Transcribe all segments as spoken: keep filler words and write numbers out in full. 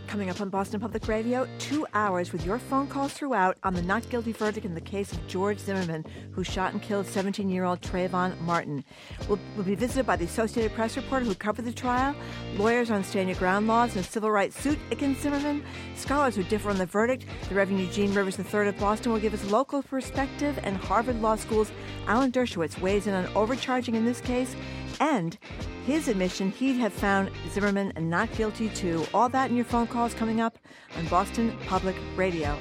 Coming up on Boston Public Radio, two hours with your phone calls throughout on the not guilty verdict in the case of George Zimmerman, who shot and killed seventeen-year-old Trayvon Martin. We'll, we'll be visited by the Associated Press reporter who covered the trial, lawyers on stand your ground laws and civil rights suit against Zimmerman, scholars who differ on the verdict. The Reverend Eugene Rivers the third of Boston will give us local perspective, and Harvard Law School's Alan Dershowitz weighs in on overcharging in this case, and his admission he'd have found Zimmerman not guilty too. All that in your phone calls coming up on Boston Public Radio.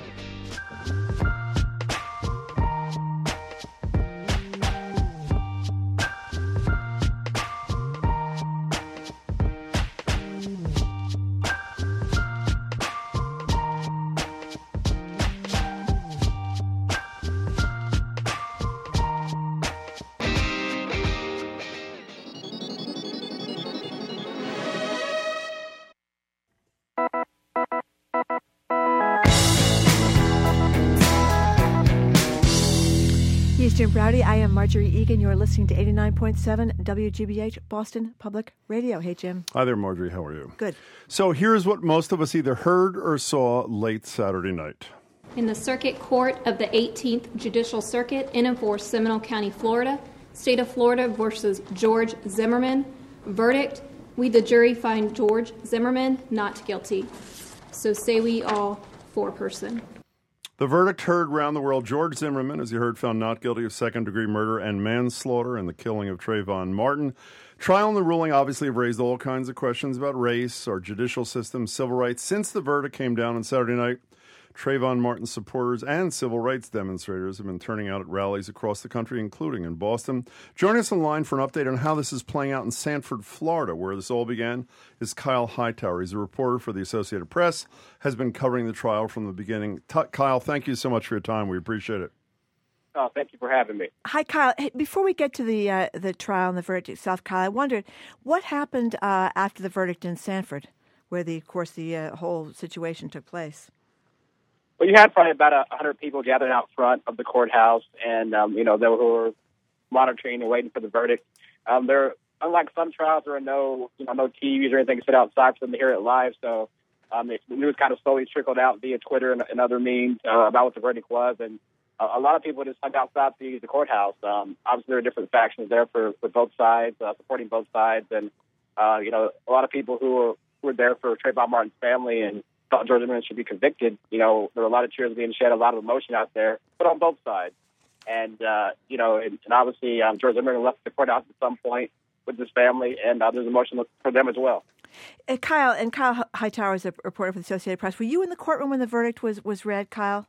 Jim Browdy. I am Marjorie Egan. You're listening to eighty-nine point seven W G B H Boston Public Radio. Hey, Jim. Hi there, Marjorie. How are you? Good. So here's what most of us either heard or saw late Saturday night. In the Circuit Court of the eighteenth Judicial Circuit in and for Seminole County, Florida, State of Florida versus George Zimmerman. Verdict: we, the jury, find George Zimmerman not guilty. So say we all four-person. The verdict heard around the world. George Zimmerman, as you heard, found not guilty of second-degree murder and manslaughter in the killing of Trayvon Martin. Trial and the ruling obviously have raised all kinds of questions about race, our judicial system, civil rights. Since the verdict came down on Saturday night, Trayvon Martin supporters and civil rights demonstrators have been turning out at rallies across the country, including in Boston. Joining us online for an update on how this is playing out in Sanford, Florida, where this all began, is Kyle Hightower. He's a reporter for the Associated Press, has been covering the trial from the beginning. T- Kyle, thank you so much for your time. We appreciate it. Oh, thank you for having me. Hi, Kyle. Hey, before we get to the uh, the trial and the verdict itself, Kyle, I wondered what happened uh, after the verdict in Sanford, where the, of course, the uh, whole situation took place. Well, you had probably about a hundred people gathered out front of the courthouse, and um, you know they were monitoring and waiting for the verdict. Um, there, unlike some trials, there are no, you know, no T Vs or anything to sit outside for them to hear it live. So um, it, the news kind of slowly trickled out via Twitter and, and other means uh, about what the verdict was, and uh, a lot of people just hung outside the, the courthouse. Um, obviously, there are different factions there for, for both sides, uh, supporting both sides, and uh, you know, a lot of people who were who were there for Trayvon Martin's family and thought George Zimmerman should be convicted. You know, there were a lot of tears being shed, a lot of emotion out there, but on both sides. And, uh, you know, and, and obviously um, George Zimmerman left the courthouse at some point with his family, and uh, there's emotion for them as well. Uh, Kyle, and Kyle Hightower is a reporter for the Associated Press. Were you in the courtroom when the verdict was, was read, Kyle?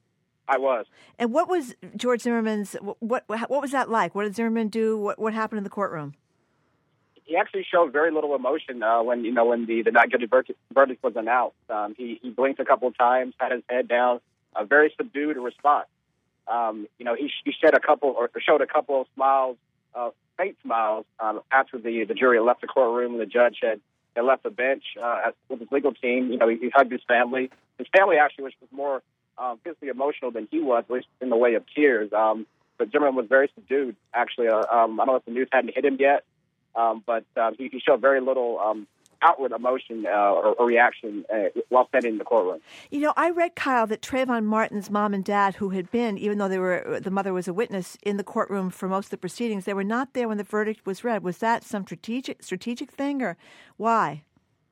I was. And what was George Zimmerman's, what what was that like? What did Zimmerman do? What, what happened in the courtroom? He actually showed very little emotion uh, when you know when the, the not guilty verdict, verdict was announced. Um, he, he blinked a couple of times, had his head down, a very subdued response. Um, you know, he, he shed a couple or showed a couple of smiles, uh, faint smiles, um, after the the jury had left the courtroom and the judge had, had left the bench uh, with his legal team. You know, he, he hugged his family. His family actually, which was more um, physically emotional than he was, at least in the way of tears. Um, but Zimmerman was very subdued. Actually, uh, um, I don't know if the news hadn't hit him yet. Um, but um, he, he showed very little um, outward emotion uh, or, or reaction uh, while standing in the courtroom. You know, I read, Kyle, that Trayvon Martin's mom and dad, who had been, even though they were, the mother was a witness in the courtroom for most of the proceedings, they were not there when the verdict was read. Was that some strategic strategic thing, or why?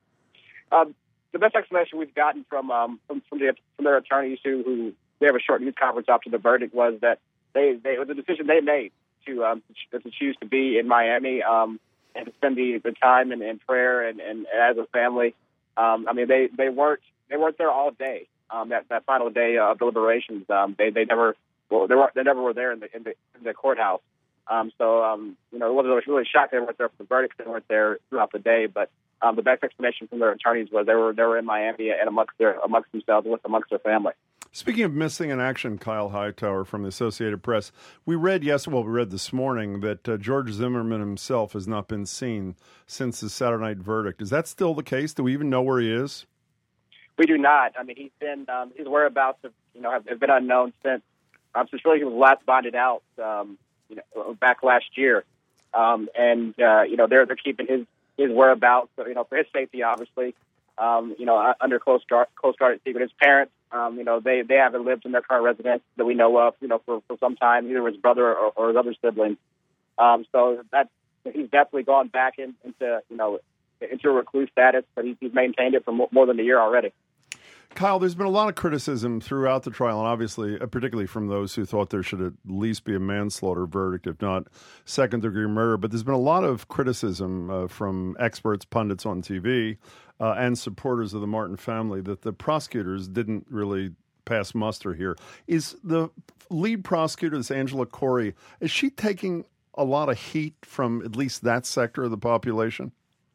Um, the best explanation we've gotten from um, from from, the, from their attorneys, who, who they have a short news conference after the verdict, was that they, they it was a decision they made to um, to, to choose to be in Miami. Um, and to spend the, the time in, in prayer and, and as a family. Um, I mean, they, they weren't they weren't there all day. Um, that, that final day of deliberations, um, they they never well they were they never were there in the in the, in the courthouse. Um, so um, you know, it was really shocked they weren't there for the verdict. They weren't there throughout the day. But um, the best explanation from their attorneys was they were they were in Miami and amongst their amongst themselves, with amongst their family. Speaking of missing in action, Kyle Hightower from the Associated Press, we read yesterday, well, we read this morning that uh, George Zimmerman himself has not been seen since the Saturday night verdict. Is that still the case? Do we even know where he is? We do not. I mean, he's been um, his whereabouts have you know have, have been unknown since um, since really he was last bonded out um, you know back last year, um, and uh, you know they're they're keeping his his whereabouts you know for his safety, obviously. um, you know, under close guard, close guarded secret. His parents, um, you know, they, they haven't lived in their current residence that we know of, you know, for, for some time, either his brother or, or his other siblings. Um, so that he's definitely gone back in, into, you know, into a recluse status, but he's, he's maintained it for more, more than a year already. Kyle, there's been a lot of criticism throughout the trial, and obviously, uh, particularly from those who thought there should at least be a manslaughter verdict, if not second-degree murder. But there's been a lot of criticism uh, from experts, pundits on T V, uh, and supporters of the Martin family that the prosecutors didn't really pass muster here. Is the lead prosecutor, this Angela Corey, is she taking a lot of heat from at least that sector of the population?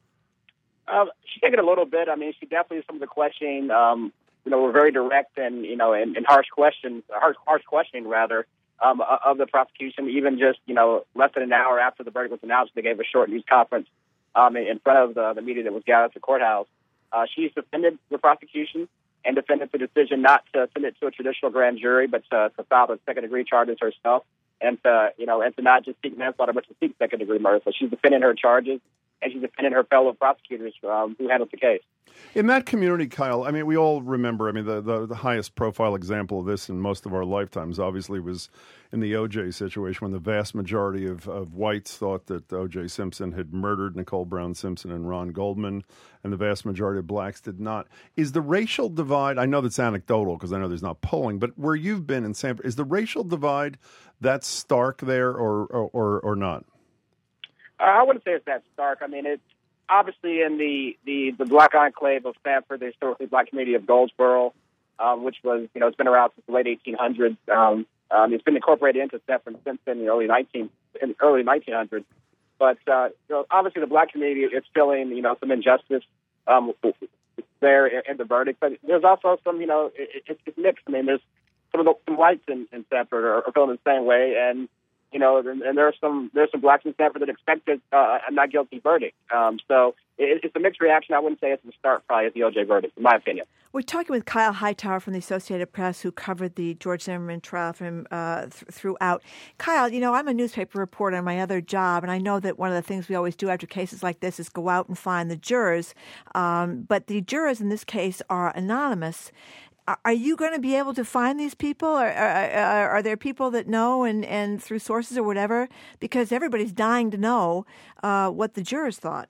Uh, she's taking a little bit. I mean, she definitely, some of the questioning, um, you know, were very direct and, you know, and, and harsh questions, harsh, harsh questioning rather, um, of the prosecution. Even just, you know, less than an hour after the verdict was announced, they gave a short news conference um, in front of the, the media that was gathered at the courthouse. Uh, she's defended the prosecution and defended the decision not to send it to a traditional grand jury, but to, to file the second-degree charges herself, and to, you know, and to not just seek manslaughter, but to seek second-degree murder. So she's defending her charges, and she's defending her fellow prosecutors um, who handled the case. In that community, Kyle, I mean, we all remember, I mean, the, the, the highest profile example of this in most of our lifetimes obviously was in the O J situation, when the vast majority of, of whites thought that O J Simpson had murdered Nicole Brown Simpson and Ron Goldman, and the vast majority of blacks did not. Is the racial divide, I know that's anecdotal because I know there's not polling, but where you've been in Sanford, is the racial divide that stark there or or, or, or not? Uh, I wouldn't say it's that stark. I mean, it's obviously in the, the, the black enclave of Sanford, the historically black community of Goldsboro, um, which was, you know, it's been around since the late eighteen hundreds. Um, um, it's been incorporated into Sanford since in the early nineteen in the early nineteen hundreds. But uh, you know, obviously, the black community is feeling, you know, some injustice um, there in, in the verdict. But there's also some, you know, it, it, it's mixed. I mean, there's some of the some whites in, in Sanford are, are feeling the same way, and you know, and, and there are some there's some blacks in Sanford that expected uh, a not guilty verdict. Um, so it, it's a mixed reaction. I wouldn't say it's the start probably at the O J verdict, in my opinion. We're talking with Kyle Hightower from the Associated Press, who covered the George Zimmerman trial from uh, th- throughout. Kyle, you know, I'm a newspaper reporter in my other job, and I know that one of the things we always do after cases like this is go out and find the jurors. Um, but the jurors in this case are anonymous. Are you going to be able to find these people? Are, are, are there people that know and, and through sources or whatever? Because everybody's dying to know uh, what the jurors thought.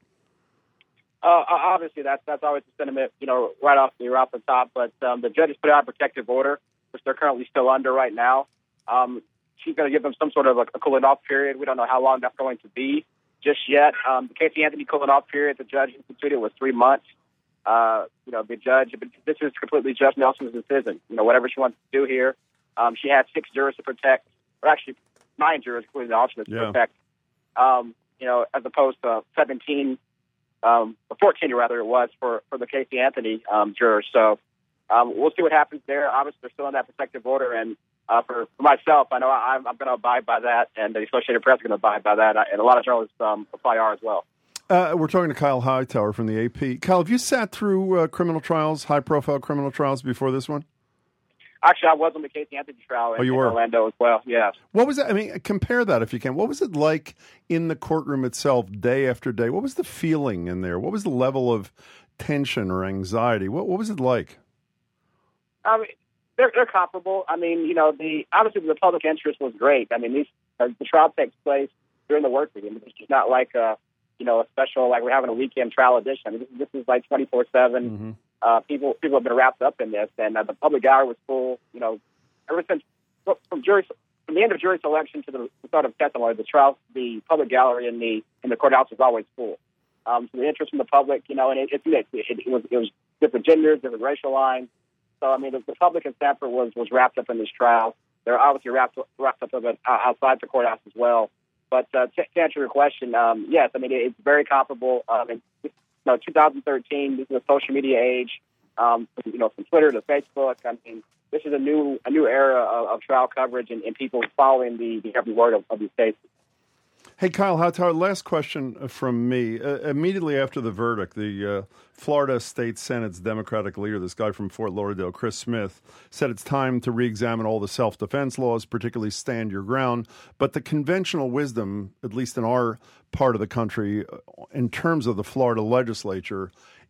Uh, obviously, that's that's always the sentiment, you know, right off the off the top. But um, the judges put out a protective order, which they're currently still under right now. Um, she's going to give them some sort of a, a cooling off period. We don't know how long that's going to be just yet. Um, the Casey Anthony cooling off period the judge instituted was three months. Uh, you know, the judge, this is completely Judge Nelson's decision. You know, whatever she wants to do here. Um, she had six jurors to protect, or actually nine jurors, including the alternates, yeah. to protect. Um, you know, as opposed to seventeen. Um, fourteen, rather, it was for, for the Casey Anthony um, jurors. So um, we'll see what happens there. Obviously, they're still in that protective order. And uh, for, for myself, I know I'm, I'm going to abide by that, and the Associated Press is going to abide by that. And a lot of journalists um, apply are as well. Uh, we're talking to Kyle Hightower from the A P. Kyle, have you sat through uh, criminal trials, high-profile criminal trials before this one? Actually, I was on the Casey Anthony trial in, oh, you in were? Orlando as well, yes. What was that? I mean, compare that if you can. What was it like in the courtroom itself, day after day? What was the feeling in there? What was the level of tension or anxiety? What, what was it like? I mean, they're, they're comparable. I mean, you know, the obviously the public interest was great. I mean, these, uh, the trial takes place during the work week. I mean, it's just not like a, you know, a special, like we're having a weekend trial edition. I mean, this, this is like twenty-four seven. Mm-hmm. Uh, people people have been wrapped up in this, and uh, the public gallery was full. You know, ever since from jury from the end of jury selection to the start of testimony, the trial, the public gallery in the in the courthouse was always full. Um, so the interest from the public, you know, and it, it's mixed. It, it was it was different genders, different racial lines. So I mean, the, the public in Sanford was was wrapped up in this trial. They're obviously wrapped wrapped up of it outside the courthouse as well. But uh, to, to answer your question, um, yes, I mean it, it's very comparable. Um, and, No, two thousand thirteen. This is a social media age. Um, you know, from Twitter to Facebook. I mean, this is a new a new era of, of trial coverage and, and people following the, the every word of, of these cases. Hey, Kyle Hightower, last question from me. Uh, immediately after the verdict, the uh, Florida State Senate's Democratic leader, this guy from Fort Lauderdale, Chris Smith, said it's time to re-examine all the self-defense laws, particularly stand your ground. But the conventional wisdom, at least in our part of the country, in terms of the Florida legislature,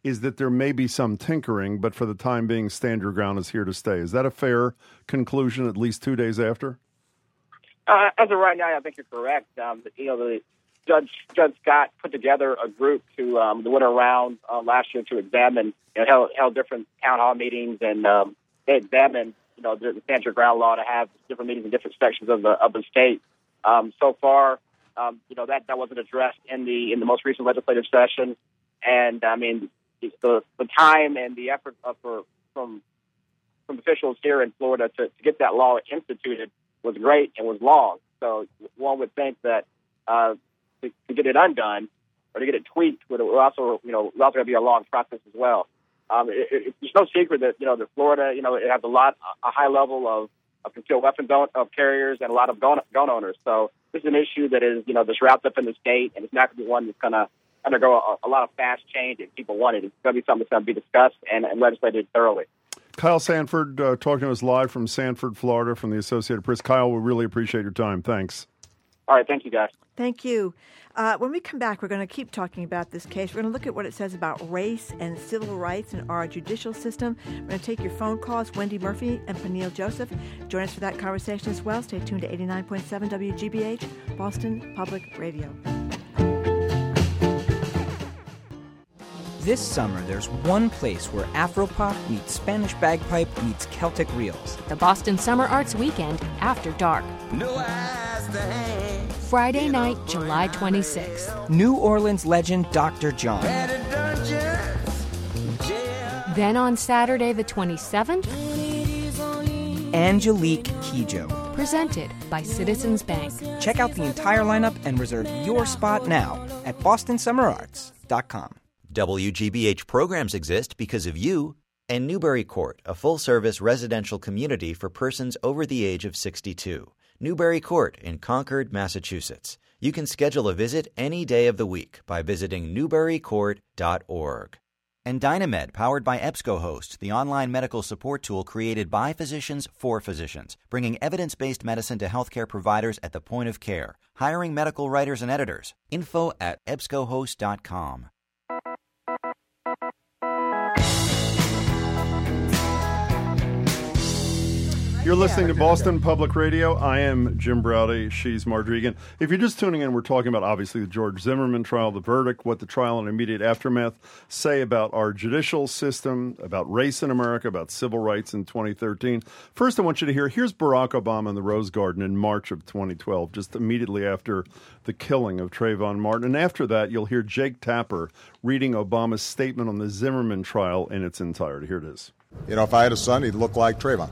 is that there may be some tinkering, but for the time being, stand your ground is here to stay. Is that a fair conclusion, at least two days after? Uh, as of right now, I think you're correct. Um, you know, the Judge Judge Scott put together a group to um, that went around uh, last year to examine, you know, held, held different town hall meetings, and um, they examined, you know, the stand your ground law to have different meetings in different sections of the of the state. Um, so far, um, you know, that, that wasn't addressed in the in the most recent legislative session, and I mean, the the time and the effort of, for from from officials here in Florida to, to get that law instituted was great and was long. So one would think that uh, to, to get it undone or to get it tweaked would also, you know, also going to be a long process as well. Um, it, it, it's no secret that, you know, that Florida, you know, it has a lot, a high level of, of concealed weapons of carriers and a lot of gun, gun owners. So this is an issue that is, you know, that's wrapped up in the state, and it's not going to be one that's going to undergo a, a lot of fast change if people want it. It's going to be something that's going to be discussed and, and legislated thoroughly. Kyle Sanford uh, talking to us live from Sanford, Florida, from the Associated Press. Kyle, we really appreciate your time. Thanks. All right. Thank you, guys. Thank you. Uh, when we come back, we're going to keep talking about this case. We're going to look at what it says about race and civil rights in our judicial system. We're going to take your phone calls. Wendy Murphy and Peniel Joseph join us for that conversation as well. Stay tuned to eighty-nine point seven W G B H, Boston Public Radio. This summer, there's one place where Afropop meets Spanish bagpipe meets Celtic reels. The Boston Summer Arts Weekend After Dark. No eyes to hang. Friday night, July twenty-sixth. New Orleans legend Doctor John. Then on Saturday the twenty-seventh, Angelique Kidjo. Presented by Citizens Bank. Check out the entire lineup and reserve your spot now at boston summer arts dot com. W G B H programs exist because of you and Newbury Court, a full-service residential community for persons over the age of sixty-two. Newbury Court in Concord, Massachusetts. You can schedule a visit any day of the week by visiting newbury court dot org. And Dynamed, powered by EBSCOhost, the online medical support tool created by physicians for physicians, bringing evidence-based medicine to healthcare providers at the point of care, hiring medical writers and editors. Info at ebsco host dot com. You're listening to Boston Public Radio. I am Jim Browdy. She's Margery Egan. If you're just tuning in, we're talking about, obviously, the George Zimmerman trial, the verdict, what the trial and immediate aftermath say about our judicial system, about race in America, about civil rights in twenty thirteen. First, I want you to hear, here's Barack Obama in the Rose Garden in March of twenty twelve, just immediately after the killing of Trayvon Martin. And after that, you'll hear Jake Tapper reading Obama's statement on the Zimmerman trial in its entirety. Here it is. You know, if I had a son, he'd look like Trayvon.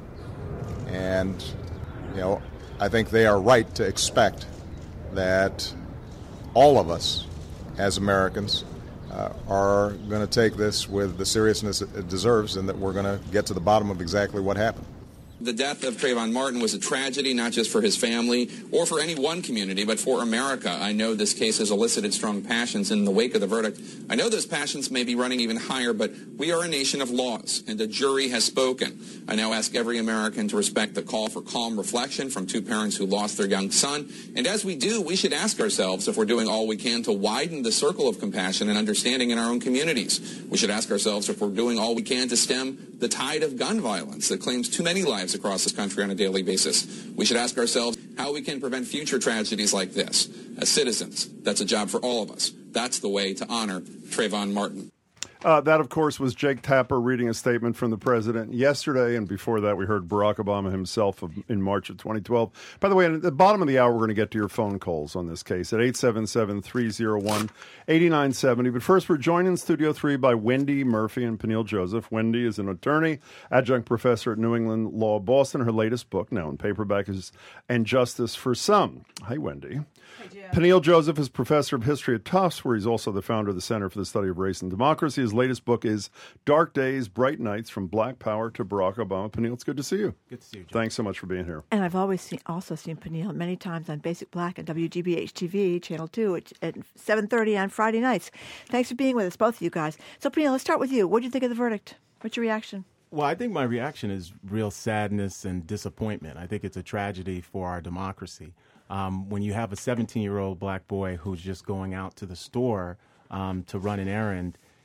And, you know, I think they are right to expect that all of us as Americans uh, are going to take this with the seriousness it deserves, and that we're going to get to the bottom of exactly what happened. The death of Trayvon Martin was a tragedy, not just for his family or for any one community, but for America. I know this case has elicited strong passions in the wake of the verdict. I know those passions may be running even higher, but we are a nation of laws, and the jury has spoken. I now ask every American to respect the call for calm reflection from two parents who lost their young son. And as we do, we should ask ourselves if we're doing all we can to widen the circle of compassion and understanding in our own communities. We should ask ourselves if we're doing all we can to stem the tide of gun violence that claims too many lives across this country on a daily basis. We should ask ourselves how we can prevent future tragedies like this. As citizens, that's a job for all of us. That's the way to honor Trayvon Martin. Uh, that, of course, was Jake Tapper reading a statement from the president yesterday, and before that we heard Barack Obama himself in March of twenty twelve. By the way, at the bottom of the hour, we're going to get to your phone calls on this case at eight seven seven, three oh one, eight nine seven oh. But first, we're joined in Studio three by Wendy Murphy and Peniel Joseph. Wendy is an attorney, adjunct professor at New England Law Boston. Her latest book, now in paperback, is And Justice for Some. Hi, Wendy. Peniel Joseph is professor of history at Tufts, where he's also the founder of the Center for the Study of Race and Democracy. His latest book is Dark Days, Bright Nights, From Black Power to Barack Obama. Peniel, it's good to see you. Good to see you, Jim. Thanks so much for being here. And I've always seen, also seen Peniel many times on Basic Black and W G B H T V, Channel two, at, at seven thirty on Friday nights. Thanks for being with us, both of you guys. So, Peniel, let's start with you. What did you think of the verdict? What's your reaction? Well, I think my reaction is real sadness and disappointment. I think it's a tragedy for our democracy. Um, when you have a seventeen-year-old black boy who's just going out to the store um, to run an errand,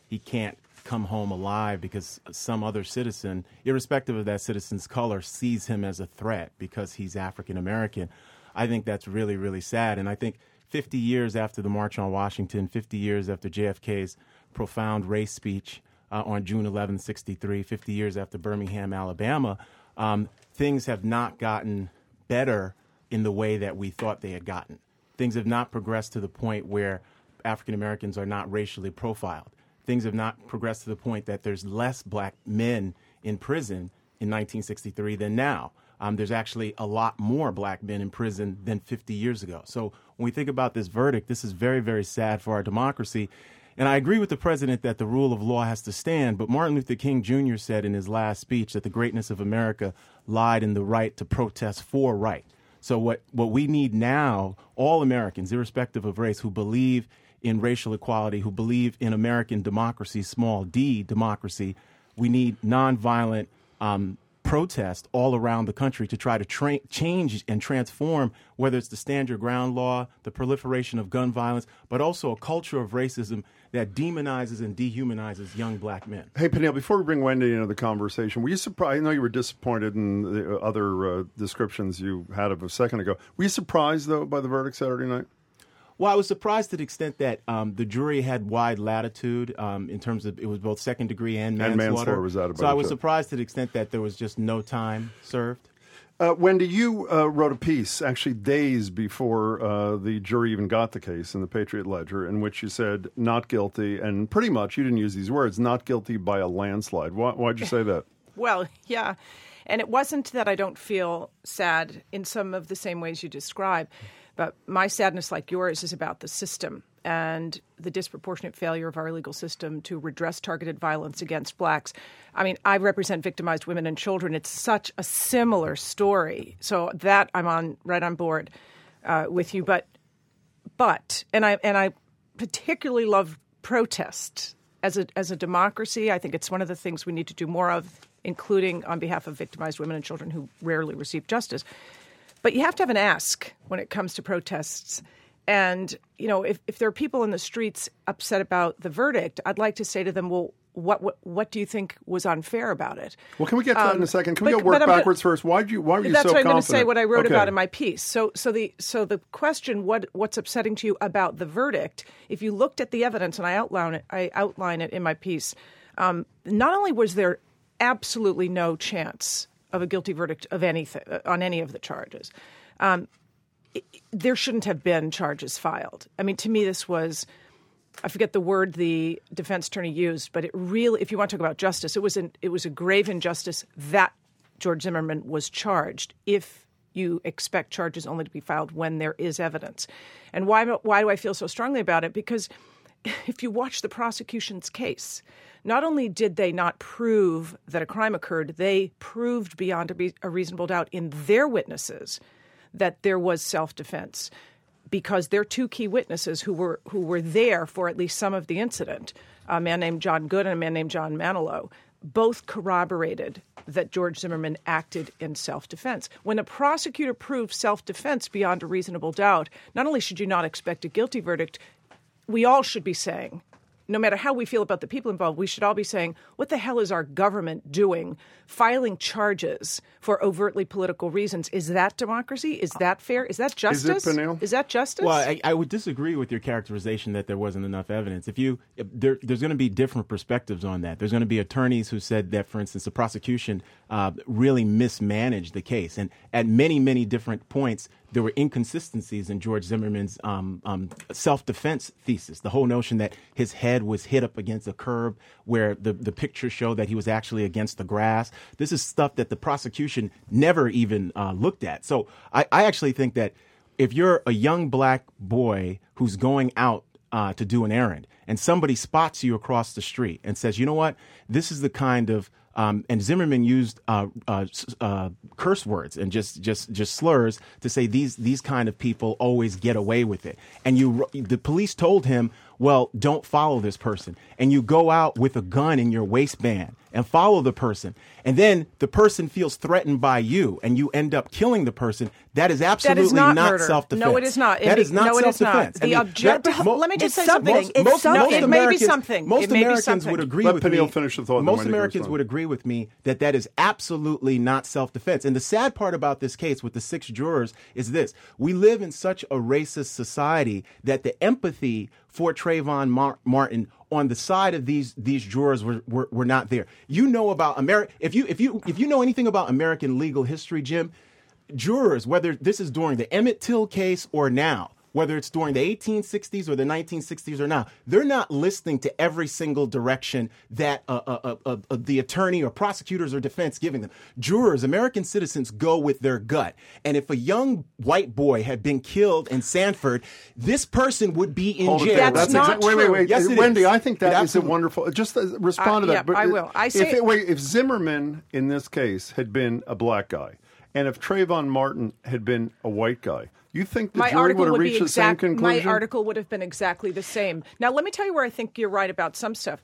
he can't come home alive because some other citizen, irrespective of that citizen's color, sees him as a threat because he's African American. I think that's really, really sad. And I think fifty years after the March on Washington, fifty years after J F K's profound race speech uh, on June eleventh, sixty-three, fifty years after Birmingham, Alabama, um, things have not gotten better in the way that we thought they had gotten. Things have not progressed to the point where African Americans are not racially profiled. Things have not progressed to the point that there's less black men in prison in nineteen sixty-three than now. Um, there's actually a lot more black men in prison than fifty years ago. So when we think about this verdict, this is very, very sad for our democracy. And I agree with the president that the rule of law has to stand, but Martin Luther King Junior said in his last speech that the greatness of America lied in the right to protest for right. So what, what we need now, all Americans, irrespective of race, who believe in racial equality, who believe in American democracy, small d democracy, we need nonviolent um, protest all around the country to try to tra- change and transform, whether it's the Stand Your Ground law, the proliferation of gun violence, but also a culture of racism that demonizes and dehumanizes young black men. Hey, Peniel, before we bring Wendy into the conversation, were you surprised? I know you were disappointed in the other uh, descriptions you had of a second ago. Were you surprised, though, by the verdict Saturday night? Well, I was surprised to the extent that um, the jury had wide latitude um, in terms of it was both second degree and manslaughter. And manslaughter was out about So I was it. surprised to the extent that there was just no time served. Uh, Wendy, you uh, wrote a piece actually days before uh, the jury even got the case in the Patriot Ledger in which you said not guilty, and pretty much you didn't use these words, not guilty by a landslide. Why, why'd you say that? Well, yeah. And it wasn't that I don't feel sad in some of the same ways you describe. But my sadness, like yours, is about the system and the disproportionate failure of our legal system to redress targeted violence against blacks. I mean, I represent victimized women and children. It's such a similar story. So that I'm on right on board uh, with you. But but and I and I particularly love protest as a as a democracy. I think it's one of the things we need to do more of, including on behalf of victimized women and children who rarely receive justice. But you have to have an ask when it comes to protests. And, you know, if, if there are people in the streets upset about the verdict, I'd like to say to them, well, what what, what do you think was unfair about it? Well, can we get to um, that in a second? Can but, we go work but backwards gonna, first? Why'd you, why were you that's so what I'm confident? going to say, what I wrote okay. about in my piece. So so the so the question, what what's upsetting to you about the verdict, if you looked at the evidence, and I outline it, I outline it in my piece, um, not only was there absolutely no chance of a guilty verdict of anything on any of the charges, Um, it, there shouldn't have been charges filed. I mean, to me, this was, I forget the word the defense attorney used, but it really, if you want to talk about justice, it was an, it was a grave injustice that George Zimmerman was charged if you expect charges only to be filed when there is evidence. And why, why do I feel so strongly about it? Because if you watch the prosecution's case, not only did they not prove that a crime occurred, they proved beyond a, a reasonable doubt in their witnesses that there was self-defense, because their two key witnesses who were who were there for at least some of the incident, a man named John Good and a man named John Manilow, both corroborated that George Zimmerman acted in self-defense. When a prosecutor proves self-defense beyond a reasonable doubt, not only should you not expect a guilty verdict, we all should be saying, no matter how we feel about the people involved, we should all be saying, what the hell is our government doing, filing charges for overtly political reasons? Is that democracy? Is that fair? Is that justice? Is it, Peniel? Is that justice? Well, I, I would disagree with your characterization that there wasn't enough evidence. If you, if there, there's going to be different perspectives on that. There's going to be attorneys who said that, for instance, the prosecution uh, really mismanaged the case. And at many, many different points, there were inconsistencies in George Zimmerman's um, um, self-defense thesis. The whole notion that his head was hit up against a curb where the, the pictures show that he was actually against the grass. This is stuff that the prosecution never even uh, looked at. So I, I actually think that if you're a young black boy who's going out uh, to do an errand and somebody spots you across the street and says, you know what, this is the kind of Um, and Zimmerman used uh, uh, uh, curse words and just, just, just slurs to say these these kind of people always get away with it. And you, the police told him, well, don't follow this person. And you go out with a gun in your waistband and follow the person. And then the person feels threatened by you and you end up killing the person. That is absolutely that is not, not murder. self-defense. No, it is not. That it is not no, it is self-defense. not. The I mean, objective. that, mo- let me just say something. something. It's most, something. No, it Americans, may be something. Most it may Americans be something. would agree Let with Peniel me. finish the thought. Most Americans would agree with me that that is absolutely not self-defense. And the sad part about this case with the six jurors is this: we live in such a racist society that the empathy for Trayvon Mar- Martin on the side of these these jurors were, were, were not there. You know about America. If you if you if you know anything about American legal history, Jim, jurors, whether this is during the Emmett Till case or now, whether it's during the eighteen sixties or the nineteen sixties or now, they're not listening to every single direction that uh, uh, uh, uh, the attorney or prosecutors or defense giving them. Jurors, American citizens, go with their gut. And if a young white boy had been killed in Sanford, this person would be in Hold jail. That's, That's not exactly, true. Wait, wait, wait. Yes, Wendy, is. I think that it is a wonderful. Just uh, respond uh, to that. Yeah, but I will. I say if, it, wait, if Zimmerman in this case had been a black guy, and if Trayvon Martin had been a white guy, you think the my jury article would have would reached be the same exact, conclusion? My article would have been exactly the same. Now, let me tell you where I think you're right about some stuff.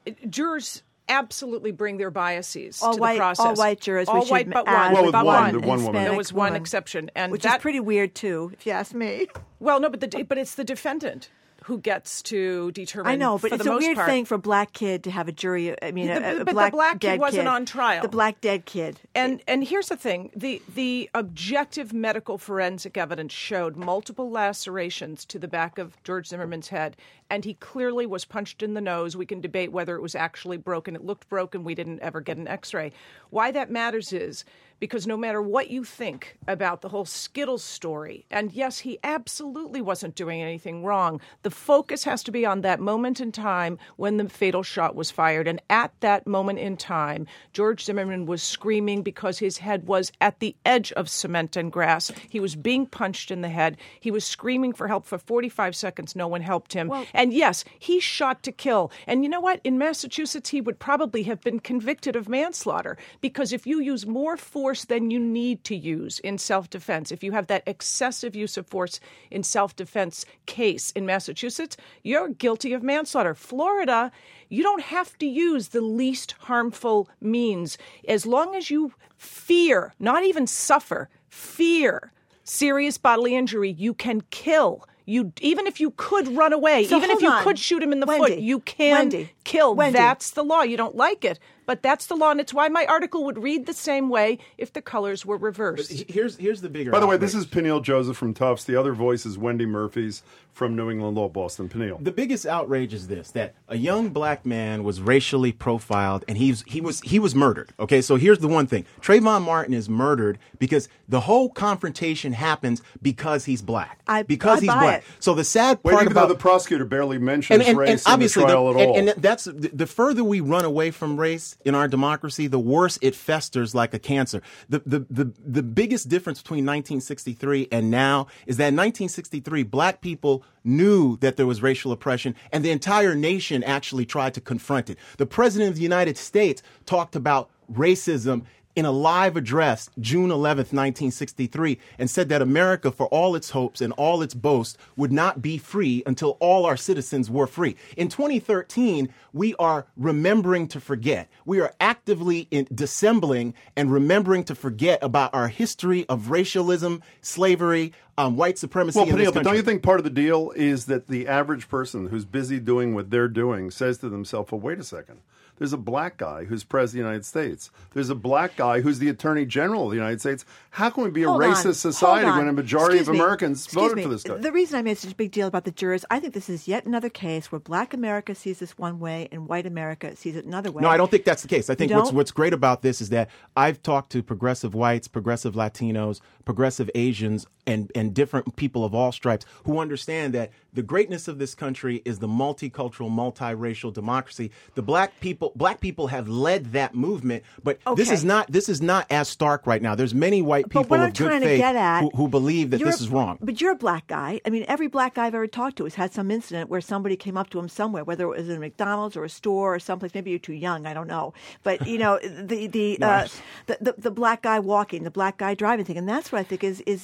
Jurors absolutely bring their biases all to white, the process. All white jurors. All we white, should but add, one. Well, with but one, one. the one woman. There was one woman. exception, and which that, is pretty weird too, if you ask me. Well, no, but the but it's the defendant who gets to determine. I know, but for it's the a most weird part. thing for a black kid to have a jury. I mean, The- a, a but black the black dead kid wasn't kid. on trial. The black dead kid. And and here's the thing: the the objective medical forensic evidence showed multiple lacerations to the back of George Zimmerman's head, and he clearly was punched in the nose. We can debate whether it was actually broken. It looked broken. We didn't ever get an X-ray. Why that matters is because no matter what you think about the whole Skittles story, and yes, he absolutely wasn't doing anything wrong, the focus has to be on that moment in time when the fatal shot was fired. And at that moment in time, George Zimmerman was screaming because his head was at the edge of cement and grass. He was being punched in the head. He was screaming for help for forty-five seconds. No one helped him. Well, and yes, he shot to kill. And you know what? In Massachusetts, he would probably have been convicted of manslaughter, because if you use more force than you need to use in self-defense, if you have that excessive use of force in self-defense case in Massachusetts, you're guilty of manslaughter. Florida, you don't have to use the least harmful means. As long as you fear, not even suffer, fear serious bodily injury, you can kill. You even if you could run away, So even if hold you on. could shoot him in the Wendy, foot, you can Wendy, kill. Wendy. That's the law. You don't like it, but that's the law, and it's why my article would read the same way if the colors were reversed. But here's here's the bigger. By the way, outrage. this is Peniel Joseph from Tufts. The other voice is Wendy Murphy's from New England Law, Boston. Peniel. The biggest outrage is this: that a young black man was racially profiled, and he's he was he was murdered. Okay, so here's the one thing: Trayvon Martin is murdered because the whole confrontation happens because he's black. I- because I he's buy black. it. So the sad Wait, part even about though the prosecutor barely mentions and, and, race and in the obviously trial the, at all. and, and that's the, the further we run away from race in our democracy, the worse it festers like a cancer. The, the the the biggest difference between nineteen sixty-three and now is that in nineteen sixty-three, black people knew that there was racial oppression, and the entire nation actually tried to confront it. The president of the United States talked about racism in a live address June eleventh, nineteen sixty-three, and said that America, for all its hopes and all its boasts, would not be free until all our citizens were free. In twenty thirteen, we are remembering to forget. We are actively in dissembling and remembering to forget about our history of racialism, slavery, um, white supremacy Well, in this Peniel, but country. don't you think part of the deal is that the average person who's busy doing what they're doing says to themselves, well, wait a second. There's a black guy who's president of the United States. There's a black guy who's the attorney general of the United States. How can we be a Hold on, racist society hold on. when a majority Excuse of me. Americans Excuse voted me. for this guy? The reason I made such a big deal about the jurors, I think this is yet another case where black America sees this one way and white America sees it another way. No, I don't think that's the case. I think You what's don't? what's great about this is that I've talked to progressive whites, progressive Latinos, progressive Asians, and, and different people of all stripes who understand that the greatness of this country is the multicultural, multiracial democracy. The black people black people have led that movement, but this Okay. is not this is not as stark right now. There's many white But people what I'm of good trying to faith get at, who, who believe that You're this a- is wrong. But you're a black guy. I mean, every black guy I've ever talked to has had some incident where somebody came up to him somewhere, whether it was in a McDonald's or a store or someplace. Maybe you're too young. I don't know. But, you know, the the, uh, Nice. the, the the black guy walking, the black guy driving thing. And that's what I think is, is different.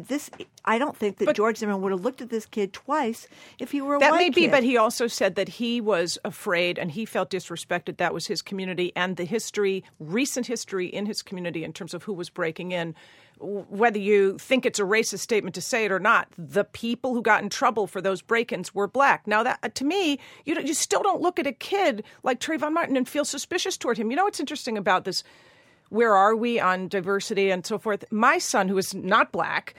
this. I don't think that But- George Zimmerman would have looked at this kid twice if he were a That white may be, kid. but he also said that he was afraid and he felt disrespected. That was his community and the history, recent history in his community in terms of who was breaking in. W- Whether you think it's a racist statement to say it or not, the people who got in trouble for those break-ins were black. Now, that to me, you don't, you still don't look at a kid like Trayvon Martin and feel suspicious toward him. You know what's interesting about this? Where are we on diversity and so forth? My son, who is not black,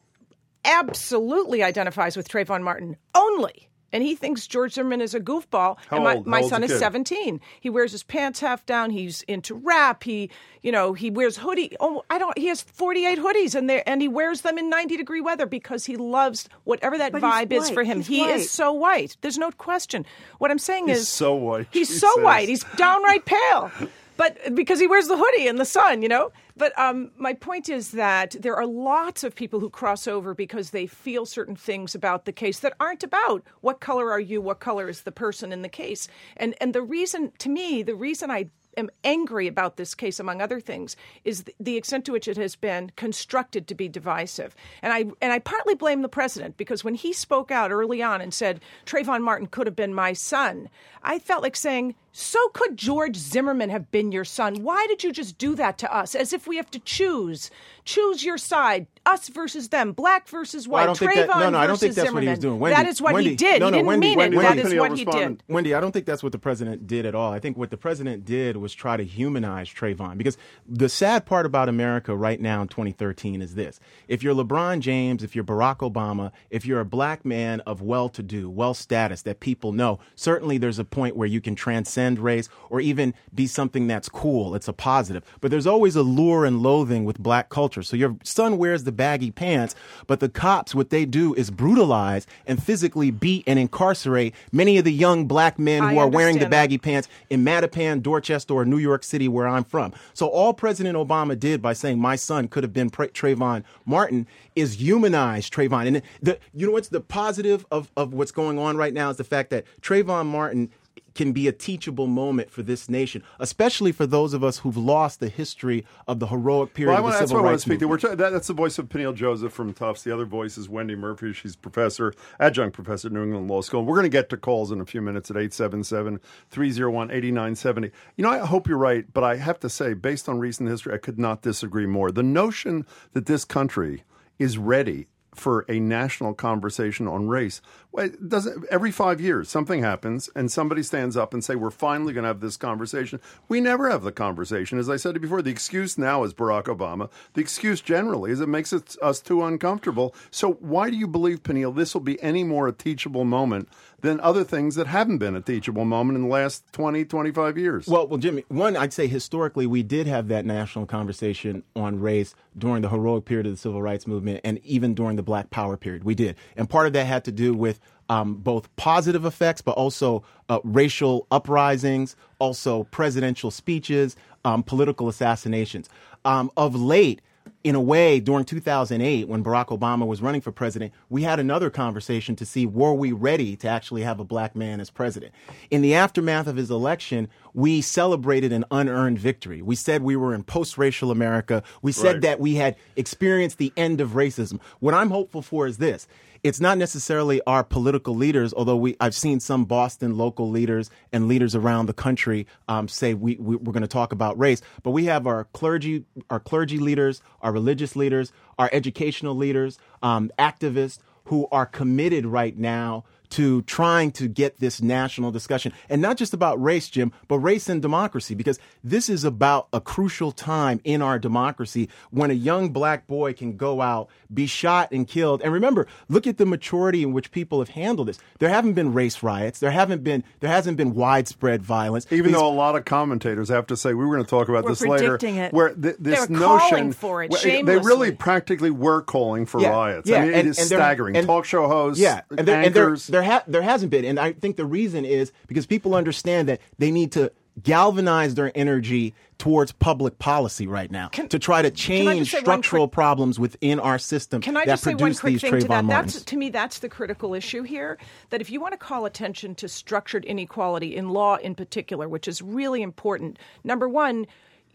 absolutely identifies with Trayvon Martin only. And he thinks George Zimmerman is a goofball. How and my, old? my How old's son the is kid? seventeen. He wears his pants half down. He's into rap. He, you know, he wears hoodie. Oh, I don't. He has forty-eight hoodies, and they and he wears them in ninety degree weather because he loves whatever that But he's vibe is white. for him. He's he white. is so white. There's no question. What I'm saying He's is so white, He's she so says. white. He's downright pale. But because he wears the hoodie in the sun, you know? But um, my point is that there are lots of people who cross over because they feel certain things about the case that aren't about what color are you, what color is the person in the case. And and the reason, to me, the reason I am angry about this case, among other things, is the, the extent to which it has been constructed to be divisive. And I and I partly blame the president because when he spoke out early on and said, Trayvon Martin could have been my son, I felt like saying, so could George Zimmerman have been your son. Why did you just do that to us? As if we have to choose. Choose your side. Us versus them. Black versus Well, I white. don't Trayvon think that, no, no, I don't versus think that's Zimmerman. what he was doing. Wendy, that is what Wendy, he did. No, no, he didn't Wendy, mean Wendy, it. That Wendy, is Penny, what I'll he respond. did. Wendy, I don't think that's what the president did at all. I think what the president did was try to humanize Trayvon. Because the sad part about America right now in twenty thirteen is this. If you're LeBron James, if you're Barack Obama, if you're a black man of well-to-do, well-status that people know, certainly there's a point where you can transcend race or even be something that's cool. It's a positive. But there's always a lure and loathing with black culture. So your son wears the baggy pants, but the cops, what they do is brutalize and physically beat and incarcerate many of the young black men who I are wearing the understand baggy pants in Mattapan, Dorchester, or New York City, where I'm from. So all President Obama did by saying my son could have been Tra- Trayvon Martin is humanize Trayvon. And the, you know what's the positive of, of what's going on right now is the fact that Trayvon Martin can be a teachable moment for this nation, especially for those of us who've lost the history of the heroic period Well, I of want, the that's civil what I want to rights speak to. movement. We're tra- that, that's the voice of Peniel Joseph from Tufts. The other voice is Wendy Murphy. She's professor, adjunct professor at New England Law School. And we're going to get to calls in a few minutes at eight seven seven, three oh one, eight nine seven oh. You know, I hope you're right, but I have to say, based on recent history, I could not disagree more. The notion that this country is ready for a national conversation on race. Well, it doesn't, every five years, something happens and somebody stands up and say, we're finally going to have this conversation. We never have the conversation. As I said before, the excuse now is Barack Obama. The excuse generally is it makes it, us too uncomfortable. So why do you believe, Peniel, this will be any more a teachable moment than other things that haven't been a teachable moment in the last twenty, twenty-five years? Well, well, Jimmy, one, I'd say historically we did have that national conversation on race during the heroic period of the civil rights movement and even during the Black Power period. We did. And part of that had to do with um, both positive effects, but also uh, racial uprisings, also presidential speeches, um, political assassinations. Um, of late, in a way, during two thousand eight, when Barack Obama was running for president, we had another conversation to see were we ready to actually have a black man as president. In the aftermath of his election, we celebrated an unearned victory. We said we were in post-racial America. We said Right. that we had experienced the end of racism. What I'm hopeful for is this. It's not necessarily our political leaders, although we I've seen some Boston local leaders and leaders around the country um, say we, we we're going to talk about race. But we have our clergy, our clergy leaders, our religious leaders, our educational leaders, um, activists who are committed right now to trying to get this national discussion. And not just about race, Jim, but race and democracy, because this is about a crucial time in our democracy when a young black boy can go out, be shot and killed. And remember, look at the maturity in which people have handled this. There haven't been race riots. There haven't been, there hasn't been widespread violence. Even These- though a lot of commentators have to say, we were going to talk about We're this later, predicting it. where th- They this were notion, calling for it well, they shamelessly. really practically were calling for Yeah, riots. yeah, I mean, and- it is and there- staggering. and- Talk show hosts, yeah, and there, and there, anchors. there, ha- there hasn't been. And I think the reason is because people understand that they need to galvanize their energy towards public policy right now Can- to try to can I change just say one structural quick- problems within our system Can I that just say one produce quick these thing to Trayvon that? Martins. That's, to me, that's the critical issue here. That if you want to call attention to structured inequality in law in particular, which is really important, number one,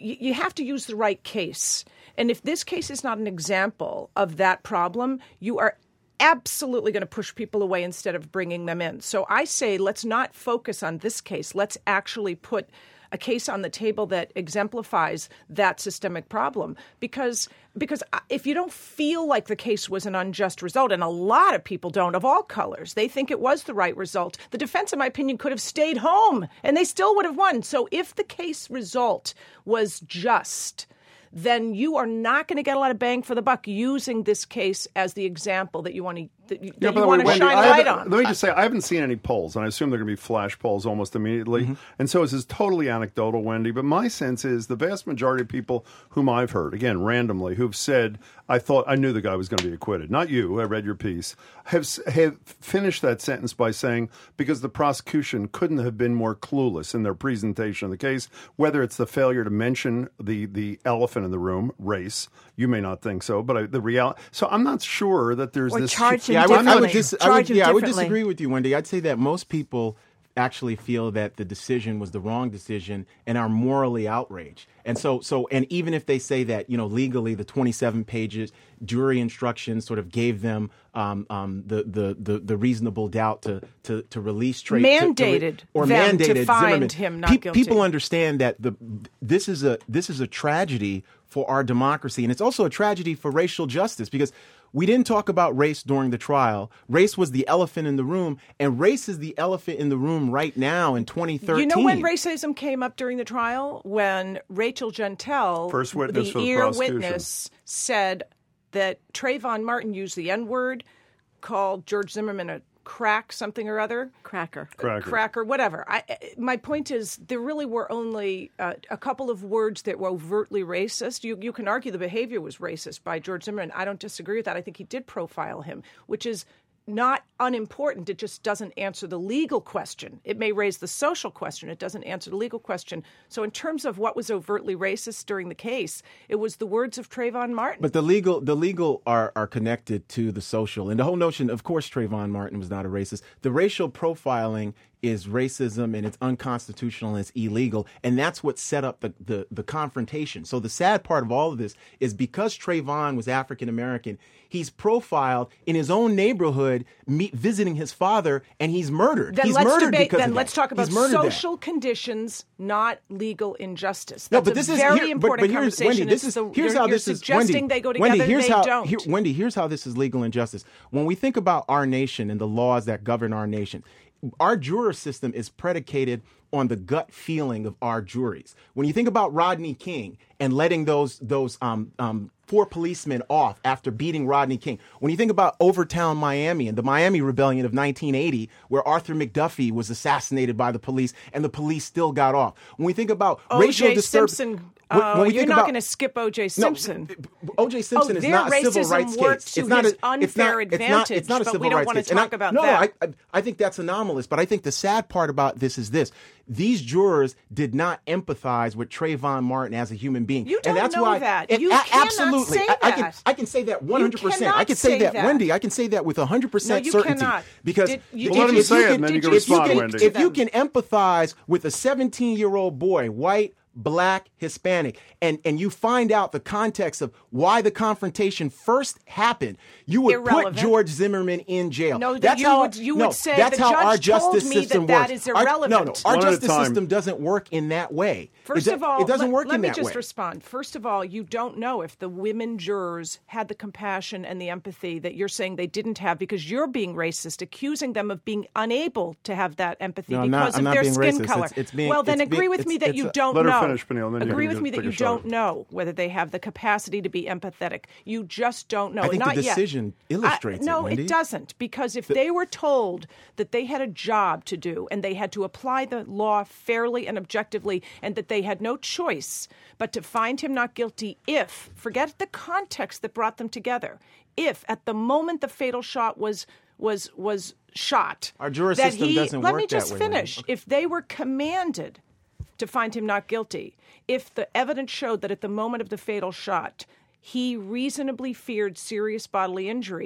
you, you have to use the right case. And if this case is not an example of that problem, you are absolutely going to push people away instead of bringing them in. So I say let's not focus on this case. Let's actually put a case on the table that exemplifies that systemic problem. Because because if you don't feel like the case was an unjust result, and a lot of people don't, of all colors, they think it was the right result, the defense, in my opinion, could have stayed home and they still would have won. So if the case result was just, then you are not going to get a lot of bang for the buck using this case as the example that you want to that you, yeah, that you want way, to shine Wendy, light I on. Let me just say, I haven't seen any polls, and I assume they're going to be flash polls almost immediately. Mm-hmm. And so this is totally anecdotal, Wendy, but my sense is the vast majority of people whom I've heard, again, randomly, who've said, I thought, I knew the guy was going to be acquitted. Not you, I read your piece, have, have finished that sentence by saying, because the prosecution couldn't have been more clueless in their presentation of the case, whether it's the failure to mention the, the elephant in the room, race. You may not think so, but I, the reality. So I'm not sure that there's or this. Charge him yeah, I would, I would, dis- I would, yeah, I would differently. disagree with you, Wendy. I'd say that most people actually feel that the decision was the wrong decision and are morally outraged. And so, so, and even if they say that, you know, legally the twenty-seven pages jury instructions sort of gave them um, um, the, the the the reasonable doubt to to, to release Trey, mandated to, to, or them mandated to find Zimmerman. him not Pe- guilty. People understand that the this is a this is a tragedy for our democracy, and it's also a tragedy for racial justice because we didn't talk about race during the trial. Race was the elephant in the room, and race is the elephant in the room right now in twenty thirteen. You know when racism came up during the trial? When Rachel Jeantel, First witness the for the ear prosecution. witness, said that Trayvon Martin used the N-word, called George Zimmerman a crack something or other. Cracker. Cracker. Cracker, whatever. I, my point is there really were only uh, a couple of words that were overtly racist. You, you can argue the behavior was racist by George Zimmerman. I don't disagree with that. I think he did profile him, which is not unimportant. It just doesn't answer the legal question. It may raise the social question. It doesn't answer the legal question. So in terms of what was overtly racist during the case, it was the words of Trayvon Martin. But the legal the legal are, are connected to the social. And the whole notion, of course, Trayvon Martin was not a racist. The racial profiling is racism and it's unconstitutional and it's illegal. And that's what set up the, the, the confrontation. So the sad part of all of this is because Trayvon was African American, he's profiled in his own neighborhood, meet, visiting his father, and he's murdered. Then he's let's murdered debate, because Then of let's that. talk about He's murdered social that. conditions, not legal injustice. No, That's but this a is very here, but, important but here's, conversation. Wendy, this It's is the, here's you're, how you're this is. suggesting Wendy, they go together. Wendy, here's they how, don't. Here, Wendy, here's how this is legal injustice. When we think about our nation and the laws that govern our nation, our juror system is predicated on the gut feeling of our juries. When you think about Rodney King and letting those those um, um, four policemen off after beating Rodney King, when you think about Overtown Miami and the Miami Rebellion of nineteen eighty, where Arthur McDuffie was assassinated by the police and the police still got off. When we think about racial O J disturbance, Simpson. when, Uh, when we you're think not about, going to skip O J Simpson. No, O J Simpson oh, is their not a civil racism rights worked case. to It's not his a, unfair it's not, advantage, it's not, it's not a but civil we don't rights want to case. And talk I, about no, that. I, I, I think that's anomalous. But I think the sad part about this is this. These jurors did not empathize with Trayvon Martin as a human being. You don't and that's know why, that. and You a- cannot absolutely. say I, I can that. I can say that one hundred percent. You I cannot can say, say that. that. Wendy, I can say that with one hundred percent No, you certainty. cannot. Because Did- you- if- Well, let him if say you it, can- and then you if can you respond, can- Wendy. If you can empathize with a seventeen-year-old boy, white, Black, Hispanic, and, and you find out the context of why the confrontation first happened, you would Irrelevant. put George Zimmerman in jail. No, that that's you how would- you no, would say that's the how judge our justice told me that system that works. is Our- no, no, irrelevant. our One at a justice time. system doesn't work in that way. First it, of do- all, it doesn't let, work let in me that just way. respond. First of all, you don't know if the women jurors had the compassion and the empathy that you're saying they didn't have because you're being racist, accusing them of being unable to have that empathy No, I'm not- because I'm of not their being skin racist. color. It's- it's being- well, then it's agree being- with me it's- that you it's a- don't Let her know. finish, Peniel, and then you agree can with me that take you a shot. don't know whether they have the capacity to be empathetic. You just don't know. I think Not the yet. decision illustrates I, no, it, Wendy. it doesn't. Because if they were told that they had a job to do and they had to apply the law fairly and objectively and that they had no choice but to find him not guilty if, forget the context that brought them together, if at the moment the fatal shot was was was shot, Our juror that system he, doesn't let work me that just way, finish. Wendy. If they were commanded to find him not guilty, if the evidence showed that at the moment of the fatal shot he reasonably feared serious bodily injury,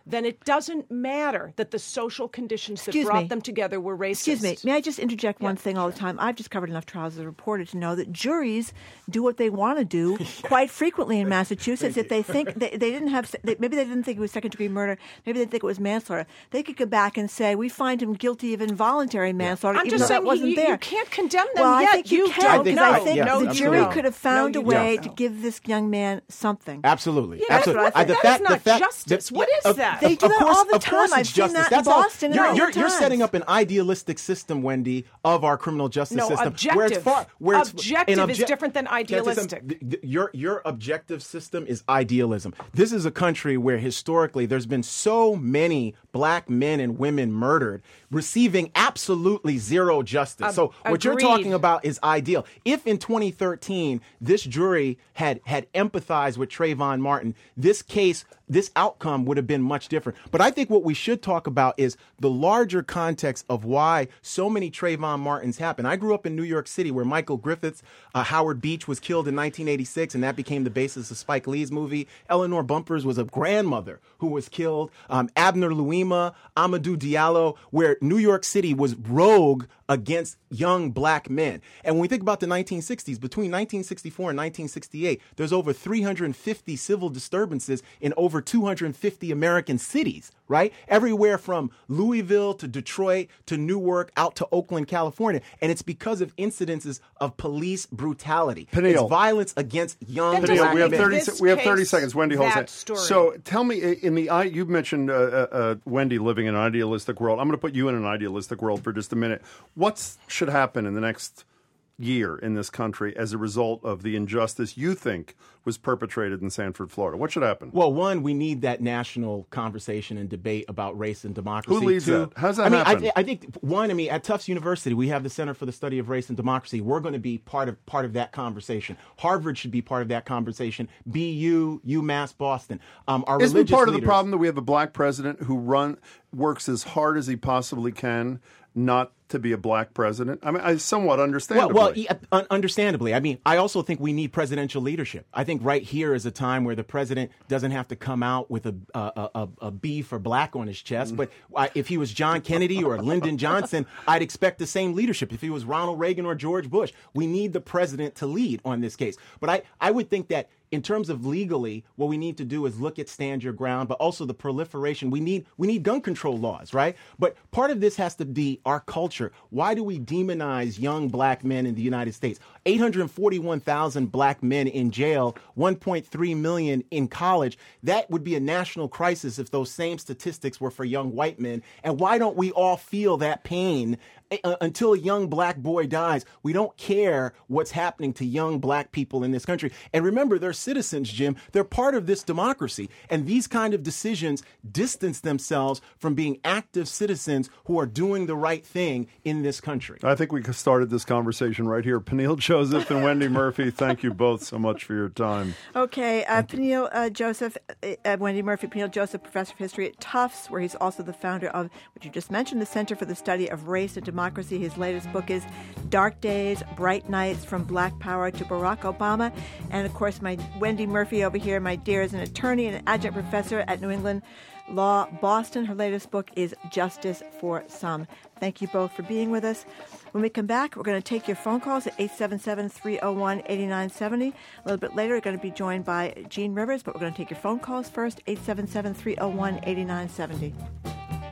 then it doesn't matter that the social conditions that Excuse brought me. them together were racist. Excuse me. May I just interject one thing all the time? I've just covered enough trials as a reporter to know that juries do what they want to do quite frequently in Massachusetts. If they think they, they didn't have, they, maybe they didn't think it was second-degree murder, maybe they think it was manslaughter, they could go back and say, we find him guilty of involuntary manslaughter, I'm even just though saying that wasn't you, there. you can't condemn them well, yet. I think you, you can, don't because know. I think yeah, the absolutely. jury could have found No, a you way don't. to give this young man something. Absolutely. Yeah, that's Absolutely. what I I- think. the That fact, is the not fact, justice. the- What is of- that? They of do that course, all the of course time. it's I've seen justice. that in That's all- Boston and You're, other you're, you're times. setting up an idealistic system, Wendy, of our criminal justice No, system. objective. Where it's far, where it's, Objective an is obje- different than Can I say something? idealistic. Th- th- Your, your objective system is idealism. This is a country where historically there's been so many black men and women murdered, receiving absolutely zero justice. Ag- so what you're agreed. talking about is ideal. If in twenty thirteen this jury had had empathized with Trayvon Martin, this case, this outcome would have been much different. But I think what we should talk about is the larger context of why so many Trayvon Martins happen. I grew up in New York City, where Michael Griffiths, uh, Howard Beach was killed in nineteen eighty-six, and that became the basis of Spike Lee's movie. Eleanor Bumpurs was a grandmother who was killed. Um, Abner Louima, Amadou Diallo, where New York City was rogue against young black men. And when we think about the nineteen sixties, between nineteen sixty-four and nineteen sixty-eight, there's over three hundred fifty civil disturbances in over two hundred fifty American cities, right? Everywhere from Louisville to Detroit to Newark out to Oakland, California. And it's because of incidences of police brutality. Peniel. It's violence against young That Peniel, black we have men. thirty. This We have thirty case, seconds. Wendy, hold that on. story. So, tell me, in the I, you mentioned uh, uh, uh, Wendy living in an idealistic world. I'm going to put you in an idealistic world for just a minute. What should happen in the next year in this country as a result of the injustice you think was perpetrated in Sanford, Florida? What should happen? Well, one, we need that national conversation and debate about race and democracy. Who leads Two, that? How does that I mean, happen? I, th- I think one, I mean, at Tufts University, we have the Center for the Study of Race and Democracy. We're going to be part of part of that conversation. Harvard should be part of that conversation. B U, UMass, Boston. Um, our Isn't religious part of the leaders- problem that we have a black president who run works as hard as he possibly can not to be a black president? I mean, I somewhat understandably. Well, well, yeah, un- understandably. I mean, I also think we need presidential leadership. I think right here is a time where the president doesn't have to come out with a a, a, a B for black on his chest. But I, if he was John Kennedy or Lyndon Johnson, I'd expect the same leadership. If he was Ronald Reagan or George Bush, we need the president to lead on this case. But I, I would think that in terms of legally, what we need to do is look at stand your ground, but also the proliferation. We need we need gun control laws, right? But part of this has to be our culture. Why do we demonize young black men in the United States? eight hundred forty-one thousand black men in jail, one point three million in college. That would be a national crisis if those same statistics were for young white men. And why don't we all feel that pain uh, until a young black boy dies? We don't care what's happening to young black people in this country. And remember, they're citizens, Jim. They're part of this democracy. And these kind of decisions distance themselves from being active citizens who are doing the right thing in this country. I think we started this conversation right here. Peniel Joseph and Wendy Murphy, thank you both so much for your time. Okay, uh, Peniel uh, Joseph, uh, Wendy Murphy, Peniel Joseph, professor of history at Tufts, where he's also the founder of what you just mentioned, the Center for the Study of Race and Democracy. His latest book is Dark Days, Bright Nights, From Black Power to Barack Obama. And of course, my Wendy Murphy over here, my dear, is an attorney and an adjunct professor at New England Law Boston. Her latest book is Justice for Some. Thank you both for being with us. When we come back, we're going to take your phone calls at eight seven seven, three oh one, eight nine seven oh. A little bit later, we're going to be joined by Gene Rivers, but we're going to take your phone calls first, eight seven seven, three oh one, eight nine seven oh.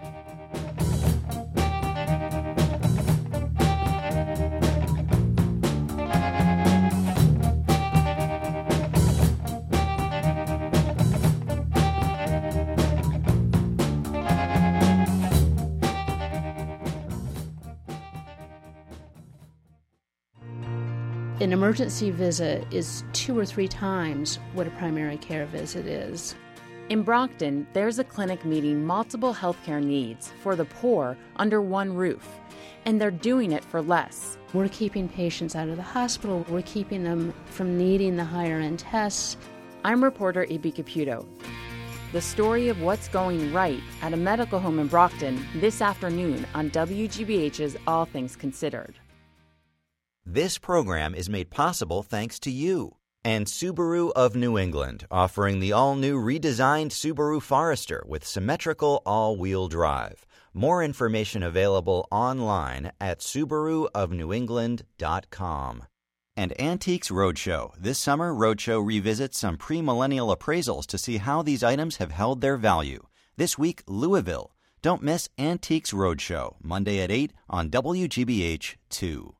An emergency visit is two or three times what a primary care visit is. In Brockton, there's a clinic meeting multiple healthcare needs for the poor under one roof, and they're doing it for less. We're keeping patients out of the hospital. We're keeping them from needing the higher-end tests. I'm reporter Ibi Caputo. The story of what's going right at a medical home in Brockton this afternoon on W G B H's All Things Considered. This program is made possible thanks to you. And Subaru of New England, offering the all-new redesigned Subaru Forester with symmetrical all-wheel drive. More information available online at subaru of new england dot com. And Antiques Roadshow. This summer, Roadshow revisits some pre-millennial appraisals to see how these items have held their value. This week, Louisville. Don't miss Antiques Roadshow, Monday at eight on W G B H two.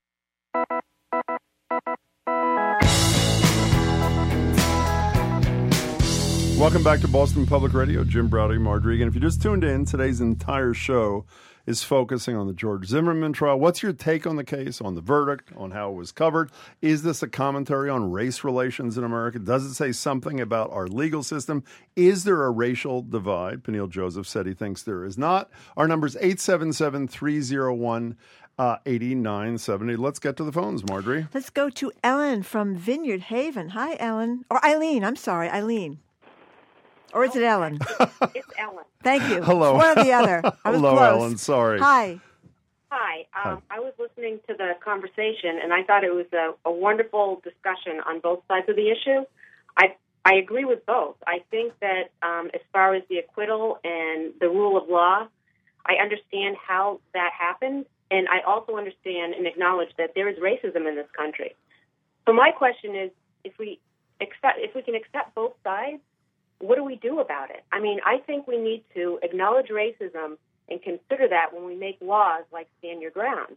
Welcome back to Boston Public Radio. Jim Browder, Mark Regan. If you just tuned in, today's entire show is focusing on the George Zimmerman trial. What's your take on the case, on the verdict, on how it was covered? Is this a commentary on race relations in America? Does it say something about our legal system? Is there a racial divide? Peniel Joseph said he thinks there is not. Our number is eight seven seven, three oh one, eight nine seven zero. Let's get to the phones, Marjorie. Let's go to Ellen from Vineyard Haven. Hi, Ellen. Or Eileen. I'm sorry, Eileen. Or is it Ellen? It's Ellen. Thank you. Hello. It's one or the other. I was Hello, close. Ellen. Sorry. Hi. Hi. Um, Hi. I was listening to the conversation, and I thought it was a, a wonderful discussion on both sides of the issue. I I agree with both. I think that um, as far as the acquittal and the rule of law, I understand how that happened, and I also understand and acknowledge that there is racism in this country. So my question is, if we accept, if we can accept both sides, what do we do about it? I mean, I think we need to acknowledge racism and consider that when we make laws like Stand Your Ground.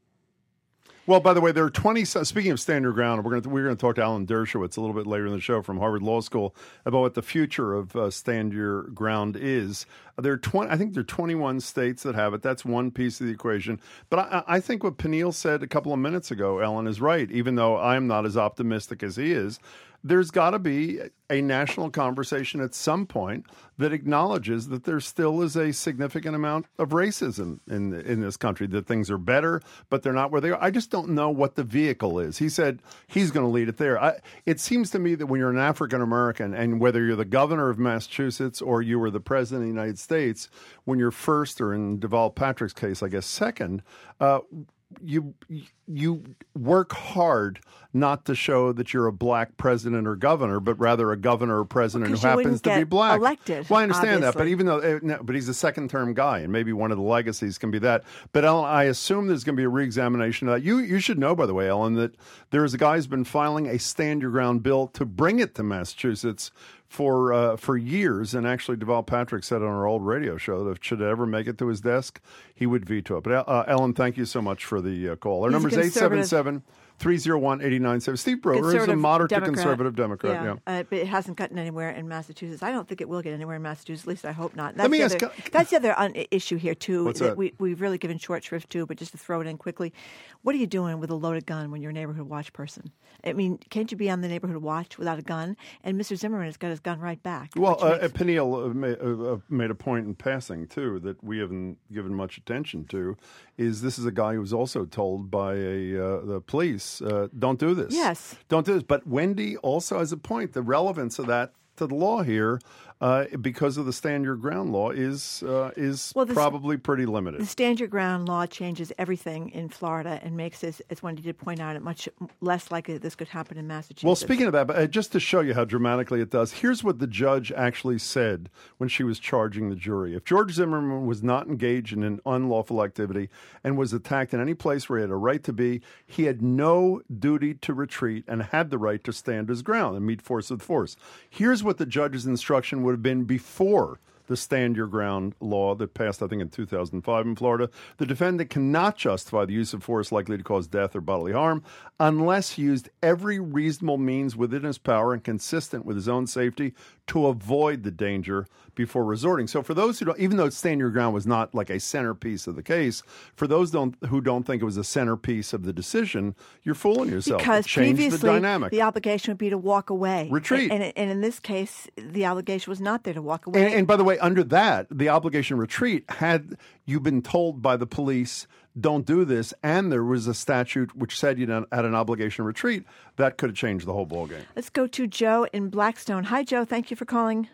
Well, by the way, there are twenty. Speaking of Stand Your Ground, we're going to we're going to talk to Alan Dershowitz a little bit later in the show from Harvard Law School about what the future of uh, Stand Your Ground is. There are twenty. I think there are twenty-one states that have it. That's one piece of the equation. But I, I think what Peniel said a couple of minutes ago, Ellen, is right. Even though I'm not as optimistic as he is, there's got to be a national conversation at some point that acknowledges that there still is a significant amount of racism in in this country, that things are better, but they're not where they are. I just don't know what the vehicle is. He said he's going to lead it there. I, it seems to me that when you're an African-American, and whether you're the governor of Massachusetts or you were the president of the United States, when you're first, or in Deval Patrick's case, I guess second, uh, you you work hard not to show that you're a black president or governor, but rather a governor or president well, who happens to be black. Elected, well, I understand obviously. that, but even though, uh, no, but he's a second-term guy, and maybe one of the legacies can be that. But Ellen, I assume there's going to be a reexamination of that. You you should know, by the way, Ellen, that there is a guy who's been filing a Stand Your Ground bill to bring it to Massachusetts for uh, for years, and actually Deval Patrick said on our old radio show that if it should ever make it to his desk, he would veto it. But uh, Ellen, thank you so much for the uh, call. Our number is eight seven seven, three oh one, eight nine seven. Steve Broder is a moderate Democrat. to conservative Democrat. Yeah, yeah. Uh, but it hasn't gotten anywhere in Massachusetts. I don't think it will get anywhere in Massachusetts. At least I hope not. That's Let me the ask. Other, that's the other un- issue here too. What's that, that? We, we've really given short shrift to, but just to throw it in quickly, what are you doing with a loaded gun when you're a neighborhood watch person? I mean, can't you be on the neighborhood watch without a gun? And Mister Zimmerman has got his gun right back. Well, uh, makes... Peniel uh, made, uh, made a point in passing, too, that we haven't given much attention to, is this is a guy who was also told by a uh, the police, uh, don't do this. Yes. Don't do this. But Wendy also has a point. The relevance of that to the law here, uh, because of the Stand Your Ground law, is uh, is well, this, probably pretty limited. The Stand Your Ground law changes everything in Florida and makes this, as Wendy did point out, it much less likely that this could happen in Massachusetts. Well, speaking of that, but uh, just to show you how dramatically it does, here's what the judge actually said when she was charging the jury. If George Zimmerman was not engaged in an unlawful activity and was attacked in any place where he had a right to be, he had no duty to retreat and had the right to stand his ground and meet force with force. Here's what the judge's instruction would have been before the Stand Your Ground law that passed, I think, in two thousand five in Florida. The defendant cannot justify the use of force likely to cause death or bodily harm unless he used every reasonable means within his power and consistent with his own safety to avoid the danger before resorting. So for those who don't, even though Stand Your Ground was not like a centerpiece of the case, for those don't, who don't think it was a centerpiece of the decision, you're fooling yourself. Because it changed previously the dynamic. The obligation would be to walk away. Retreat. And, and, and in this case, the obligation was not there to walk away. And, and by the way, under that, the obligation retreat, had you been told by the police, don't do this, and there was a statute which said you had an obligation retreat, that could have changed the whole ballgame. Let's go to Joe in Blackstone. Hi, Joe. Thank you for calling.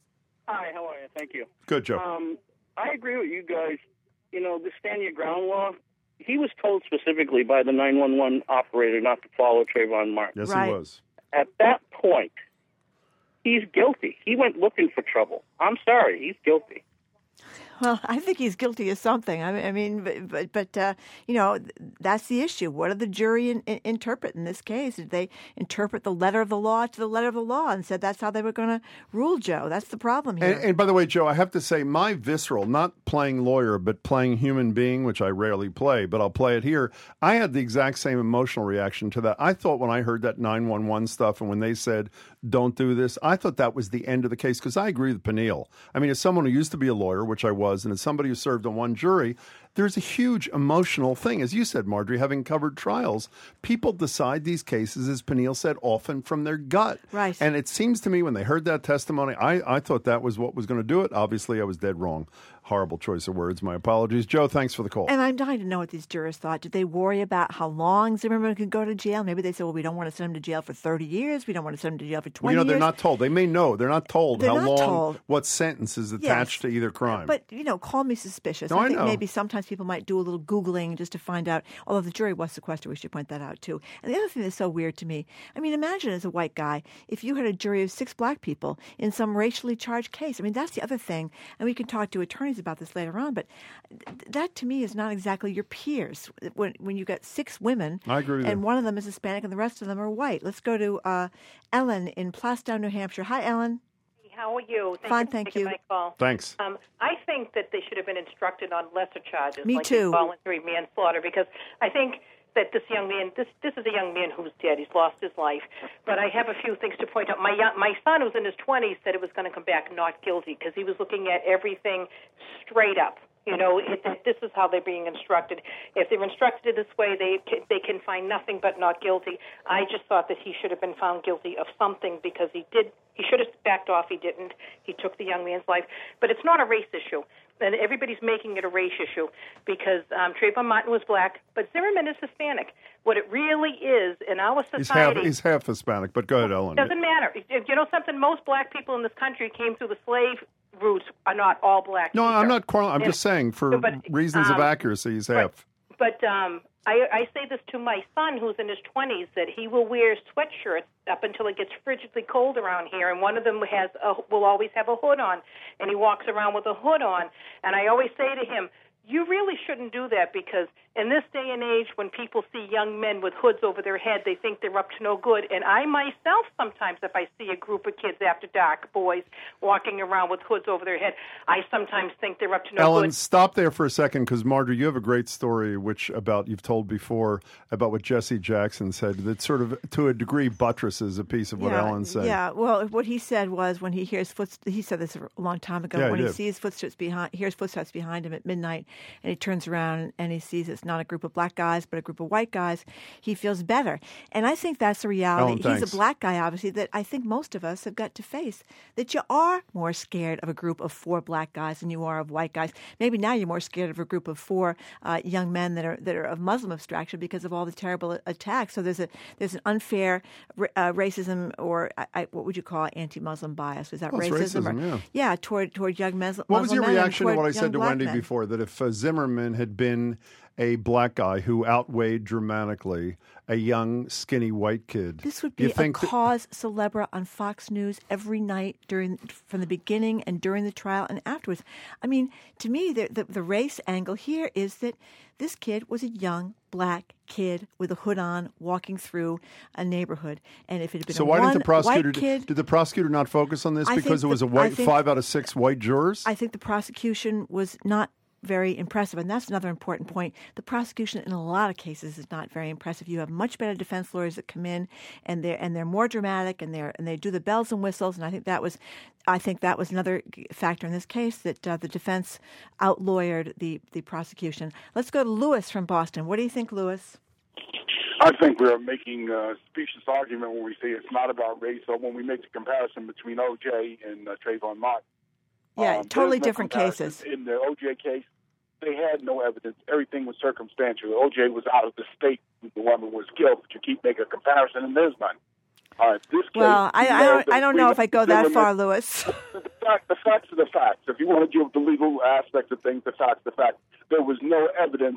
Hi, how are you? Thank you. Good, Joe. Um, I agree with you guys. You know, the Stand Your Ground law, he was told specifically by the nine one one operator not to follow Trayvon Martin. Yes, right. he was. at that point, he's guilty. He went looking for trouble. I'm sorry, he's guilty. Well, I think he's guilty of something. I mean, but, but, but uh, you know, that's the issue. What did the jury in, in, interpret in this case? Did they interpret the letter of the law to the letter of the law and said that's how they were going to rule, Joe? That's the problem here. And, and by the way, Joe, I have to say my visceral, not playing lawyer, but playing human being, which I rarely play, but I'll play it here. I had the exact same emotional reaction to that. I thought when I heard that nine one one stuff and when they said, don't do this, I thought that was the end of the case because I agree with Peniel. I mean, as someone who used to be a lawyer, which I was, and as somebody who served on one jury, there's a huge emotional thing. As you said, Marjorie, having covered trials, people decide these cases, as Peniel said, often from their gut. Right. And it seems to me when they heard that testimony, I, I thought that was what was going to do it. Obviously, I was dead wrong. Horrible choice of words. My apologies. Joe, thanks for the call. And I'm dying to know what these jurors thought. Did they worry about how long Zimmerman could go to jail? Maybe they said, well, we don't want to send him to jail for thirty years. We don't want to send him to jail for twenty well, you know, years. they're not told. They may know. They're not told They're how not long, told. what sentence is attached Yes. to either crime. But, you know, call me suspicious. No, I I think know. maybe sometimes people might do a little Googling just to find out, although the jury was sequestered, we should point that out too. And the other thing that's so weird to me, I mean, imagine as a white guy, if you had a jury of six black people in some racially charged case. I mean, that's the other thing. And we can talk to attorneys about this later on, but th- that to me is not exactly your peers. When when you got six women, I agree with and you. one of them is Hispanic and the rest of them are white. Let's go to uh, Ellen in Plastown, New Hampshire. Hi, Ellen. How are you? Thank Fine, you for thank taking you. My call. Thanks. Um, I think that they should have been instructed on lesser charges, Me like too. involuntary manslaughter, because I think that this young man, this this is a young man who's dead. He's lost his life. But I have a few things to point out. My young, my son, who's in his twenties, said it was going to come back not guilty because he was looking at everything straight up. You know, it, this is how they're being instructed. If they're instructed this way, they can, they can find nothing but not guilty. I just thought that he should have been found guilty of something because he did. He should have backed off. He didn't. He took the young man's life. But it's not a race issue. And everybody's making it a race issue because um, Trayvon Martin was black, but Zimmerman is Hispanic. What it really is in our He's half, society... he's half Hispanic, but go ahead, Ellen. doesn't matter. You know something? Most black people in this country came through the slave routes are not all black. No, either. I'm not quarreling. I'm And- just saying for No, but, reasons of um, accuracy, he's half. But um, I, I say this to my son, who's in his twenties, that he will wear sweatshirts up until it gets frigidly cold around here, and one of them has a, will always have a hood on, and he walks around with a hood on. And I always say to him, you really shouldn't do that because in this day and age, when people see young men with hoods over their head, they think they're up to no good. And I myself, sometimes, if I see a group of kids after dark, boys, walking around with hoods over their head, I sometimes think they're up to no Ellen, good. stop there for a second because, Marjorie, you have a great story which about you've told before about what Jesse Jackson said that sort of, to a degree, buttresses a piece of what yeah, Ellen said. Yeah, well, what he said was when he hears footsteps, he said this a long time ago, Yeah, when he he did. sees footsteps behind, hears footsteps behind him at midnight, and he turns around and he sees it's not a group of black guys, but a group of white guys, he feels better. And I think that's a reality. Ellen, He's thanks. a black guy, obviously, that I think most of us have got to face, that you are more scared of a group of four black guys than you are of white guys. Maybe now you're more scared of a group of four uh, young men that are that are of Muslim abstraction because of all the terrible attacks. So there's a there's an unfair uh, racism, or I, I, what would you call anti-Muslim bias? Was that Well, it's racism? racism, or, yeah. yeah, toward toward young Muslim. What was your men and reaction to toward what I young said to black Wendy men? before, that if uh, Zimmerman had been a black guy who outweighed dramatically a young, skinny white kid, This would you be a think that- cause célèbre on Fox News every night during, from the beginning and during the trial and afterwards. I mean, to me, the, the, the race angle here is that this kid was a young black kid with a hood on, walking through a neighborhood. And if it had been so a why one didn't the prosecutor white kid, did the prosecutor not focus on this I because it think was the- a white I think- five out of six white jurors? I think the prosecution was not very impressive, and that's another important point. The prosecution, in a lot of cases, is not very impressive. You have much better defense lawyers that come in, and they're and they're more dramatic, and they're and they do the bells and whistles. And I think that was, I think that was another factor in this case, that uh, the defense outlawyered the the prosecution. Let's go to Lewis from Boston. What do you think, Lewis? I think we're making a specious argument when we say it's not about race, or when we make the comparison between O J and uh, Trayvon Martin. Yeah, Um, totally there's no different comparison. cases. In the O J case, they had no evidence. Everything was circumstantial. O J was out of the state when the woman was killed, but you keep making a comparison, and there's none. All right, this case, Well, I, we I know don't that I don't we know if I go that Zimmerman- far, Lewis. The, fact, the facts are the facts. If you want to give the legal aspects of things, the facts are the facts. There was no evidence that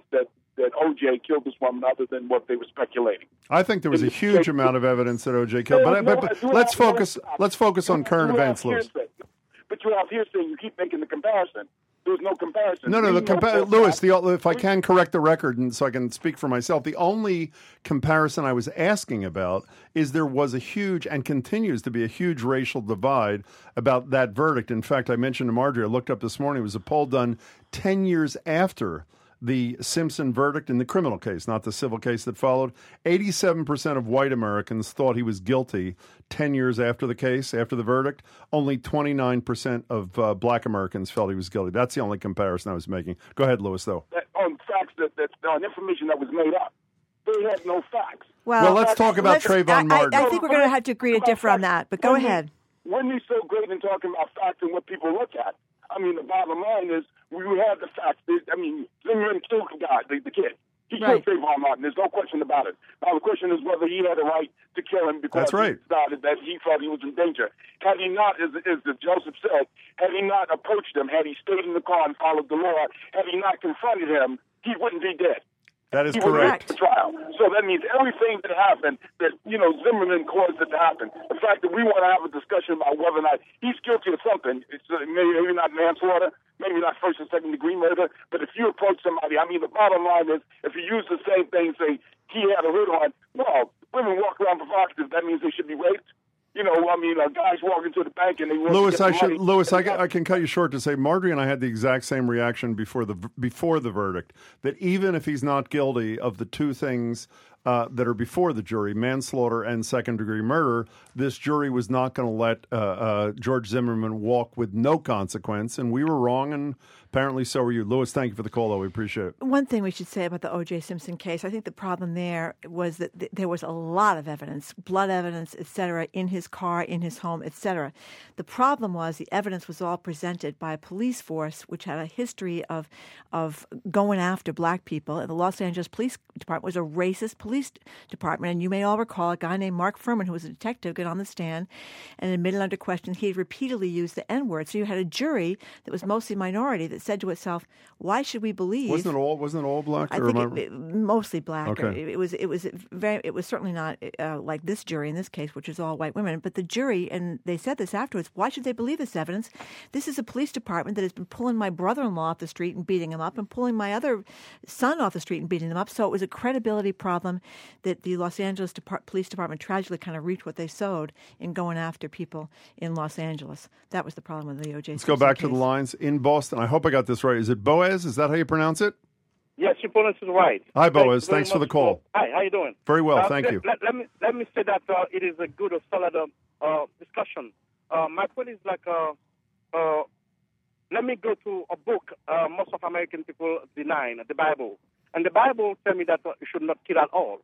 that O J killed this woman other than what they were speculating. I think there was a huge amount of evidence that O J killed. But, but, but let's focus. Let's focus on current events, Lewis. But you have hearsay. You keep making the comparison. There's no comparison. No, no, the compa- Lewis, the, if I can correct the record and so I can speak for myself, the only comparison I was asking about is there was a huge and continues to be a huge racial divide about that verdict. In fact, I mentioned to Marjorie, I looked up this morning, it was a poll done ten years after the Simpson verdict in the criminal case, not the civil case that followed. eighty-seven percent of white Americans thought he was guilty ten years after the case, after the verdict. Only twenty-nine percent of uh, black Americans felt he was guilty. That's the only comparison I was making. Go ahead, Lewis, though. That, on facts, that, that on information that was made up. They had no facts. Well, well let's talk about let's, Trayvon Martin. I, I think we're going to have to agree to differ on that, but go when ahead. He, when he's so great in talking about facts and what people look at, I mean, the bottom line is we have the facts. I mean, Zimmerman killed the guy, the, the kid. He right. killed Trayvon Martin. There's no question about it. Now, the question is whether he had a right to kill him because That's right. he decided that he thought he was in danger. Had he not, as, as Joseph said, had he not approached him, had he stayed in the car and followed the law, had he not confronted him, he wouldn't be dead. That is he correct. The trial. So that means everything that happened, that, you know, Zimmerman caused it to happen. The fact that we want to have a discussion about whether or not he's guilty of something, it's uh, maybe, maybe not manslaughter, maybe not first and second degree murder, but if you approach somebody, I mean, the bottom line is, if you use the same thing, say, he had a hood on, well, women walk around provocative, that means they should be raped. You know, I mean, uh, guys walk into the bank and they want Lewis, to get I should, money. Lewis, I can, I can cut you short to say Marjorie and I had the exact same reaction before the before the verdict. That even if he's not guilty of the two things uh, that are before the jury, manslaughter and second degree murder, this jury was not going to let uh, uh, George Zimmerman walk with no consequence, and we were wrong, and apparently so were you. Lewis, thank you for the call, though. We appreciate it. One thing we should say about the O J. Simpson case, I think the problem there was that th- there was a lot of evidence, blood evidence, et cetera, in his car, in his home, et cetera. The problem was the evidence was all presented by a police force which had a history of of going after black people. And the Los Angeles Police Department was a racist police department. And you may all recall a guy named Mark Furman, who was a detective, get on the stand and admitted under question he had repeatedly used the N-word. So you had a jury that was mostly minority that said to itself, why should we believe? Wasn't it all? Wasn't it all black? I or think it, it, mostly black. Okay. It, it was. It was very. It was certainly not uh, like this jury in this case, which is all white women. But the jury, and they said this afterwards. Why should they believe this evidence? This is a police department that has been pulling my brother-in-law off the street and beating him up, and pulling my other son off the street and beating him up. So it was a credibility problem that the Los Angeles Depart- Police Department tragically kind of reaped what they sowed in going after people in Los Angeles. That was the problem with the O J. Let's go back case. to the lines in Boston. I hope I got this right. Is it Boaz? Is that how you pronounce it? Yes, you pronounce it right. Hi, Boaz. Thank Thanks for the call. For, hi, how you doing? Very well, uh, thank let, you. Let, let me let me say that uh, it is a good, or solid uh, discussion. Uh, my point is like, uh, uh, let me go to a book uh, most of American people deny, the Bible. And the Bible tells me that uh, you should not kill at all.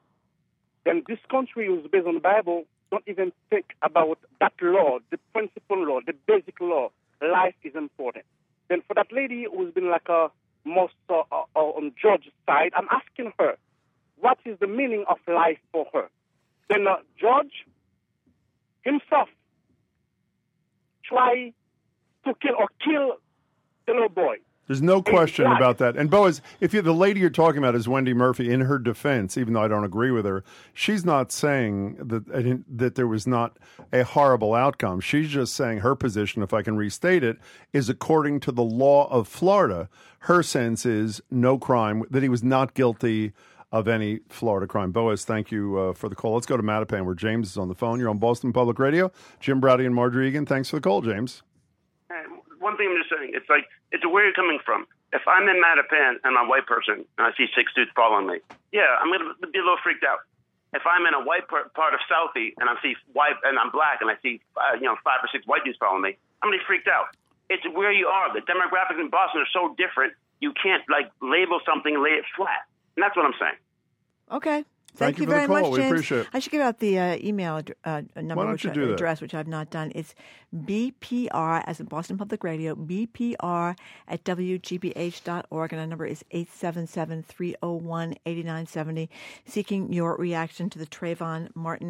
Then this country is based on the Bible. Don't even think about that law, the principal law, the basic law. Life is important. Then for that lady who's been like a most uh, uh, on George's side, I'm asking her, what is the meaning of life for her? Then uh, George himself try to kill or kill the little boy. There's no question about that. And Boaz, if you the lady you're talking about is Wendy Murphy, in her defense, even though I don't agree with her, she's not saying that that there was not a horrible outcome. She's just saying her position, if I can restate it, is according to the law of Florida, her sense is no crime, that he was not guilty of any Florida crime. Boaz, thank you uh, for the call. Let's go to Mattapan, where James is on the phone. You're on Boston Public Radio. Jim Browdy and Marjorie Egan, thanks for the call, James. One thing I'm just saying, it's like, it's where you're coming from. If I'm in Mattapan and I'm a white person and I see six dudes following me, yeah, I'm going to be a little freaked out. If I'm in a white part of Southie and I see white and I'm black and I see uh, you know five or six white dudes following me, I'm going to be freaked out. It's where you are. The demographics in Boston are so different. You can't like label something and lay it flat. And that's what I'm saying. Okay. Thank, Thank you you for very the call. much, We James. appreciate it. I should give out the uh, email ad- uh, number, Why don't which you I, do that? address, which I've not done. It's B P R, as in Boston Public Radio, B P R at W G B H dot org, and our number is eight seven seven, three oh one, eight nine seven oh, seeking your reaction to the Trayvon Martin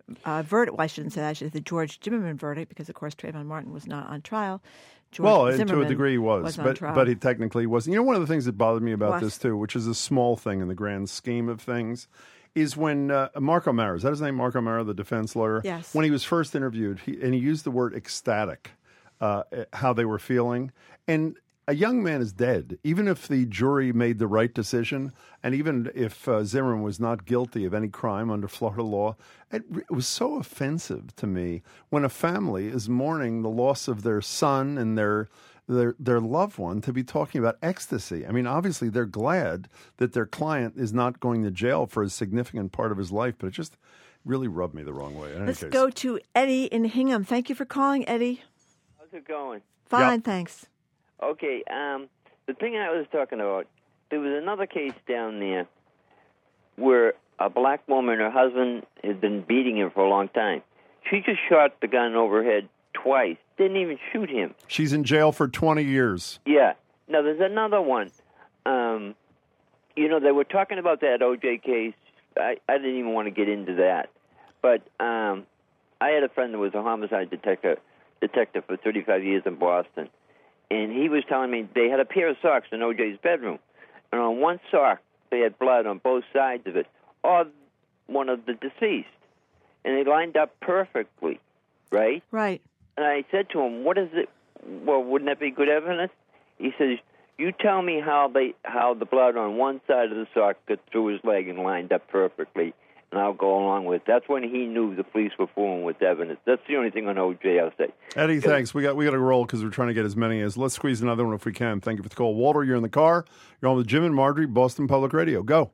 uh, verdict. Well, I shouldn't say that. I should say the George Zimmerman verdict, because, of course, Trayvon Martin was not on trial. George well, and Zimmerman to a degree he was, was on but, trial. but he technically wasn't. You know, one of the things that bothered me about What? this, too, which is a small thing in the grand scheme of things, is when uh, Mark O'Mara, is that his name, Mark O'Mara, the defense lawyer? Yes. When he was first interviewed, he, and he used the word ecstatic, uh, how they were feeling. And a young man is dead. Even if the jury made the right decision, and even if uh, Zimmerman was not guilty of any crime under Florida law, it, it was so offensive to me when a family is mourning the loss of their son and their their their loved one to be talking about ecstasy. I mean, obviously they're glad that their client is not going to jail for a significant part of his life, but it just really rubbed me the wrong way. In any Let's case. go to Eddie in Hingham. Thank you for calling, Eddie. How's it going? Fine, thanks. Okay, um, the thing I was talking about, there was another case down there where a black woman, her husband had been beating him for a long time. She just shot the gun over her head twice, didn't even shoot him. She's in jail for twenty years. Yeah. Now, there's another one. Um, you know, they were talking about that O J case. I, I didn't even want to get into that. But um, I had a friend that was a homicide detective, detective for thirty-five years in Boston. And he was telling me they had a pair of socks in O J's bedroom. And on one sock, they had blood on both sides of it, or one of the deceased. And they lined up perfectly, right? Right. And I said to him, what is it? Well, wouldn't that be good evidence? He says, you tell me how they how the blood on one side of the sock got through his leg and lined up perfectly, and I'll go along with it. That's when he knew the police were fooling with evidence. That's the only thing on O J I'll say. Eddie, thanks. We got we got to roll because we're trying to get as many as. Let's squeeze another one if we can. Thank you for the call. Walter, you're in the car. You're on with Jim and Marjorie, Boston Public Radio. Go.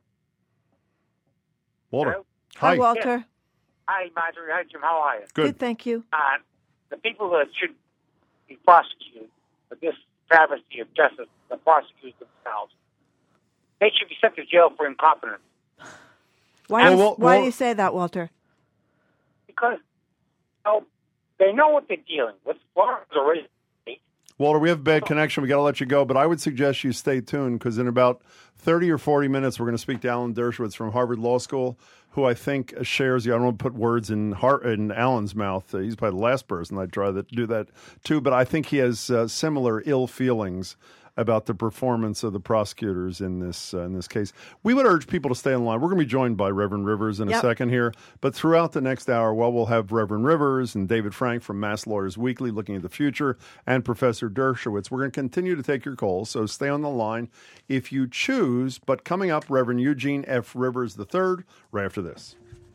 Walter. Hello? Hi. Hi, Walter. Yeah. Hi, Marjorie. Hi, Jim. How are you? Good. Good, thank you. Uh, the people that should be prosecuted for this travesty of justice, the prosecutors themselves, they should be sent to jail for incompetence. Why, Well, do, you, well, why well- do you say that, Walter? Because you know, they know what they're dealing with. Florida's already. Walter, we have a bad connection. We got to let you go, but I would suggest you stay tuned because in about thirty or forty minutes, we're going to speak to Alan Dershowitz from Harvard Law School, who I think shares you. I don't want to put words in Har- in Alan's mouth. Uh, he's probably the last person I'd try to do that to, but I think he has uh, similar ill feelings about the performance of the prosecutors in this uh, in this case. We would urge people to stay in line. We're going to be joined by Reverend Rivers in a Yep. second here, but throughout the next hour, well, we'll have Reverend Rivers and David Frank from Mass Lawyers Weekly looking at the future, and Professor Dershowitz. We're going to continue to take your calls, so stay on the line if you choose. But coming up, Reverend Eugene F. Rivers the third, right after this.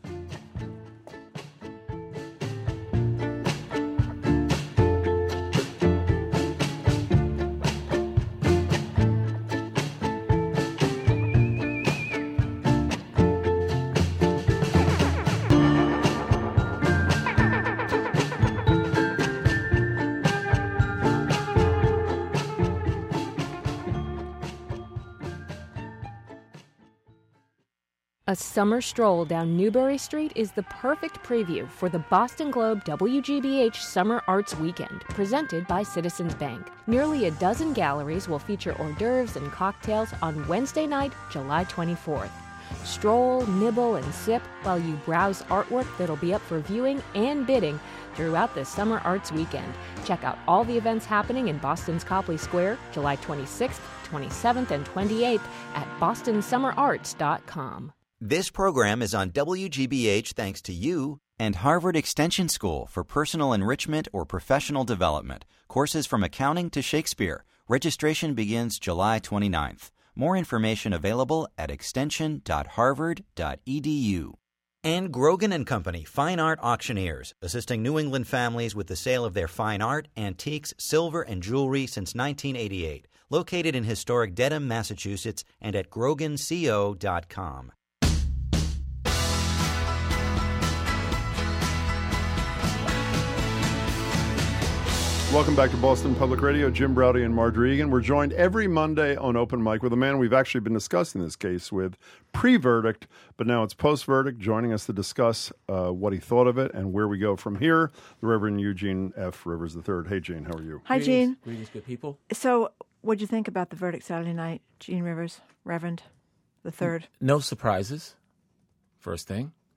A summer stroll down Newbury Street is the perfect preview for the Boston Globe W G B H Summer Arts Weekend, presented by Citizens Bank. Nearly a dozen galleries will feature hors d'oeuvres and cocktails on Wednesday night, July twenty-fourth. Stroll, nibble, and sip while you browse artwork that'll be up for viewing and bidding throughout the Summer Arts Weekend. Check out all the events happening in Boston's Copley Square, July twenty-sixth, twenty-seventh, and twenty-eighth at boston summer arts dot com. This program is on W G B H thanks to you and Harvard Extension School for personal enrichment or professional development. Courses from accounting to Shakespeare. Registration begins July twenty-ninth. More information available at extension dot harvard dot e d u. And Grogan and Company, Fine Art Auctioneers, assisting New England families with the sale of their fine art, antiques, silver, and jewelry since nineteen eighty-eight. Located in historic Dedham, Massachusetts, and at grogan co dot com. Welcome back to Boston Public Radio. Jim Browdy and Marjorie Egan. We're joined every Monday on Open Mic with a man we've actually been discussing this case with pre-verdict, but now it's post-verdict. Joining us to discuss uh, what he thought of it and where we go from here, the Reverend Eugene F. Rivers the third. Hey, Gene, how are you? Hi, Gene. Greetings, good people. So, what'd you think about the verdict Saturday night, Gene Rivers, Reverend the third? No surprises, first thing.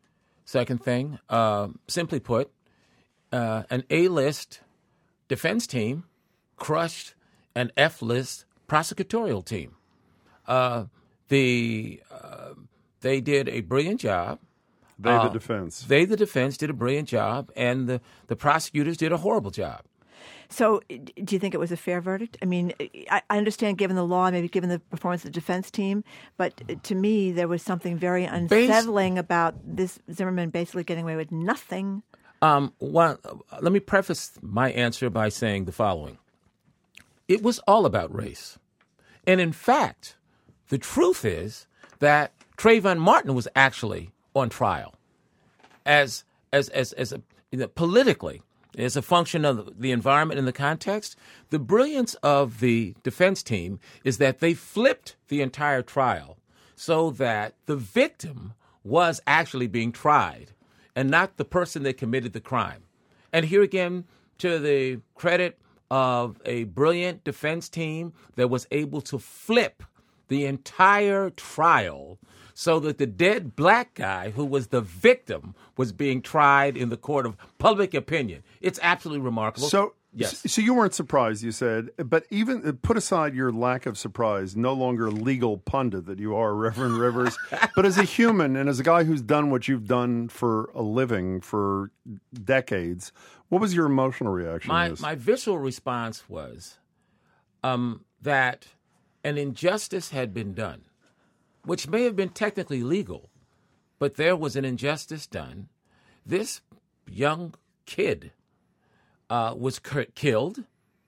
Second thing, uh, simply put, uh, an A-list defense team crushed an F-list prosecutorial team. Uh, the uh, they did a brilliant job. They, uh, the defense. They, the defense, did a brilliant job, and the, the prosecutors did a horrible job. So do you think it was a fair verdict? I mean, I understand given the law, maybe given the performance of the defense team, but to me there was something very unsettling Based, about this Zimmerman basically getting away with nothing. Um, well, let me preface my answer by saying the following. It was all about race. And in fact, the truth is that Trayvon Martin was actually on trial as as as, as a, you know, politically. As a function of the environment and the context. The brilliance of the defense team is that they flipped the entire trial so that the victim was actually being tried and not the person that committed the crime. And here again, to the credit of a brilliant defense team that was able to flip the entire trial so that the dead black guy who was the victim was being tried in the court of public opinion. It's absolutely remarkable. So, yes. So you weren't surprised, you said, but even put aside your lack of surprise, no longer legal pundit that you are, Reverend Rivers, but as a human and as a guy who's done what you've done for a living for decades, what was your emotional reaction My, to this? my visceral response was um, that an injustice had been done, which may have been technically legal, but there was an injustice done. This young kid uh, was c- killed,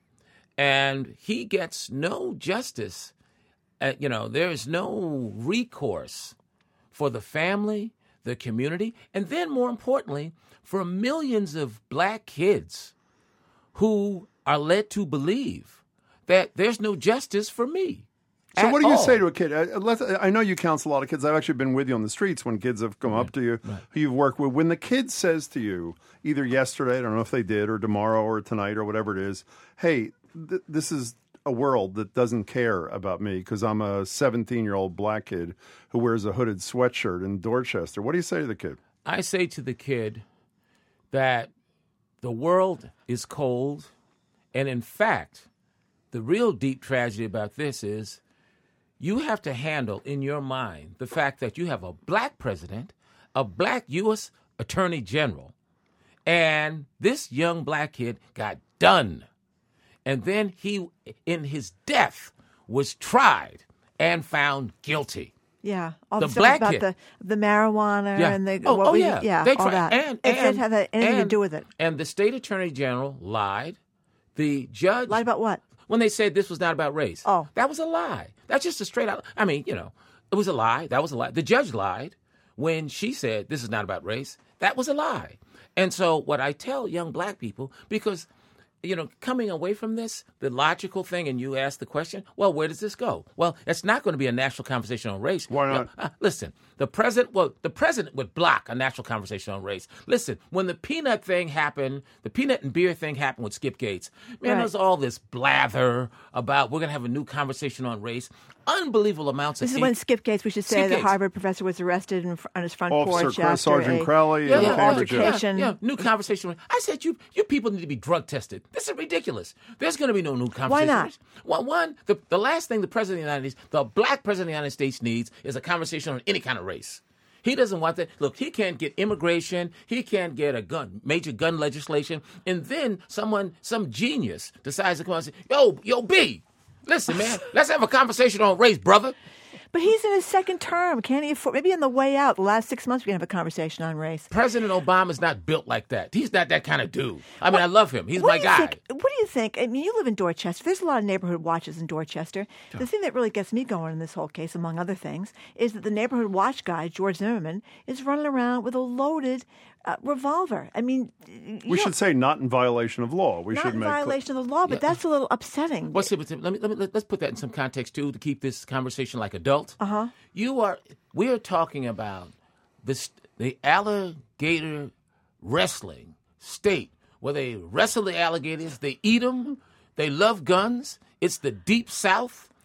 and he gets no justice. Uh, you know, there is no recourse for the family, the community, and then more importantly, for millions of black kids who are led to believe that there's no justice for me. So what do you all. say to a kid? I, let's, I know you counsel a lot of kids. I've actually been with you on the streets when kids have come right. up to you, right. who you've worked with. When the kid says to you, either yesterday, I don't know if they did, or tomorrow or tonight or whatever it is, hey, th- this is a world that doesn't care about me because I'm a seventeen-year-old black kid who wears a hooded sweatshirt in Dorchester. What do you say to the kid? I say to the kid that the world is cold, and in fact, the real deep tragedy about this is you have to handle in your mind the fact that you have a black president, a black U S attorney general, and this young black kid got done. And then he, in his death, was tried and found guilty. Yeah, all the the black stuff kid. about the, the marijuana yeah. and the oh, what oh we, yeah, yeah, they all tried. that. And, it and, didn't have anything and, to do with it. And the state attorney general lied. The judge lied about what? When they said this was not about race. Oh, that was a lie. That's just a straight out. I mean, you know, it was a lie. That was a lie. The judge lied when she said this is not about race. That was a lie. And so what I tell young black people, because, you know, coming away from this, the logical thing, and you ask the question, well, where does this go? Well, it's not going to be a national conversation on race. Why not? Uh, listen, the president, well, the president would block a national conversation on race. Listen, when the peanut thing happened, the peanut and beer thing happened with Skip Gates, man, right. there's all this blather about we're going to have a new conversation on race. Unbelievable amounts this of... This is when Skip Gates, we should say, Skip the Gates. Harvard professor was arrested in, on his front Officer porch Chris, after Sergeant a Crowley, yeah, and yeah, altercation. Yeah, yeah, new conversation. I said, you you people need to be drug tested. This is ridiculous. There's going to be no new conversation. Why not? Well, one, the, the last thing the president of the United States, the black president of the United States needs is a conversation on any kind of race. He doesn't want that. Look, he can't get immigration. He can't get a gun, major gun legislation. And then someone, some genius decides to come out and say, yo, yo, B, listen, man, let's have a conversation on race, brother. But he's in his second term. Can't he afford? Maybe on the way out, the last six months, we can have a conversation on race. President Obama's not built like that. He's not that kind of dude. I mean, what, I love him. He's my guy. Think, what do you think? I mean, you live in Dorchester. There's a lot of neighborhood watches in Dorchester. The thing that really gets me going in this whole case, among other things, is that the neighborhood watch guy, George Zimmerman, is running around with a loaded uh, revolver. I mean, we should say not in violation of law. We not should in make violation of the law, but yeah. that's a little upsetting. Well, see, let me, let me let's put that in some context too to keep this conversation like adult. Uh huh. You are. We are talking about this the alligator wrestling state where they wrestle the alligators, they eat them, they love guns. It's the deep South.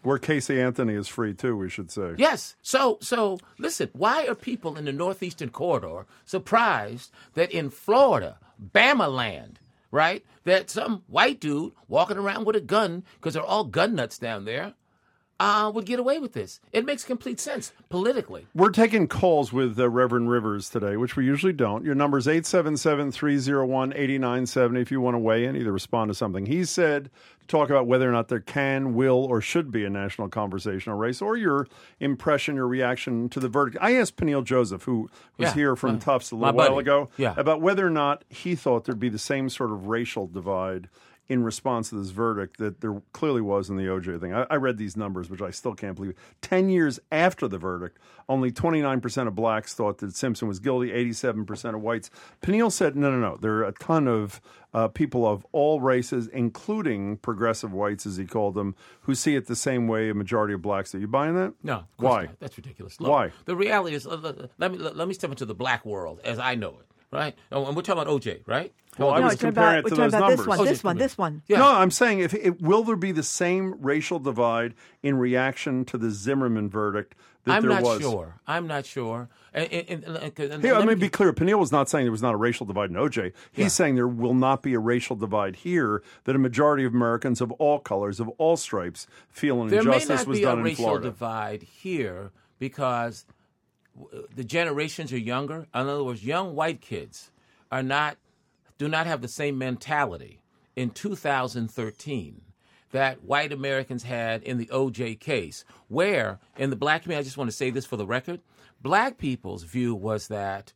Where Casey Anthony is free, too, we should say. Yes. So, so listen, why are people in the Northeastern Corridor surprised that in Florida, Bama land, right, that some white dude walking around with a gun, because they're all gun nuts down there, uh, would get away with this? It makes complete sense politically. We're taking calls with uh, Reverend Rivers today, which we usually don't. Your number is eight seven seven, three oh one, eight nine seven zero if you want to weigh in, either respond to something he said, talk about whether or not there can, will, or should be a national conversation on race, or your impression, your reaction to the verdict. I asked Peniel Joseph, who was Yeah, here from uh, Tufts a my little while buddy. ago, Yeah. about whether or not he thought there'd be the same sort of racial divide in response to this verdict that there clearly was in the O J thing. I, I read these numbers, which I still can't believe. Ten years after the verdict, only twenty-nine percent of blacks thought that Simpson was guilty, eighty-seven percent of whites. Peniel said, no, no, no. There are a ton of uh, people of all races, including progressive whites, as he called them, who see it the same way a majority of blacks do. You buying that? No. of course Why? not. That's ridiculous. Look, Why? The reality is, uh, let, let me let me step into the black world as I know it, right? And we're talking about O J, right? Well, I No, was we're talking comparing about- it to we're those talking about this numbers. one, this one, this one. Yeah. No, I'm saying, if it, will there be the same racial divide in reaction to the Zimmerman verdict that I'm there not was? sure. I'm not sure. And, and, and, and, and Here, let me me be clear. Peniel was not saying there was not a racial divide in O J. He's Yeah. saying there will not be a racial divide here, that a majority of Americans of all colors, of all stripes, feel an There may injustice not was be a done in racial Florida. divide here because w- the generations are younger. In other words, young white kids are not do not have the same mentality in two thousand thirteen that white Americans had in the O J case, where in the black community, I just want to say this for the record, black people's view was that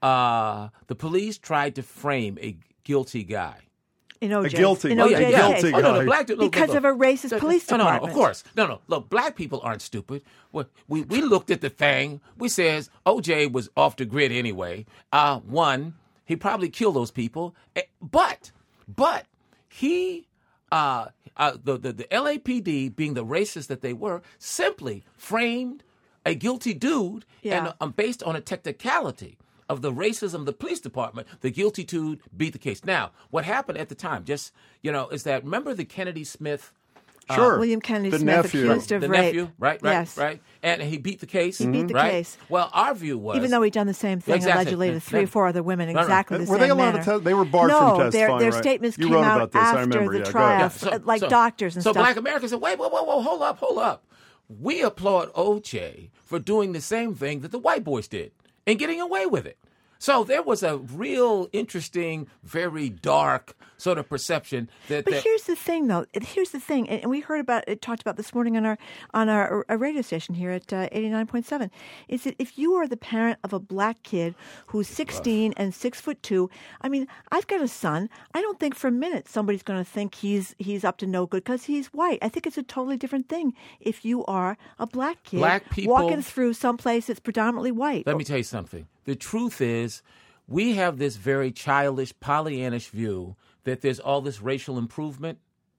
uh, the police tried to frame a guilty guy. In O J. A guilty in guy. O J's A guilty case. guy. Oh, no, no, black, look, look, Because look. of a racist No, police no, no, department. No, of course. No, no. Look, black people aren't stupid. We, we, we looked at the thing. We says O J was off the grid anyway. Uh, one, he probably killed those people. Eh, But, but he, uh, uh, the, the, the L A P D, being the racist that they were, simply framed a guilty dude Yeah. and um, based on a technicality of the racism of the police department, the guilty dude beat the case. Now, what happened at the time, just, you know, is that, remember the Kennedy Smith? uh, Sure. William Kennedy The Smith nephew. accused of the rape. nephew, right, right, Yes. right, and he beat the case. He beat the right? case. Well, our view was, Even though he'd done the same thing Exactly. allegedly to three or Yeah. four other women, No, no. exactly the Were same they allowed manner. to test? They were barred no, from their, testifying, their right? statements You came wrote out about this. I after remember, the yeah, go trial, ahead. So- like so- doctors and so stuff. black Americans said, wait, whoa, whoa, whoa, hold up, hold up. We applaud O J for doing the same thing that the white boys did and getting away with it. So there was a real interesting, very dark sort of perception that. But that here's the thing, though. Here's the thing, and and we heard about it, talked about this morning on our on our, our radio station here at uh, eighty-nine point seven. Is that if you are the parent of a black kid who's sixteen and six foot two? I mean, I've got a son. I don't think for a minute somebody's going to think he's he's up to no good because he's white. I think it's a totally different thing if you are a black kid Black people- walking through some place that's predominantly white. Let me tell you something. The truth is, we have this very childish, Pollyannish view that there's all this racial improvement.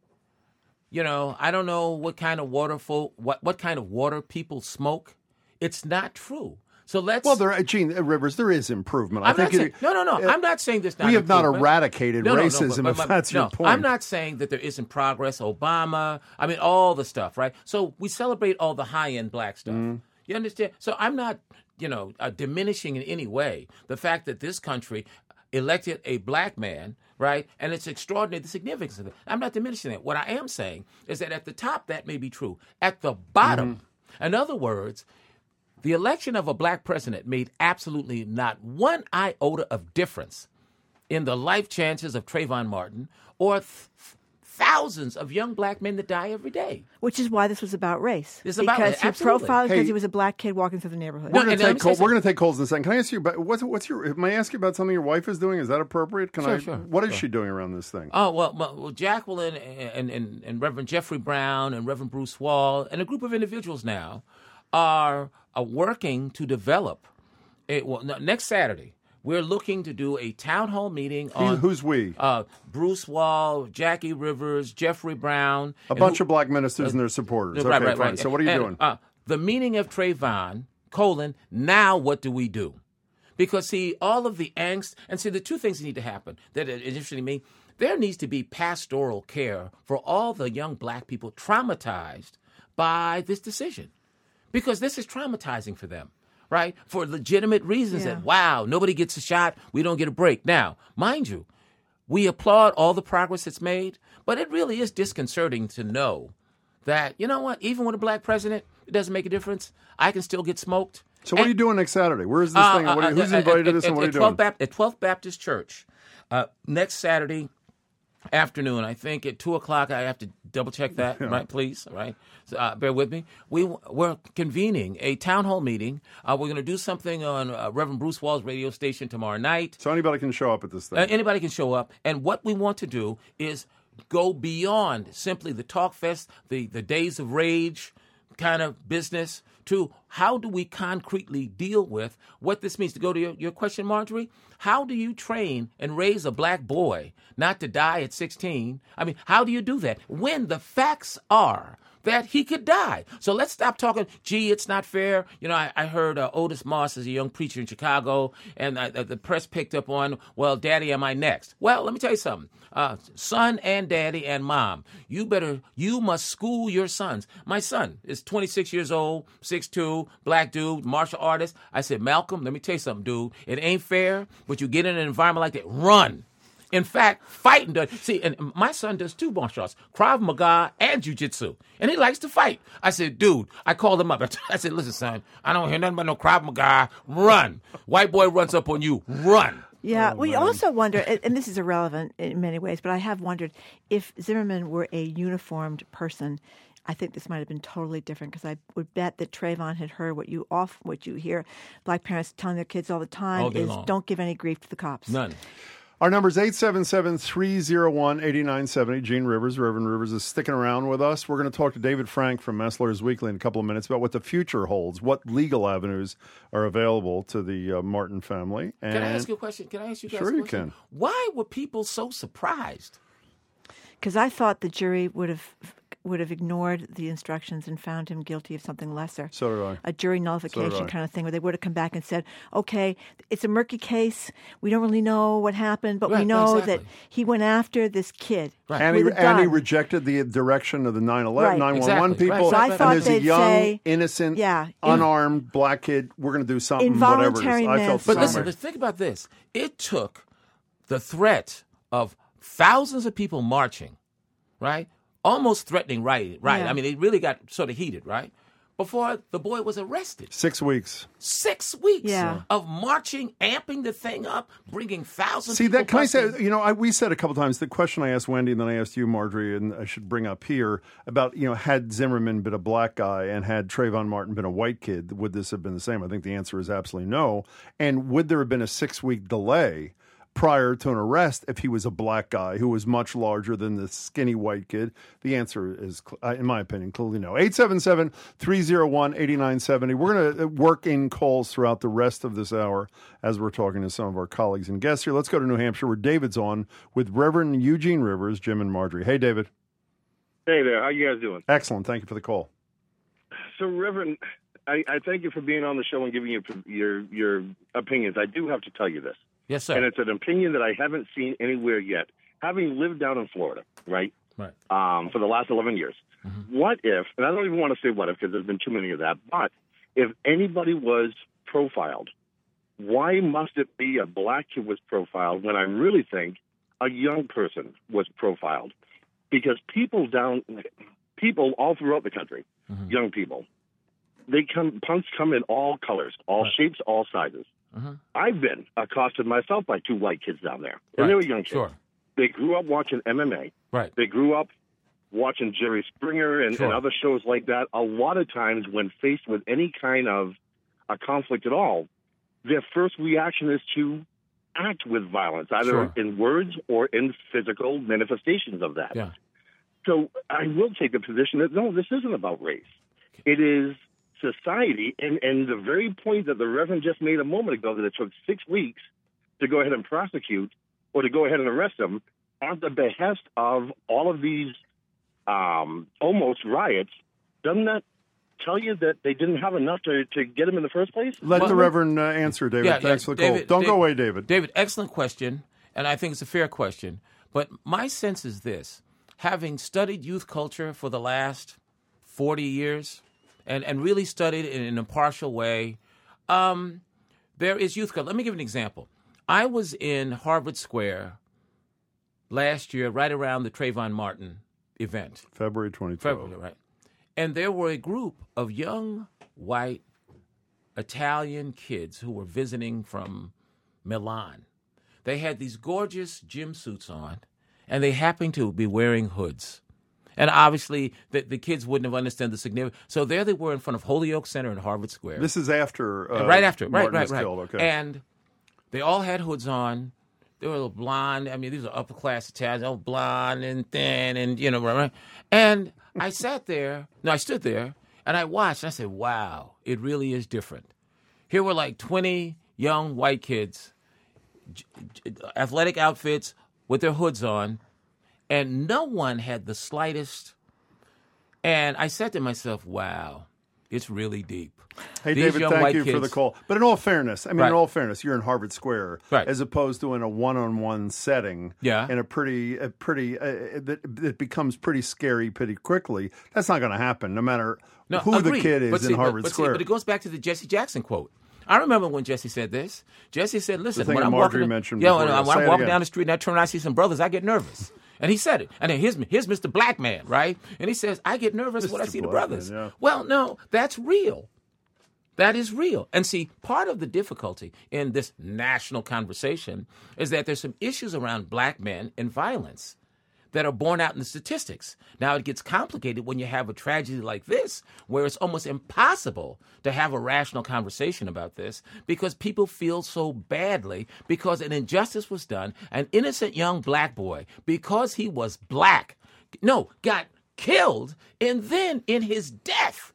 You know, I don't know what kind of water fo- what what kind of water people smoke. It's not true. So let's. Well, there, Gene uh, Rivers, there is improvement. I I'm think not saying, it- no, no, no. uh, I'm not saying there's not. we have not improvement. eradicated No, no, no, racism, but- if but- that's your no, point. I'm not saying that there isn't progress. Obama, I mean, all the stuff, right? So we celebrate all the high-end black stuff. Mm. You understand? So I'm not, you know, uh, diminishing in any way the fact that this country elected a black man, right? And it's extraordinary, the significance of it. I'm not diminishing it. What I am saying is that at the top, that may be true. At the bottom, Mm-hmm. in other words, the election of a black president made absolutely not one iota of difference in the life chances of Trayvon Martin or th- thousands of young black men that die every day. Which is why this was about race. It's about- because he absolutely. profiled because Hey. he was a black kid walking through the neighborhood. We're No, going and to let take me say call, we're something. going to take calls in a second. Can I ask you about what's what's your? May I ask you about something your wife is doing? Is that appropriate? Can Sure, I? sure, What is sure. she doing around this thing? Oh, well, well, well Jacqueline and, and, and Reverend Jeffrey Brown and Reverend Bruce Wall and a group of individuals now are, are working to develop. A, well, no, next Saturday, we're looking to do a town hall meeting on. Who's we? Uh, Bruce Wall, Jackie Rivers, Jeffrey Brown. A and bunch who- of black ministers and their supporters. Right, okay, right, fine. right. So what are you And, doing? Uh, the meaning of Trayvon, colon, now what do we do? Because, see, all of the angst, and see, the two things that need to happen that are interesting to me, there needs to be pastoral care for all the young black people traumatized by this decision because this is traumatizing for them, right? For legitimate reasons Yeah. that, wow, nobody gets a shot, we don't get a break. Now, mind you, we applaud all the progress that's made, but it really is disconcerting to know that, you know what, even with a black president, it doesn't make a difference. I can still get smoked. So what And- are you doing next Saturday? Where is this Uh, thing? What are, uh, who's uh, invited at, to this at, and what are you at doing? twelfth Bap- at twelfth Baptist Church, uh, next Saturday afternoon, I think at two o'clock. I have to double check that, Yeah. right, please, right? So, uh, bear with me. We, we're convening a town hall meeting. Uh, we're going to do something on uh, Reverend Bruce Wall's radio station tomorrow night. So anybody can show up at this thing. Uh, anybody can show up. And what we want to do is go beyond simply the talk fest, the, the days of rage kind of business, to how do we concretely deal with what this means. To go to your, your question, Marjorie, how do you train and raise a black boy not to die at sixteen? I mean, how do you do that when the facts are that he could die? So let's stop talking, gee, it's not fair. You know, I, I heard uh, Otis Moss is a young preacher in Chicago, and uh, the press picked up on, well, daddy, am I next? Well, let me tell you something. Uh, son and daddy and mom, you better, you must school your sons. My son is twenty-six years old, six two, black dude, martial artist. I said, Malcolm, let me tell you something, dude. It ain't fair, but you get in an environment like that, run. In fact, fighting does. See, and my son does two martial arts, Krav Maga and jiu-jitsu, and he likes to fight. I said, dude, I called him up. I said, listen, son, I don't hear nothing about no Krav Maga. Run. White boy runs up on you. Run. Yeah, Oh, we man. also wonder, and and this is irrelevant in many ways, but I have wondered if Zimmerman were a uniformed person. I think this might have been totally different because I would bet that Trayvon had heard what you off what you hear black parents telling their kids all the time All day is long. don't give any grief to the cops. None. Our number is eight seven seven, three oh one, eight nine seven oh. Gene Rivers, Reverend Rivers, is sticking around with us. We're going to talk to David Frank from Mass Lawyers Weekly in a couple of minutes about what the future holds, what legal avenues are available to the uh, Martin family. And Can I ask you a question? Can I ask you guys Sure a you question? can. Why were people so surprised? Because I thought the jury would have would have ignored the instructions and found him guilty of something lesser. So did I. A jury So nullification did I. kind of thing, where they would have come back and said, okay, it's a murky case. We don't really know what happened, but we Right, know exactly. that he went after this kid. And he, with a and he gun. rejected the direction of the nine eleven, Right. nine one one Exactly. people. Right. So I and thought there's a they'd young, say- innocent, Yeah. In- unarmed black kid. We're going to do something, whatever it is. Involuntary I felt the But same listen, way. let's think about this. It took the threat of thousands of people marching, right? Almost threatening, right? Right. Yeah. I mean, it really got sort of heated, right? Before the boy was arrested. Six weeks. Six weeks Yeah. of marching, amping the thing up, bringing thousands. See, of people that can I say, busting. you know, I, we said a couple times, the question I asked Wendy and then I asked you, Marjorie, and I should bring up here about, you know, had Zimmerman been a black guy and had Trayvon Martin been a white kid, would this have been the same? I think the answer is absolutely no. And would there have been a six-week delay prior to an arrest if he was a black guy who was much larger than the skinny white kid? The answer is, uh, in my opinion, clearly no. eight seven seven, three oh one, eight nine seven oh. We're going to work in calls throughout the rest of this hour as we're talking to some of our colleagues and guests here. Let's go to New Hampshire where David's on with Reverend Eugene Rivers, Jim and Marjorie. Hey, David. Hey there, how you guys doing? Excellent. Thank you for the call. So, Reverend, I, I thank you for being on the show and giving your your your opinions. I do have to tell you this, Yes, sir. and it's an opinion that I haven't seen anywhere yet. Having lived down in Florida, right, Right. um, for the last eleven years, what if? And I don't even want to say what if because there's been too many of that. But if anybody was profiled, why must it be a black kid was profiled when I really think a young person was profiled? Because people down, people all throughout the country, young people, they come, punks come in all colors, all shapes, all sizes. Mhm. I've been accosted myself by two white kids down there, and Right. they were young kids. Sure. They grew up watching M M A. Right. They grew up watching Jerry Springer and, Sure. and other shows like that. A lot of times, when faced with any kind of a conflict at all, their first reaction is to act with violence, either Sure. in words or in physical manifestations of that. Yeah. So I will take the position that no, this isn't about race. It is society, and, and the very point that the Reverend just made a moment ago, that it took six weeks to go ahead and prosecute or to go ahead and arrest them at the behest of all of these um, almost riots, doesn't that tell you that they didn't have enough to, to get him in the first place? Let Well, the Reverend uh, answer, David. Yeah, Thanks yeah, for the David- call. Don't go David- away, David. David, excellent question, and I think it's a fair question. But my sense is this: having studied youth culture for the last forty years and, and really studied it in an impartial way. Um, there is youth club. Let me give an example. I was in Harvard Square last year, right around the Trayvon Martin event. February twenty twelve. February, right. And there were a group of young, white, Italian kids who were visiting from Milan. They had these gorgeous gym suits on, and they happened to be wearing hoods. And obviously, the, the kids wouldn't have understood the significance. So there they were in front of Holyoke Center in Harvard Square. This is after uh, right after, right, Martin right, was right. killed. Okay. And they all had hoods on. They were a little blonde. I mean, these are upper class Italians, all blonde and thin, and you know, right. And I sat there. No, I stood there and I watched. And I said, "Wow, it really is different." Here were like twenty young white kids, j- j- athletic outfits with their hoods on. And no one had the slightest. And I said to myself, wow, it's really deep. Hey, These David, young thank white you for kids- the call. But in all fairness, I mean, Right. in all fairness, you're in Harvard Square, Right. as opposed to in a one-on-one setting. Yeah. In a pretty, a pretty, uh, that, that becomes pretty scary pretty quickly. That's not going to happen, no matter No, who the agreed. kid is But in see, but- Harvard but see, Square. but it goes back to the Jesse Jackson quote. I remember when Jesse said this. Jesse said, listen, thing when that I'm Marjorie walking, mentioned yeah, before, when, yeah. I'm- when Say I'm it walking again. down the street and I turn and I see some brothers, I get nervous. And he said it. And then here's, here's Mister Black Man, right? And he says, I get nervous when I Mister see the Black brothers. Man, yeah. Well, no, that's real. That is real. And see, part of the difficulty in this national conversation is that there's some issues around black men and violence that are borne out in the statistics. Now, it gets complicated when you have a tragedy like this, where it's almost impossible to have a rational conversation about this because people feel so badly because an injustice was done. An innocent young black boy, because he was black, no, got killed, and then in his death,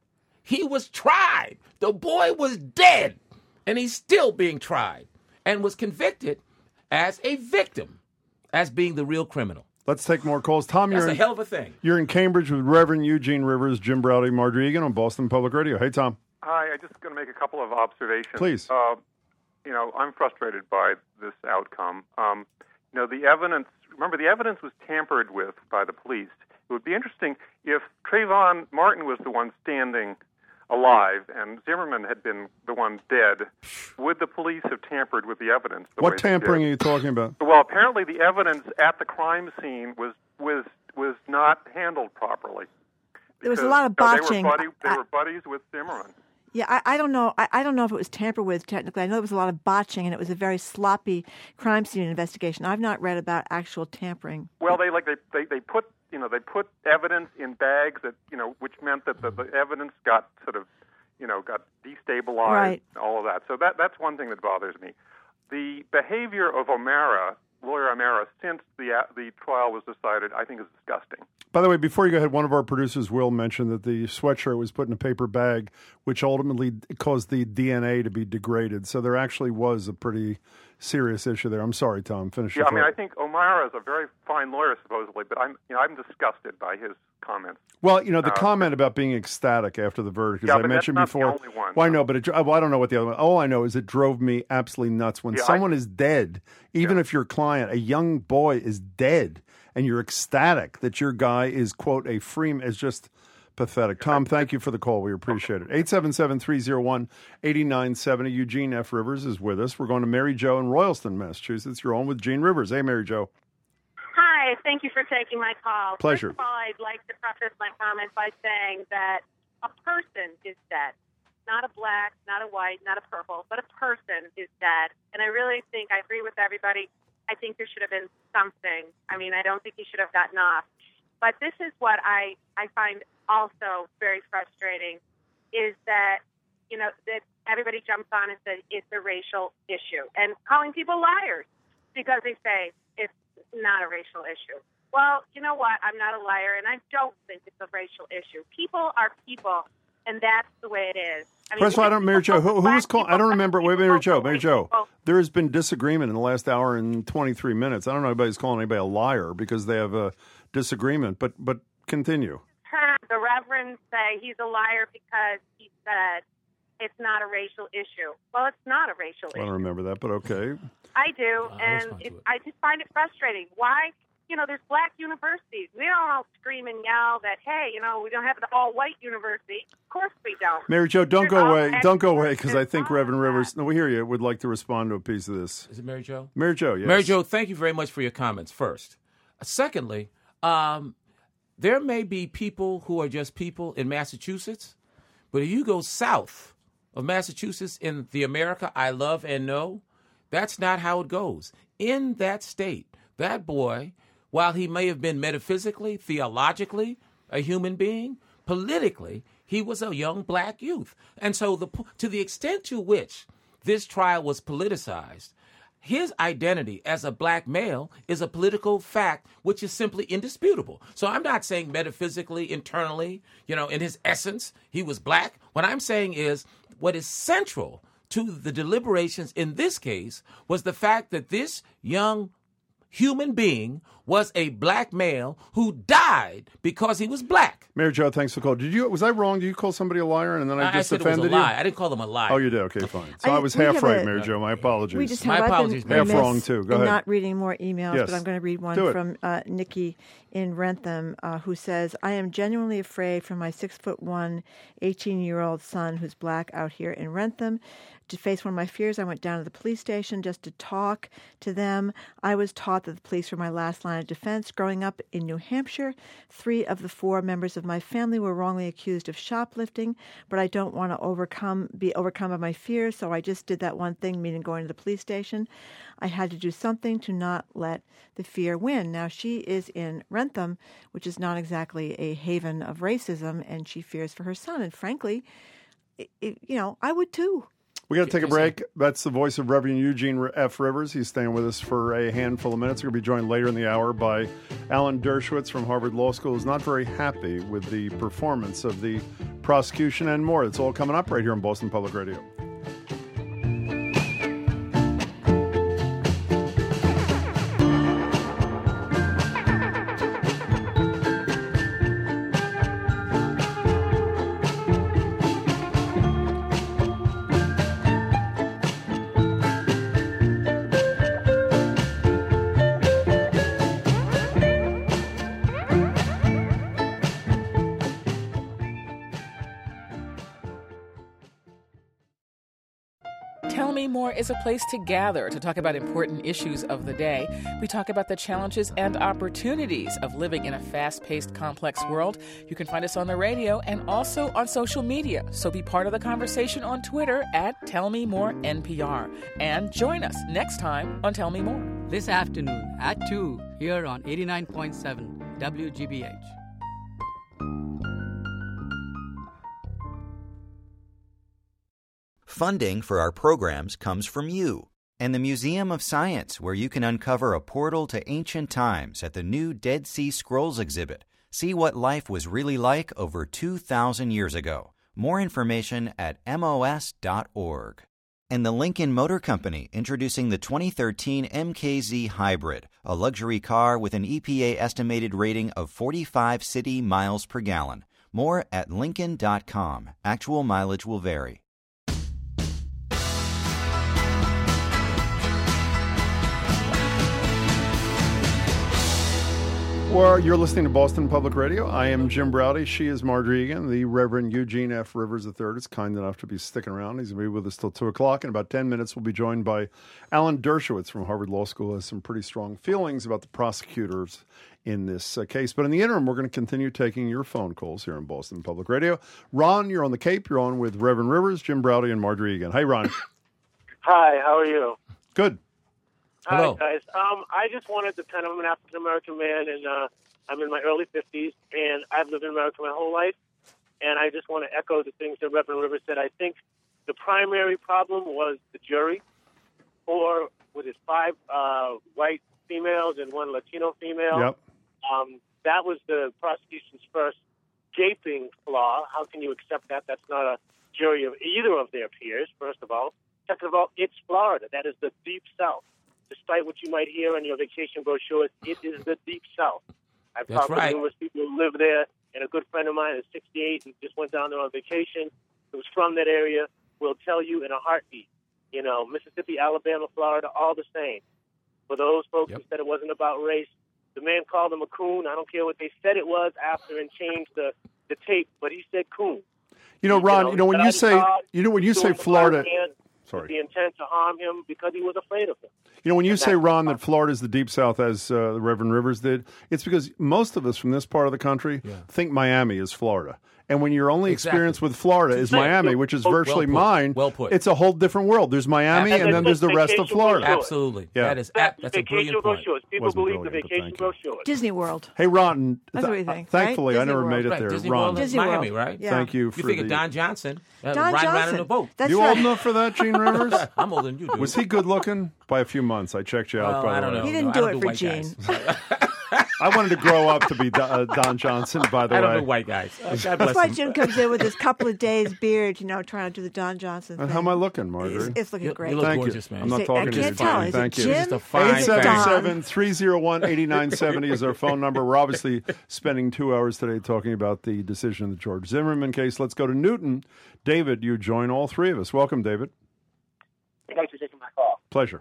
he was tried. The boy was dead, and he's still being tried and was convicted as a victim, as being the real criminal. Let's take more calls. Tom, That's you're a in, hell of a thing. You're in Cambridge with Reverend Eugene Rivers, Jim Browdy, Marjorie Egan on Boston Public Radio. Hey, Tom. Hi, I'm just going to make a couple of observations. Please. Uh, you know, I'm frustrated by this outcome. Um, you know, the evidence, remember, the evidence was tampered with by the police. It would be interesting if Trayvon Martin was the one standing alive and Zimmerman had been the one dead. Would the police have tampered with the evidence? The way What they tampering did? are you talking about? Well, apparently the evidence at the crime scene was was was not handled properly. There was a Because, lot of you know, botching. They were, buddy, they I- were buddies with Zimmerman. Yeah, I, I don't know. I, I don't know if it was tampered with technically. I know there was a lot of botching, and it was a very sloppy crime scene investigation. I've not read about actual tampering. Well, they like they, they, they put you know they put evidence in bags that you know which meant that the, the evidence got sort of you know got destabilized Right. and all of that. So that that's one thing that bothers me. The behavior of O'Mara, lawyer O'Mara, since the uh, the trial was decided, I think is disgusting. By the way, before you go ahead, one of our producers, Will, mentioned that the sweatshirt was put in a paper bag, which ultimately caused the D N A to be degraded. So there actually was a pretty serious issue there. I'm sorry, Tom. Finish Yeah, your I mean, thought. I think O'Mara is a very fine lawyer, supposedly, but I'm you know I'm disgusted by his comments. Well, you know, the Uh, comment about being ecstatic after the verdict, as Yeah, I but mentioned that's not before. the only one. Well, I know, but it, dro- well, I don't know what the other one. All I know is it drove me absolutely nuts when Yeah, I- someone is dead, even if your client, a young boy, is dead, and you're ecstatic that your guy is, quote, a free man, is just pathetic. Tom, thank you for the call. We appreciate it. eight seven seven, three oh one, eight nine seven oh. Eugene F. Rivers is with us. We're going to Mary Jo in Royalston, Massachusetts. You're on with Gene Rivers. Hey, Mary Jo. Hi, thank you for taking my call. Pleasure. First of all, I'd like to preface my comment by saying that a person is dead. Not a black, not a white, not a purple, but a person is dead. And I really think, I agree with everybody, I think there should have been something. I mean, I don't think he should have gotten off. But this is what I, I find also very frustrating, is that, you know, that everybody jumps on and says it's a racial issue. And calling people liars because they say it's not a racial issue. Well, you know what? I'm not a liar, and I don't think it's a racial issue. People are people, and that's the way it is. I mean, First of all, I don't, Mary Jo, who, who was calling? I don't remember. Wait, Mary Jo, Mary Jo. people. There has been disagreement in the last hour and twenty-three minutes. I don't know if anybody's calling anybody a liar because they have a disagreement, but but continue. Heard the Reverend say he's a liar because he said it's not a racial issue. Well, it's not a racial I don't issue. remember that, but okay. I do, and it, I just find it frustrating. Why you know, there's black universities. We don't all scream and yell that, hey, you know, we don't have an all-white university. Of course we don't. Mary Jo, don't There's go all away. kinds Don't go of- away, because I there's think all Reverend of Rivers, that. no, we hear you, would like to respond to a piece of this. Is it Mary Jo? Mary Jo, yes. Mary Jo, thank you very much for your comments, first. Uh, secondly, um, there may be people who are just people in Massachusetts, but if you go south of Massachusetts in the America I love and know, that's not how it goes. In that state, that boy, while he may have been metaphysically, theologically a human being, politically, he was a young black youth. And so the, to the extent to which this trial was politicized, his identity as a black male is a political fact which is simply indisputable. So I'm not saying metaphysically, internally, you know, in his essence, he was black. What I'm saying is what is central to the deliberations in this case was the fact that this young human being was a black male who died because he was black. Mary Jo, thanks for calling. Did you? Was I wrong? Did you call somebody a liar and then I, I just said offended it was a lie. you? I didn't call them a liar. Oh, you did? Okay, fine. So I, I- was we half have right, a- Mary Jo. My apologies. We just My have I've apologies, been Mary Half Jo. wrong, too. Go in ahead. not reading more emails, Yes. but I'm going to read one Do it. from uh, Nikki in Rentham, uh, who says, I am genuinely afraid for my six foot one, eighteen-year-old son who's black out here in Rentham. To face one of my fears, I went down to the police station just to talk to them. I was taught that the police were my last line of defense. Growing up in New Hampshire, three of the four members of my family were wrongly accused of shoplifting, but I don't want to overcome be overcome by my fears, so I just did that one thing, meaning going to the police station. I had to do something to not let the fear win. Now, she is in Rentham, which is not exactly a haven of racism, and she fears for her son. And frankly, it, it, you know, I would too. We got to take a break. That's the voice of Reverend Eugene F. Rivers. He's staying with us for a handful of minutes. We're going to be joined later in the hour by Alan Dershowitz from Harvard Law School, who's not very happy with the performance of the prosecution and more. It's all coming up right here on Boston Public Radio. Tell Me More is a place to gather to talk about important issues of the day. We talk about the challenges and opportunities of living in a fast-paced, complex world. You can find us on the radio and also on social media. So be part of the conversation on Twitter at Tell Me More N P R. And join us next time on Tell Me More. This afternoon at two here on eighty-nine point seven W G B H. Funding for our programs comes from you and the Museum of Science, where you can uncover a portal to ancient times at the new Dead Sea Scrolls exhibit. See what life was really like over two thousand years ago. More information at M O S dot org. And the Lincoln Motor Company, introducing the twenty thirteen M K Z Hybrid, a luxury car with an E P A estimated rating of forty-five city miles per gallon. More at Lincoln dot com. Actual mileage will vary. Well, you're listening to Boston Public Radio. I am Jim Browdy. She is Marjorie Egan. The Reverend Eugene F. Rivers the third is kind enough to be sticking around. He's going to be with us till two o'clock. In about ten minutes, we'll be joined by Alan Dershowitz from Harvard Law School, who has some pretty strong feelings about the prosecutors in this uh, case. But in the interim, we're going to continue taking your phone calls here on Boston Public Radio. Ron, you're on the Cape. You're on with Reverend Rivers, Jim Browdy, and Marjorie Egan. Hey, Ron. Hi, how are you? Good. Hi, guys. Um, I just wanted to kind of, I'm an African-American man, and uh, I'm in my early fifties, and I've lived in America my whole life, and I just want to echo the things that Reverend Rivers said. I think the primary problem was the jury, or with its five uh, white females and one Latino female. Yep. Um, that was the prosecution's first gaping flaw. How can you accept that? That's not a jury of either of their peers, first of all. Second of all, it's Florida. That is the Deep South. Despite what you might hear on your vacation brochures, it is the Deep South. I've That's talked right. to numerous people who live there, and a good friend of mine is sixty-eight and just went down there on vacation, who's from that area, will tell you in a heartbeat. You know, Mississippi, Alabama, Florida, all the same. For those folks Yep. who said it wasn't about race, The man called him a coon. I don't care what they said it was after and changed the, the tape, but he said coon. You know, Ron, you know, when you say, you know, when you say Florida, sorry, with the intent to harm him because he was afraid of him. You know, when you say, Ron, that Florida is the Deep South, as uh, the Reverend Rivers did, it's because most of us from this part of the country yeah. think Miami is Florida. And when your only exactly. experience with Florida is Miami, which is virtually well mine, well put. It's a whole different world. There's Miami, and, and then there's the rest of Florida. Absolutely. Yeah. That is that's, that's a brilliant point. People believe the vacation brochures. Disney World. Hey, Ron. That's what we think. Thankfully, right? I never World. made it right. there. Disney Ron. World Disney Miami, World. right? Yeah. Thank you for You think the... of Don Johnson. Uh, Don riding Johnson. around in a boat. That's you right. old enough for that, Gene Rivers? I'm older than you, dude. Was he good looking? By a few months. I checked you out, well, by I the don't way. know. He didn't no, do I it don't for white Gene. I wanted to grow up to be uh, Don Johnson, by the I way. don't know white guys. Uh, God That's bless why him. Jim comes in with his couple of days beard, you know, trying to do the Don Johnson thing. How am I looking, Marjorie? It's, it's looking You, great. you look Thank gorgeous, you. man. I'm not Say, talking I to you. can't tell. Is Thank it you. Jim? Just a fine eight seven seven, three oh one, eight nine seven zero is our phone number. We're obviously spending two hours today talking about the decision in the George Zimmerman case. Let's go to Newton. David, you join all three of us. Welcome, David. Thanks for taking my call. Pleasure.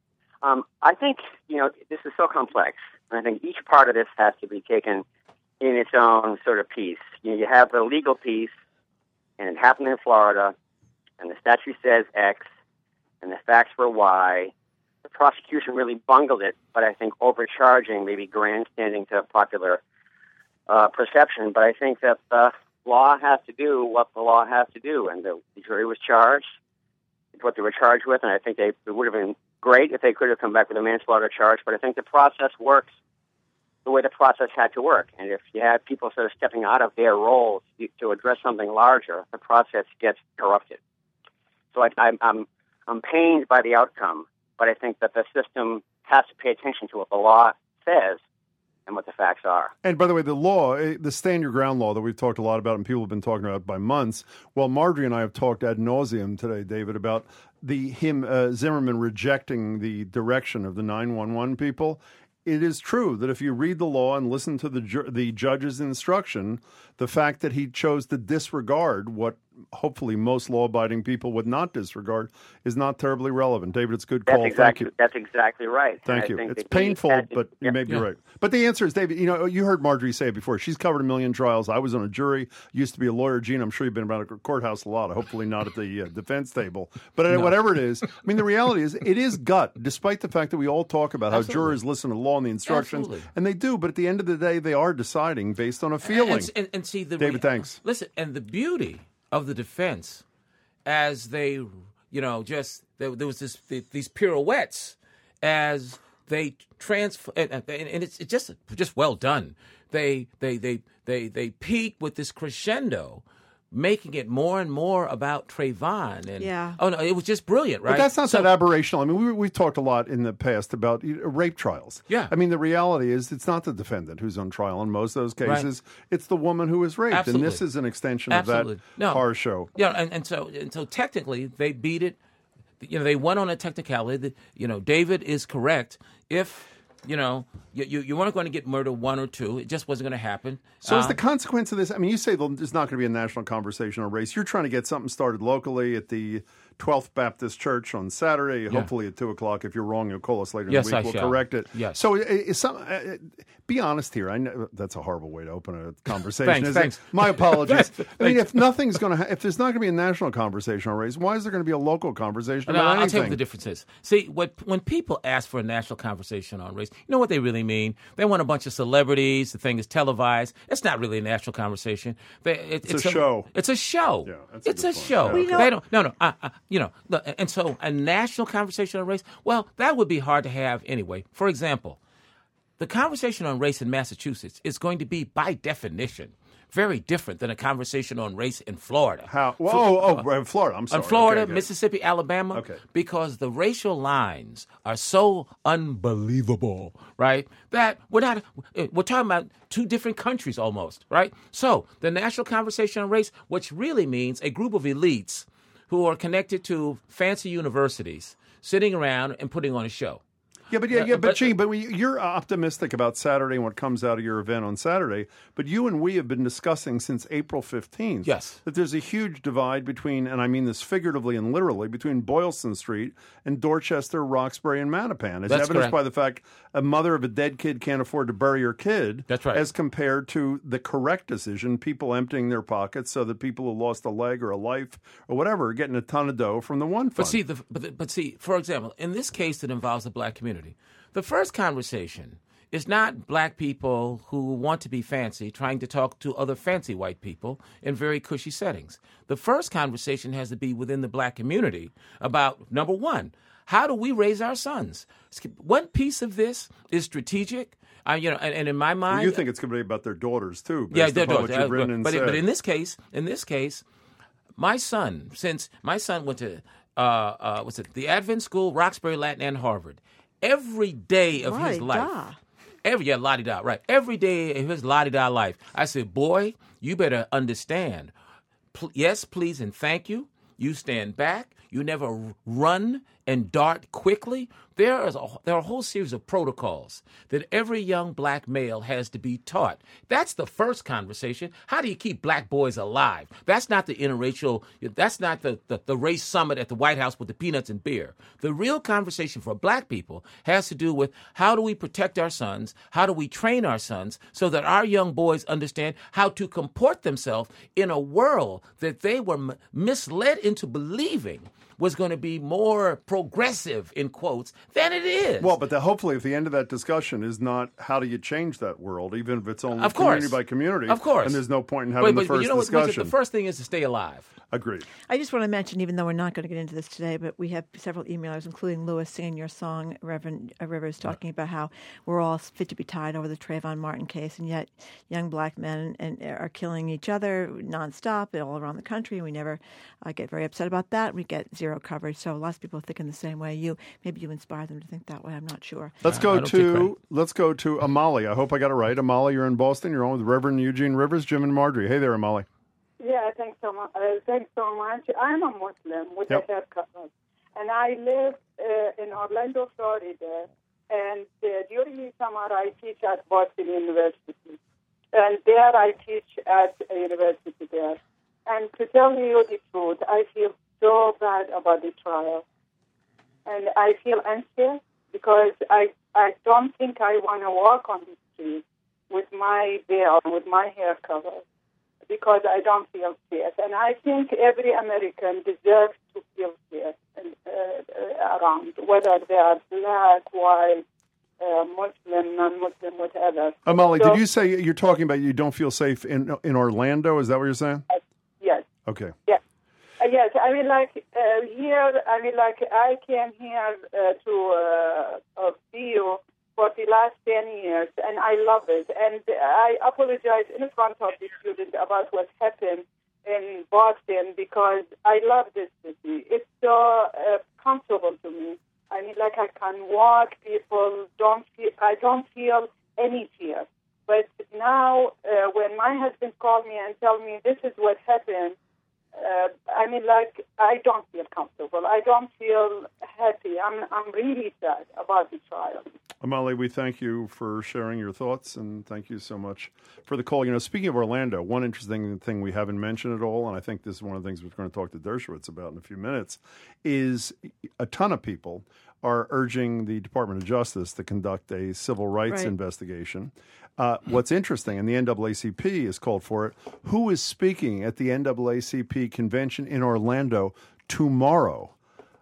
Um, I think, you know, this is so complex, and I think each part of this has to be taken in its own sort of piece. You know, you have the legal piece, and it happened in Florida, and the statute says X, and the facts were Y. The prosecution really bungled it, but I think overcharging, maybe grandstanding to popular uh, perception. But I think that the law has to do what the law has to do, and the, the jury was charged with what they were charged with, and I think they, it would have been great if they could have come back with a manslaughter charge, but I think the process works the way the process had to work. And if you have people sort of stepping out of their roles to address something larger, the process gets corrupted. So I, I'm, I'm, I'm pained by the outcome, but I think that the system has to pay attention to what the law says and what the facts are. And by the way, the law, the stand your ground law that we've talked a lot about and people have been talking about by months, well, Marjorie and I have talked ad nauseum today, David, about the him uh, Zimmerman rejecting the direction of the nine one one people. It is true that if you read the law and listen to the ju- the judge's instruction, the fact that he chose to disregard what hopefully most law-abiding people would not disregard is not terribly relevant. David, it's a good call. That's exactly, Thank you. That's exactly right. Thank and you. I think It's that painful, to, but yeah. you may be yeah. right. But the answer is, David, you know, you heard Marjorie say it before. She's covered a million trials. I was on a jury, used to be a lawyer. Gene, I'm sure you've been around a courthouse a lot, hopefully not at the uh, defense table. But no. whatever it is, I mean, the reality is it is gut, despite the fact that we all talk about how Absolutely. jurors listen to the law and the instructions. Absolutely. And they do, but at the end of the day, they are deciding based on a feeling. And, and, and see, the David, re- thanks. Listen, and the beauty of the defense, as they, you know, just there, there was this these pirouettes as they transfer, and, and it's just just well done. They they they they they peak with this crescendo, making it more and more about Trayvon. And, yeah. Oh, no, it was just brilliant, right? But that's not so, that aberrational. I mean, we, we've talked a lot in the past about you know, rape trials. Yeah. I mean, the reality is it's not the defendant who's on trial in most of those cases. Right. It's the woman who was raped. Absolutely. And this is an extension Absolutely. of that no. horror show. Yeah, and, and so and so technically they beat it. You know, they won on a technicality. That, you know, David is correct. If You know, you, you you weren't going to get murder one or two. It just wasn't going to happen. So um, is the consequence of this, I mean, you say there's not going to be a national conversation on race. You're trying to get something started locally at the twelfth Baptist Church on Saturday, yeah. hopefully at two o'clock. If you're wrong, you'll call us later in yes, the week. I we'll shall. correct it. Yes. So is some, uh, be honest here. I know that's a horrible way to open a conversation. thanks, isn't thanks. It? My apologies. thanks. I mean, if nothing's going to, ha- if there's not going to be a national conversation on race, why is there going to be a local conversation no, about I'll anything? tell you what the difference is. See, what, when people ask for a national conversation on race, you know what they really mean? They want a bunch of celebrities. The thing is televised. It's not really a national conversation. They, it, it's, it's a, a show. It's a show. Yeah, that's it's a, a show. Yeah, okay. They don't. No, no. Uh, uh, you know, and so a national conversation on race. Well, that would be hard to have anyway. For example, the conversation on race in Massachusetts is going to be, by definition, very different than a conversation on race in Florida. How? Well, oh, oh, Florida. I'm sorry. In Florida, okay, Mississippi, Alabama. Okay. Because the racial lines are so unbelievable, right? That we're not. We're talking about two different countries almost, right? So the national conversation on race, which really means a group of elites who are connected to fancy universities, sitting around and putting on a show. Yeah, but yeah, Uh, yeah, but, but- Gene, but we, you're optimistic about Saturday and what comes out of your event on Saturday. But you and we have been discussing since April fifteenth Yes. that there's a huge divide between, and I mean this figuratively and literally, between Boylston Street and Dorchester, Roxbury, and Mattapan, as That's evidenced correct. by the fact a mother of a dead kid can't afford to bury her kid. That's right. As compared to the correct decision, people emptying their pockets so that people who lost a leg or a life or whatever are getting a ton of dough from the one fund. But see, the, but, but see, for example, in this case that involves the black community, the first conversation is not black people who want to be fancy trying to talk to other fancy white people in very cushy settings. The first conversation has to be within the black community about, number one, how do we raise our sons? One piece of this is strategic. Uh, you know, and, and in my mind, Well, you think it's going to be about their daughters too, based yeah, upon their what daughters. you've Uh, written and but, said. but in this case, in this case, my son, since my son went to uh, uh, what's it, the Advent School, Roxbury Latin, and Harvard, every day of his life, La-di-da. every yeah, la-di-da, right, every day of his la-di-da life, I said, boy, you better understand. Pl- yes, please, and thank you. You stand back. You never run and dart quickly. There is a, there are a whole series of protocols that every young black male has to be taught. That's the first conversation. How do you keep black boys alive? That's not the interracial, that's not the, the, the race summit at the White House with the peanuts and beer. The real conversation for black people has to do with how do we protect our sons? How do we train our sons so that our young boys understand how to comport themselves in a world that they were m- misled into believing was going to be more progressive, in quotes, than it is. Well, but the, hopefully, if the end of that discussion is not how do you change that world, even if it's only Of course. community by community, Of course. and there's no point in having but, the but, first you know what, Richard, discussion. the first thing is to stay alive. Agreed. I just want to mention, even though we're not going to get into this today, but we have several emailers, including Lewis, singing your song, Reverend uh, Rivers, talking about how we're all fit to be tied over the Trayvon Martin case, and yet young black men and, are killing each other nonstop all around the country, and we never uh, get very upset about that. We get zero coverage, so lots of people are thinking the same way. You maybe you inspire them to think that way. I'm not sure. Let's go to let's go to Amali. I hope I got it right. Amali, you're in Boston. You're on with Reverend Eugene Rivers, Jim, and Marjorie. Hey there, Amali. Yeah, thanks so much. Uh, thanks so much. I'm a Muslim with Yep. a haircut, and I live uh, in Orlando, Florida. And uh, during the summer, I teach at Boston University, and there I teach at a university there. And to tell you the truth, I feel so bad about the trial, and I feel anxious because I I don't think I want to walk on the street with my veil, with my hair covered, because I don't feel safe. And I think every American deserves to feel safe and, uh, around, whether they are black, white, uh, Muslim, non-Muslim, whatever. Amali, So- did you say you're talking about you don't feel safe in in Orlando? Is that what you're saying? Yes. Okay. Yes. Uh, yes, I mean, like, uh, here, I mean, like, I came here uh, to uh, uh, see you for the last ten years, and I love it. And I apologize in front of the students about what happened in Boston because I love this city. It's so uh, comfortable to me. I mean, like, I can walk, people don't feel, I don't feel any fear. But now, uh, when my husband called me and told me this is what happened, uh, I mean, like, I don't feel comfortable. I don't feel happy. I'm, I'm really sad about the trial. Amali, we thank you for sharing your thoughts, and thank you so much for the call. You know, speaking of Orlando, one interesting thing we haven't mentioned at all, and I think this is one of the things we're going to talk to Dershowitz about in a few minutes, is a ton of people are urging the Department of Justice to conduct a civil rights Right. investigation. Uh, what's interesting, and the N double A C P has called for it, who is speaking at the N double A C P convention in Orlando tomorrow?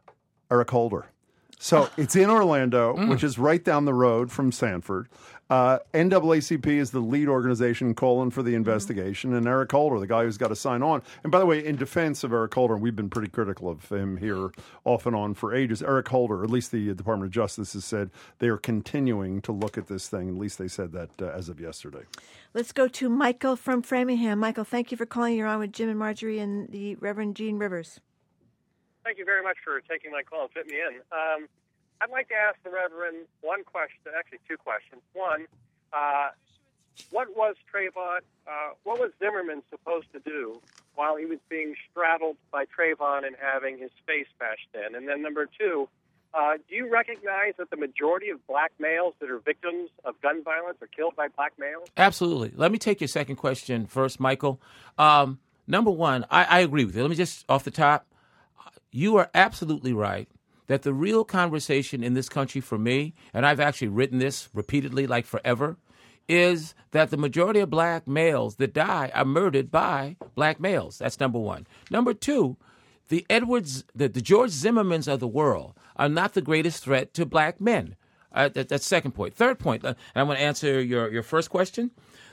Eric Holder. So it's in Orlando, Mm. which is right down the road from Sanford. Uh, N double A C P is the lead organization calling for the investigation, and Eric Holder, the guy who's got to sign on. And by the way, in defense of Eric Holder, we've been pretty critical of him here off and on for ages. Eric Holder, at least the Department of Justice, has said they are continuing to look at this thing. At least they said that uh, as of yesterday. Let's go to Michael from Framingham. Michael, thank you for calling. You're on with Jim and Marjorie and the Reverend Gene Rivers. Thank you very much for taking my call and fitting me in. Um, I'd like to ask the Reverend one question, actually two questions. One, uh, what was Trayvon, uh, what was Zimmerman supposed to do while he was being straddled by Trayvon and having his face bashed in? And then number two, Uh, do you recognize that the majority of black males that are victims of gun violence are killed by black males? Absolutely. Let me take your second question first, Michael. Um, number one, I, I agree with you. Let me just, off the top, you are absolutely right that the real conversation in this country for me, and I've actually written this repeatedly like forever, is that the majority of black males that die are murdered by black males. That's number one. Number two, the Edwards, the, the George Zimmermans of the world are not the greatest threat to black men. Uh, that, that's second point. Third point, uh, and I want to answer your, your first question.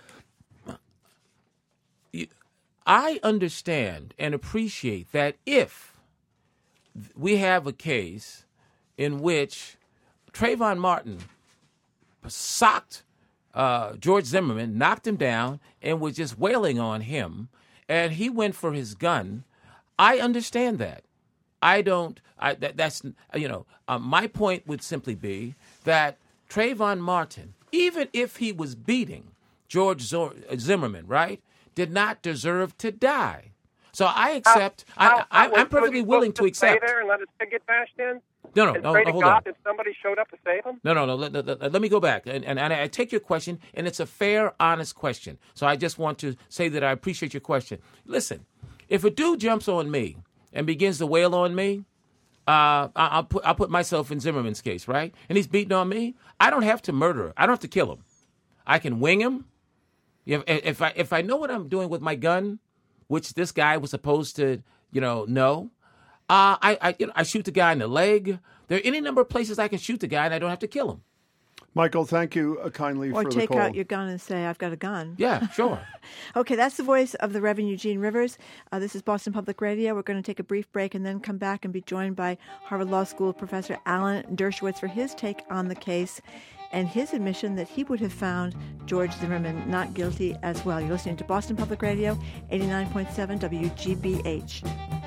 You, I understand and appreciate that if we have a case in which Trayvon Martin socked uh, George Zimmerman, knocked him down, and was just wailing on him, and he went for his gun, I understand that. I don't, I, that, that's, you know, uh, my point would simply be that Trayvon Martin, even if he was beating George Zor- Zimmerman, right, did not deserve to die. So I accept, How, how, I, I, was, I'm perfectly was willing to to accept. Stay there and let his pig get bashed in? No, no, and no, pray no, to hold God on. that somebody showed up to save him? No, no, no. Let, let, let, let me go back. And, and, and I take your question, and it's a fair, honest question. So I just want to say that I appreciate your question. Listen, if a dude jumps on me and begins to wail on me, uh, I, I'll, put, I'll put myself in Zimmerman's case, right? And he's beating on me. I don't have to murder him. I don't have to kill him. I can wing him. If, if, I, if I know what I'm doing with my gun, which this guy was supposed to, you know, know, uh, I, I, you know, I shoot the guy in the leg. There are any number of places I can shoot the guy, and I don't have to kill him. Michael, thank you uh, kindly or for the take call. out your gun and say, I've got a gun. Yeah, sure. Okay, that's the voice of the Reverend Eugene Rivers. Uh, this is Boston Public Radio. We're going to take a brief break and then come back and be joined by Harvard Law School Professor Alan Dershowitz for his take on the case and his admission that he would have found George Zimmerman not guilty as well. You're listening to Boston Public Radio, eighty-nine point seven W G B H.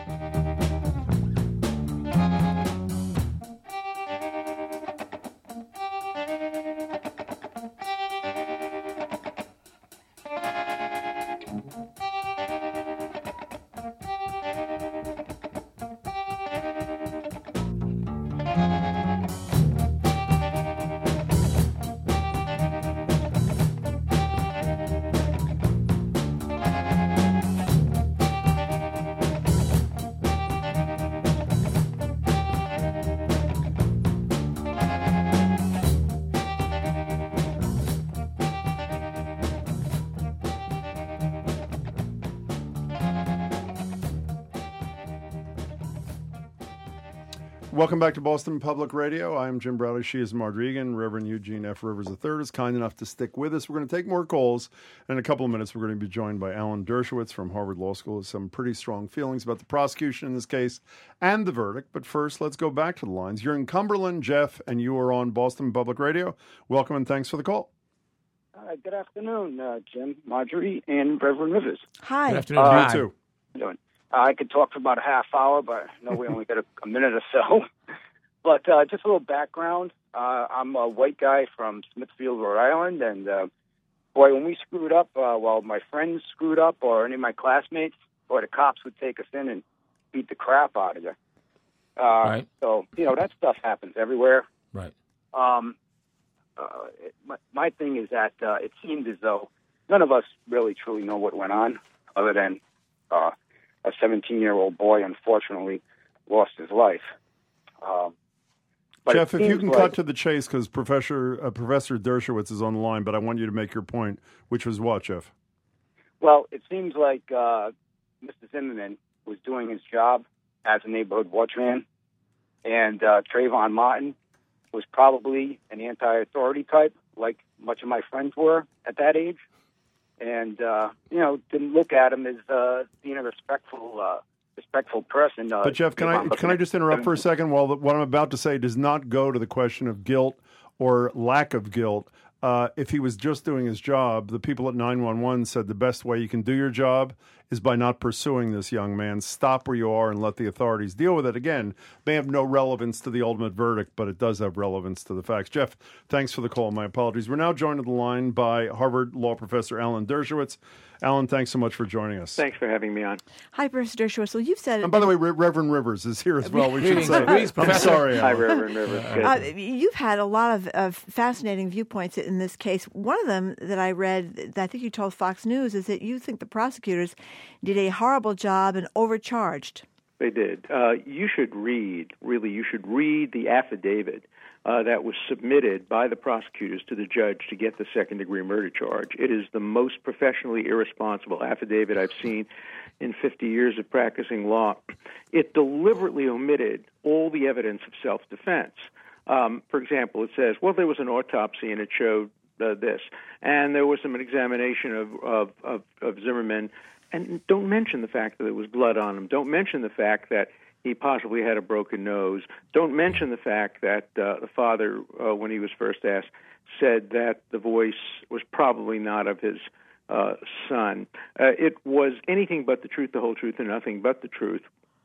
Welcome back to Boston Public Radio. I am Jim Browder. She is Margery Eagan. Reverend Eugene F. Rivers the third is kind enough to stick with us. We're going to take more calls. In a couple of minutes, we're going to be joined by Alan Dershowitz from Harvard Law School with some pretty strong feelings about the prosecution in this case and the verdict. But first, let's go back to the lines. You're in Cumberland, Jeff, and you are on Boston Public Radio. Welcome and thanks for the call. Uh, good afternoon, uh, Jim, Margery, and Reverend Rivers. Hi. Good afternoon. Uh, you too. How you doing? Uh, I could talk for about a half hour, but I know we only got a, a minute or so. But uh, just a little background. Uh, I'm a white guy from Smithfield, Rhode Island, and uh, boy, when we screwed up, uh, well, my friends screwed up, or any of my classmates, boy, the cops would take us in and beat the crap out of you. Uh, right. So, you know, that stuff happens everywhere. Right. Um, uh, it, my, my thing is that uh, it seemed as though none of us really truly know what went on, other than uh, a seventeen-year-old boy, unfortunately, lost his life. Um, But Jeff, if you can like, cut to the chase, because Professor uh, Professor Dershowitz is on the line, but I want you to make your point, which was what, Jeff? Well, it seems like uh, Mister Zimmerman was doing his job as a neighborhood watchman, and uh, Trayvon Martin was probably an anti-authority type, like much of my friends were at that age, and uh, you know, didn't look at him as uh, being a respectful. Uh, respectful person. Uh, But Jeff, can I can I just interrupt for a second? While the, what I'm about to say does not go to the question of guilt or lack of guilt Uh, if he was just doing his job, the people at nine one one said the best way you can do your job is by not pursuing this young man. Stop where you are and let the authorities deal with it. Again, may have no relevance to the ultimate verdict, but it does have relevance to the facts. Jeff, thanks for the call. My apologies. We're now joined on the line by Harvard Law Professor Alan Dershowitz. Alan, thanks so much for joining us. Thanks for having me on. Hi, Professor Dershowitz. Well, you've said... And by the way, Re- Reverend Rivers is here as well. We should say. I'm sorry, Alan. Hi, Reverend Rivers. Uh, you've had a lot of, of fascinating viewpoints in this case. One of them that I read, that I think you told Fox News, is that you think the prosecutors did a horrible job and overcharged. They did. Uh, you should read, really, you should read the affidavit uh, that was submitted by the prosecutors to the judge to get the second-degree murder charge. It is the most professionally irresponsible affidavit I've seen in fifty years of practicing law. It deliberately omitted all the evidence of self-defense. Um, for example, it says, well, there was an autopsy and it showed uh, this, and there was some examination of, of, of, of Zimmerman, and don't mention the fact that there was blood on him. Don't mention the fact that he possibly had a broken nose. Don't mention the fact that uh, the father, uh, when he was first asked, said that the voice was probably not of his uh, son. Uh, it was anything but the truth, the whole truth, and nothing but the truth.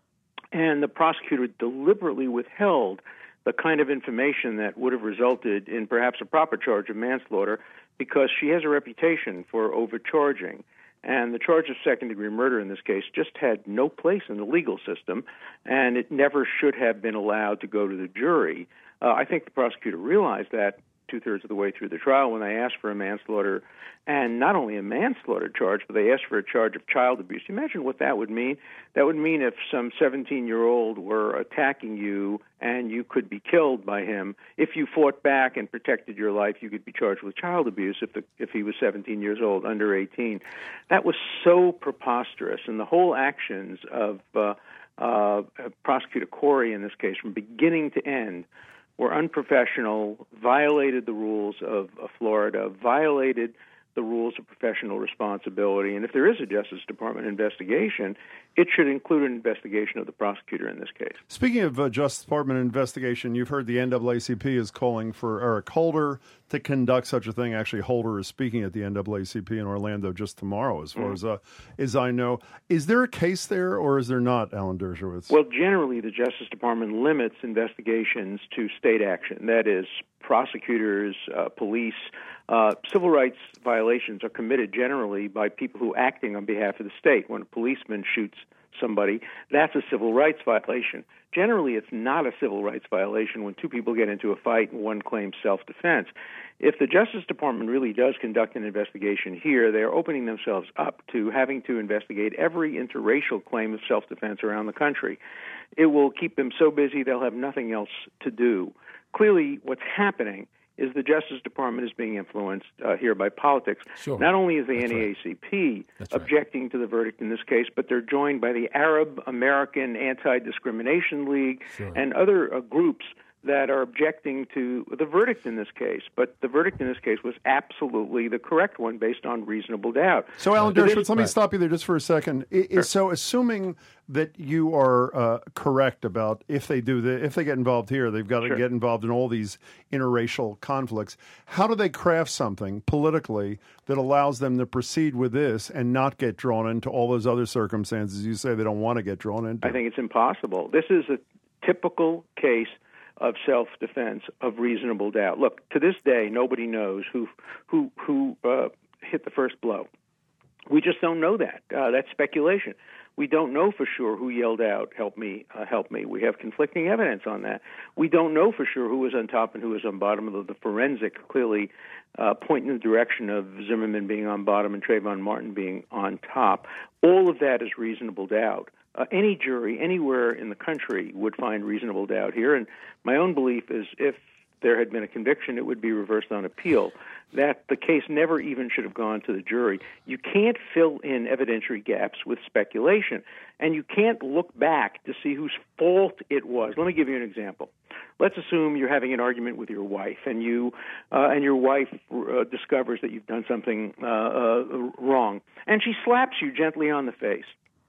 And the prosecutor deliberately withheld the kind of information that would have resulted in perhaps a proper charge of manslaughter because she has a reputation for overcharging. And the charge of second-degree murder in this case just had no place in the legal system, and it never should have been allowed to go to the jury. Uh, I think the prosecutor realized that two-thirds of the way through the trial when they asked for a manslaughter, and not only a manslaughter charge, but they asked for a charge of child abuse. Imagine what that would mean. That would mean if some seventeen-year-old were attacking you and you could be killed by him, if you fought back and protected your life, you could be charged with child abuse if the, if he was seventeen years old, under eighteen. That was so preposterous, and the whole actions of uh, uh, Prosecutor Corey in this case, from beginning to end, were unprofessional, violated the rules of, of Florida, violated the rules of professional responsibility. And if there is a Justice Department investigation, it should include an investigation of the prosecutor in this case. Speaking of uh, Justice Department investigation, you've heard the N double A C P is calling for Eric Holder to conduct such a thing. Actually, Holder is speaking at the N double A C P in Orlando just tomorrow, as far mm. as uh, as I know. Is there a case there, or is there not, Alan Dershowitz? Well, generally, the Justice Department limits investigations to state action. That is, prosecutors, uh, police. Uh, civil rights violations are committed generally by people who are acting on behalf of the state. When a policeman shoots somebody, that's a civil rights violation. Generally, it's not a civil rights violation when two people get into a fight and one claims self-defense. If the Justice Department really does conduct an investigation here, they are opening themselves up to having to investigate every interracial claim of self-defense around the country. It will keep them so busy they'll have nothing else to do. Clearly, what's happening is the Justice Department is being influenced uh, here by politics. Sure. Not only is the That's N double A C P right. objecting right. to the verdict in this case, but they're joined by the Arab American Anti-Discrimination League sure. and other uh, groups that are objecting to the verdict in this case. But the verdict in this case was absolutely the correct one based on reasonable doubt. So, Alan So Dershowitz, let me right. stop you there just for a second. I, Sure. So, assuming that you are uh, correct about if they do the, if they get involved here, they've got to Sure. get involved in all these interracial conflicts. How do they craft something politically that allows them to proceed with this and not get drawn into all those other circumstances you say they don't want to get drawn into? I think it's impossible. This is a typical case of self-defense of reasonable doubt. Look, to this day, nobody knows who who who uh, hit the first blow. We just don't know that. Uh, that's speculation. We don't know for sure who yelled out, "Help me, uh, help me." We have conflicting evidence on that. We don't know for sure who was on top and who was on bottom, although the forensic clearly uh, point in the direction of Zimmerman being on bottom and Trayvon Martin being on top. All of that is reasonable doubt. Uh, any jury anywhere in the country would find reasonable doubt here, and my own belief is if there had been a conviction, it would be reversed on appeal, that the case never even should have gone to the jury. You can't fill in evidentiary gaps with speculation, and you can't look back to see whose fault it was. Let me give you an example. Let's assume you're having an argument with your wife, and you uh, and your wife uh, discovers that you've done something uh, uh, wrong, and she slaps you gently on the face.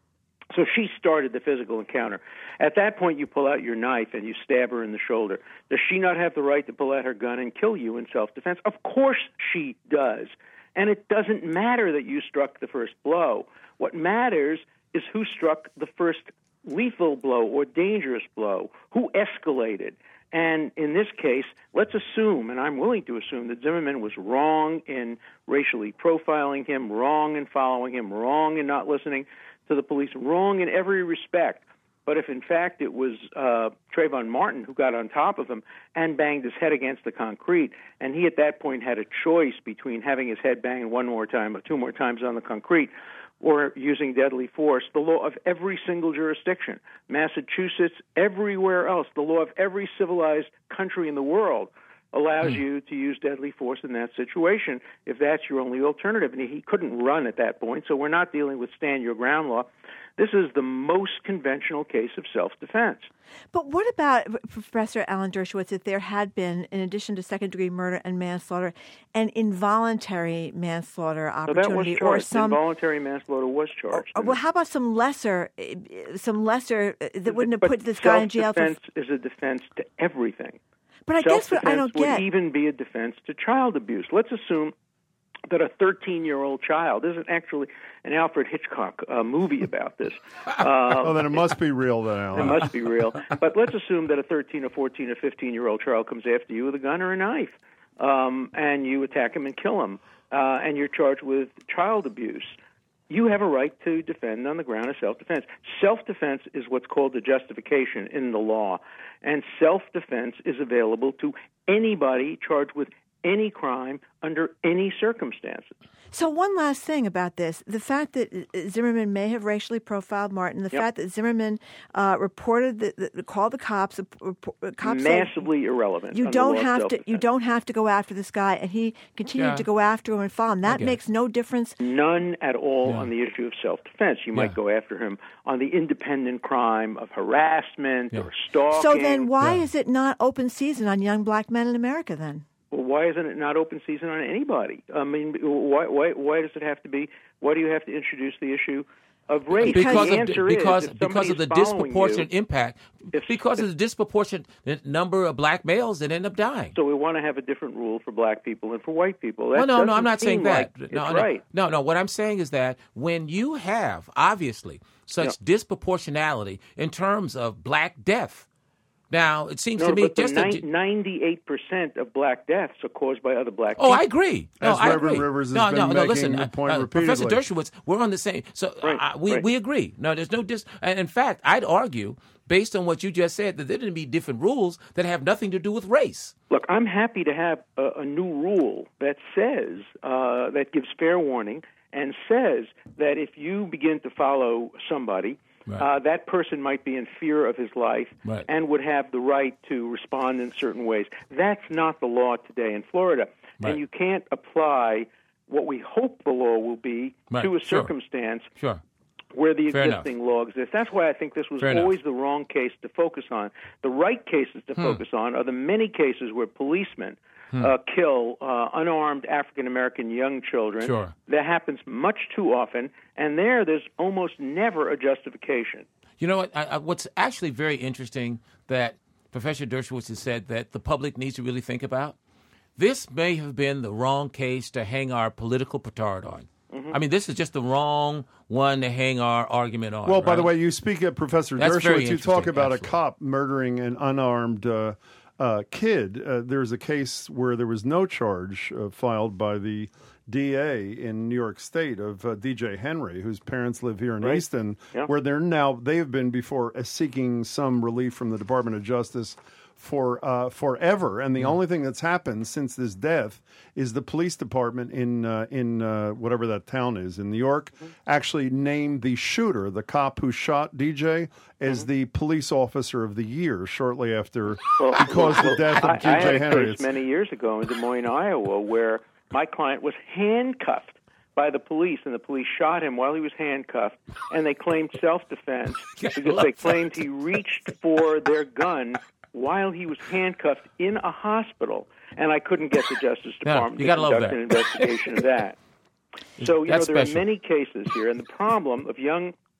So she started the physical encounter. At that point, you pull out your knife and you stab her in the shoulder. Does she not have the right to pull out her gun and kill you in self-defense? Of course she does. And it doesn't matter that you struck the first blow. What matters is who struck the first lethal blow or dangerous blow, who escalated. And in this case, let's assume, and I'm willing to assume, that Zimmerman was wrong in racially profiling him, wrong in following him, wrong in not listening to the police, wrong in every respect. But if, in fact, it was uh, Trayvon Martin who got on top of him and banged his head against the concrete, and he at that point had a choice between having his head banged one more time or two more times on the concrete or using deadly force, the law of every single jurisdiction, Massachusetts, everywhere else, the law of every civilized country in the world allows mm. you to use deadly force in that situation if that's your only alternative. And he couldn't run at that point, so we're not dealing with stand your ground law. This is the most conventional case of self-defense. But what about, Professor Alan Dershowitz, if there had been, in addition to second-degree murder and manslaughter, an involuntary manslaughter opportunity, so that was charged. or some involuntary manslaughter was charged. Or, well, how about some lesser, some lesser that wouldn't have but put this guy in jail? Self-defense is a defense to everything. But I guess what I don't get would even be a defense to child abuse. Let's assume that a thirteen-year-old child, this is actually an Alfred Hitchcock uh, movie about this. Uh, oh, then it must be real then, Alan. It must be real. But let's assume that a thirteen or fourteen or fifteen-year-old child comes after you with a gun or a knife, um, and you attack him and kill him, uh, and you're charged with child abuse. You have a right to defend on the ground of self-defense. Self-defense is what's called a justification in the law, and self-defense is available to anybody charged with any crime under any circumstances. So one last thing about this, the fact that Zimmerman may have racially profiled Martin, the yep. fact that Zimmerman uh, reported, the, the, called the cops, the cops massively said, irrelevant. You don't have to. You don't have to go after this guy, and he continued yeah. to go after him and follow him. That makes no difference. None at all yeah. on the issue of self-defense. You yeah. might go after him on the independent crime of harassment yeah. or stalking. So then, why yeah. is it not open season on young black men in America then? Well, why isn't it not open season on anybody? I mean, why, why, why does it have to be? Why do you have to introduce the issue of race? Because the of, answer because, is, if because of the disproportionate you, impact, if, because if, of the disproportionate number of black males that end up dying. So we want to have a different rule for black people and for white people. That well, no, no, I'm not saying that. Like no, it's no, right. no, no. What I'm saying is that when you have, obviously, such yeah. disproportionality in terms of black death, now, it seems no, to me but just the ninety-eight percent of black deaths are caused by other black people. Oh, I agree. No, As I Reverend agree. Rivers has no, been no, no, making listen, the point uh, repeatedly. Professor Dershowitz, we're on the same. So right, uh, we, right. we agree. No, there's no dis. And in fact, I'd argue, based on what you just said, that there didn't be different rules that have nothing to do with race. Look, I'm happy to have a, a new rule that says, uh, that gives fair warning and says that if you begin to follow somebody, Right. Uh, that person might be in fear of his life right. and would have the right to respond in certain ways. That's not the law today in Florida. Right. And you can't apply what we hope the law will be right. to a sure. circumstance sure. where the Fair existing enough. law exists. That's why I think this was Fair always enough. the wrong case to focus on. The right cases to hmm. focus on are the many cases where policemen Hmm. Uh, kill uh, unarmed African-American young children. Sure. That happens much too often, and there, there's almost never a justification. You know what? I, I, what's actually very interesting that Professor Dershowitz has said that the public needs to really think about? This may have been the wrong case to hang our political petard on. Mm-hmm. I mean, this is just the wrong one to hang our argument on. Well, right? by the way, you speak at Professor That's Dershowitz, you talk about Absolutely. a cop murdering an unarmed uh, uh, kid. Uh, there's a case where there was no charge uh, filed by the D A in New York State of uh, D J Henry, whose parents live here in right. Easton, yeah. where they're now, they have been before uh, seeking some relief from the Department of Justice for uh, forever, and the yeah. only thing that's happened since this death is the police department in uh, in uh, whatever that town is in New York mm-hmm. actually named the shooter, the cop who shot D J, as mm-hmm. the police officer of the year shortly after well, he caused the death of I, D J I had Henry. a case many years ago in Des Moines, Iowa, where my client was handcuffed by the police, and the police shot him while he was handcuffed, and they claimed self-defense because they claimed that. he reached for their gun while he was handcuffed in a hospital, and I couldn't get the Justice Department yeah, to conduct an investigation of that. So, you That's know, there special. are many cases here, and the problem of young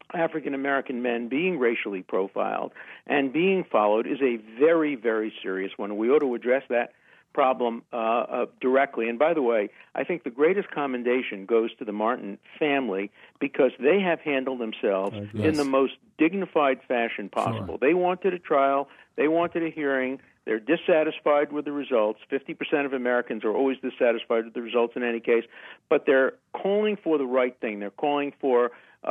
African American men being racially profiled and being followed is a very, very serious one. We ought to address that problem uh, uh, directly. And by the way, I think the greatest commendation goes to the Martin family because they have handled themselves yes. in the most dignified fashion possible. Sure. They wanted a trial. They wanted a hearing. They're dissatisfied with the results. fifty percent of Americans are always dissatisfied with the results in any case. But they're calling for the right thing. They're calling for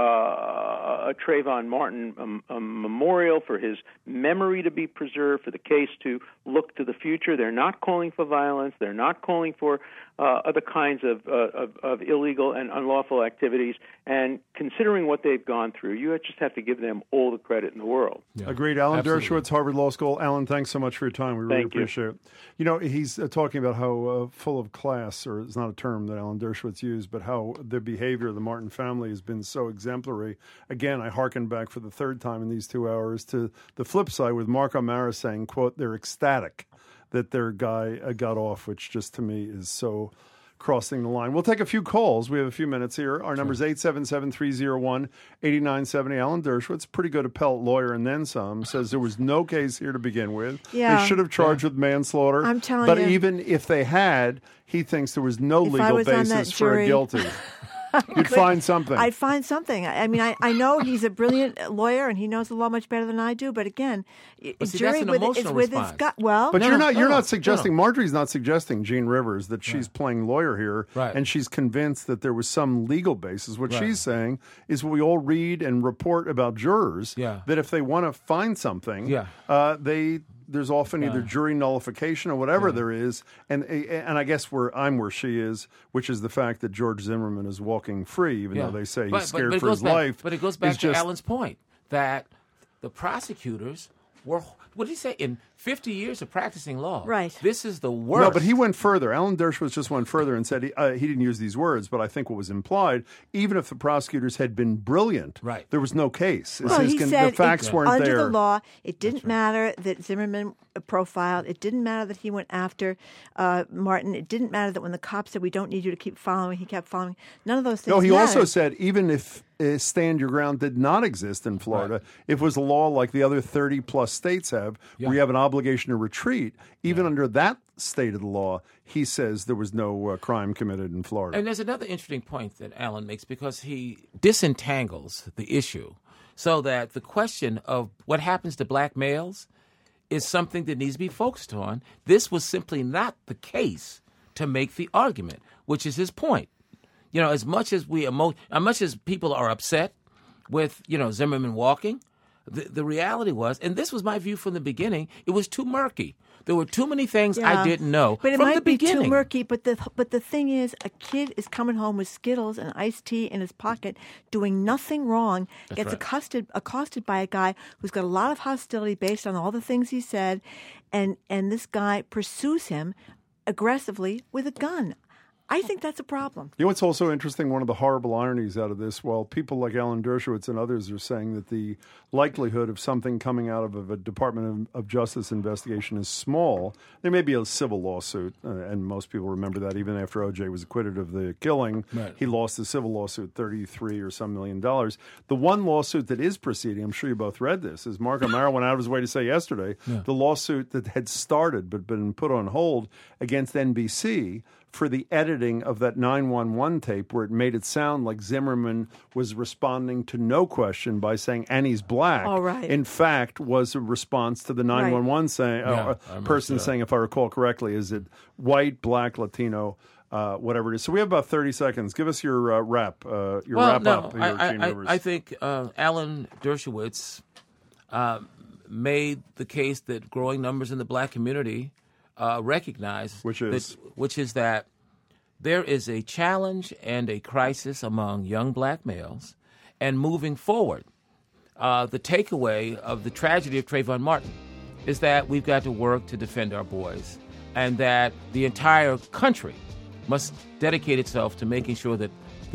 Uh, a Trayvon Martin um, a memorial, for his memory to be preserved, for the case to look to the future. They're not calling for violence. They're not calling for uh, other kinds of, uh, of, of illegal and unlawful activities. And considering what they've gone through, you just have to give them all the credit in the world. Yeah. Agreed. Alan Absolutely. Dershowitz, Harvard Law School. Alan, thanks so much for your time. We really Thank appreciate you. it. You know, he's uh, talking about how uh, full of class, or it's not a term that Alan Dershowitz used, but how the behavior of the Martin family has been so exemplary. Again, I hearken back for the third time in these two hours to the flip side with Mark O'Mara saying, quote, they're ecstatic that their guy uh, got off, which just to me is so crossing the line. We'll take a few calls. We have a few minutes here. Our number is eight seven seven, three oh one, eight nine seven oh. Alan Dershowitz, pretty good appellate lawyer and then some, says there was no case here to begin with. Yeah. They should have charged yeah. with manslaughter. I'm telling but you. But even if they had, he thinks there was no if legal was basis for jury, a guilty. You'd find something. I'd find something. I mean, I, I know he's a brilliant lawyer and he knows the law much better than I do. But again, but see, jury that's an with, emotional is with response. its gut. Well, but no, you're no, not. no, You're no, not suggesting. no. Marjorie's not suggesting Gene Rivers that she's right. playing lawyer here, right. and she's convinced that there was some legal basis. What right. she's saying is, what we all read and report about jurors. Yeah. That if they want to find something, yeah. uh, they. There's often either Yeah. jury nullification or whatever Yeah. there is, and and I guess where I'm where she is, which is the fact that George Zimmerman is walking free, even yeah. though they say but, he's scared but, but for his back, life. But it goes back to just, Alan's point that the prosecutors were, what did he say, in fifty years of practicing law, right. this is the worst. No, but he went further. Alan Dershowitz just went further and said he, uh, he didn't use these words, but I think what was implied, even if the prosecutors had been brilliant, right. there was no case. Well, his, he con- said the facts it, weren't under there. the law, it didn't right. matter that Zimmerman profiled. It didn't matter that he went after uh, Martin. It didn't matter that when the cops said, we don't need you to keep following, he kept following. None of those things No, he mattered. also said even if uh, stand your ground did not exist in Florida, right. if it was a law like the other thirty plus states have, yeah. where you have an obligation to retreat, even yeah. under that state of the law, he says there was no uh, crime committed in Florida. And there's another interesting point that Alan makes because he disentangles the issue so that the question of what happens to black males is something that needs to be focused on. This was simply not the case to make the argument, which is his point. You know, as much as we emo- as much as people are upset with, you know, Zimmerman walking, the, the reality was, and this was my view from the beginning, it was too murky. There were too many things yeah. I didn't know but it from might the be beginning. too murky. But the but the thing is, a kid is coming home with Skittles and iced tea in his pocket, doing nothing wrong, That's gets right. accosted accosted by a guy who's got a lot of hostility based on all the things he said, and and this guy pursues him aggressively with a gun. I think that's a problem. You know what's also interesting? One of the horrible ironies out of this, while people like Alan Dershowitz and others are saying that the likelihood of something coming out of a Department of, of Justice investigation is small, there may be a civil lawsuit, uh, and most people remember that even after O J was acquitted of the killing, right. he lost the civil lawsuit, thirty-three or some million dollars. The one lawsuit that is proceeding, I'm sure you both read this, is Mark O'Mara went out of his way to say yesterday, yeah. the lawsuit that had started but been put on hold against N B C for the editing of that nine one one tape where it made it sound like Zimmerman was responding to no question by saying, and he's black. Oh, right. In fact, was a response to the nine one one right. saying, yeah, uh, person saying, if I recall correctly, is it white, black, Latino, uh, whatever it is. So we have about thirty seconds. Give us your uh, wrap, uh, your well, wrap no, up. I, Your I, I, I think uh, Alan Dershowitz uh, made the case that growing numbers in the black community Uh, recognize which is that, which is that there is a challenge and a crisis among young black males, and moving forward, uh, the takeaway of the tragedy of Trayvon Martin is that we've got to work to defend our boys, and that the entire country must dedicate itself to making sure that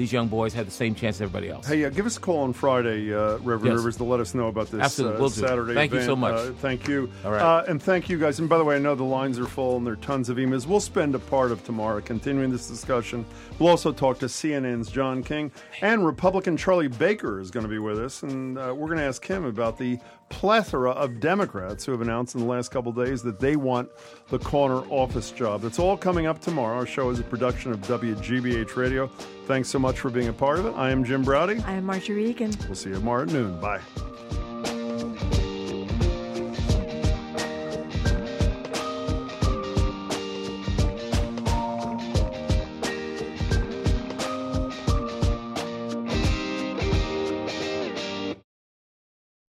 these young boys had the same chance as everybody else. Hey, uh, give us a call on Friday, uh, Reverend Yes. Rivers, to let us know about this Absolutely, uh, will do. Saturday Thank you event. so much. Uh, thank you. All right. Uh, and thank you, guys. And by the way, I know the lines are full and there are tons of emails. We'll spend a part of tomorrow continuing this discussion. We'll also talk to C N N's John King, and Republican Charlie Baker is going to be with us, and uh, we're going to ask him about the plethora of Democrats who have announced in the last couple of days that they want the corner office job. It's all coming up tomorrow. Our show is a production of W G B H Radio. Thanks so much for being a part of it. I am Jim Browdy. I am Marjorie Egan. We'll see you tomorrow at noon. Bye.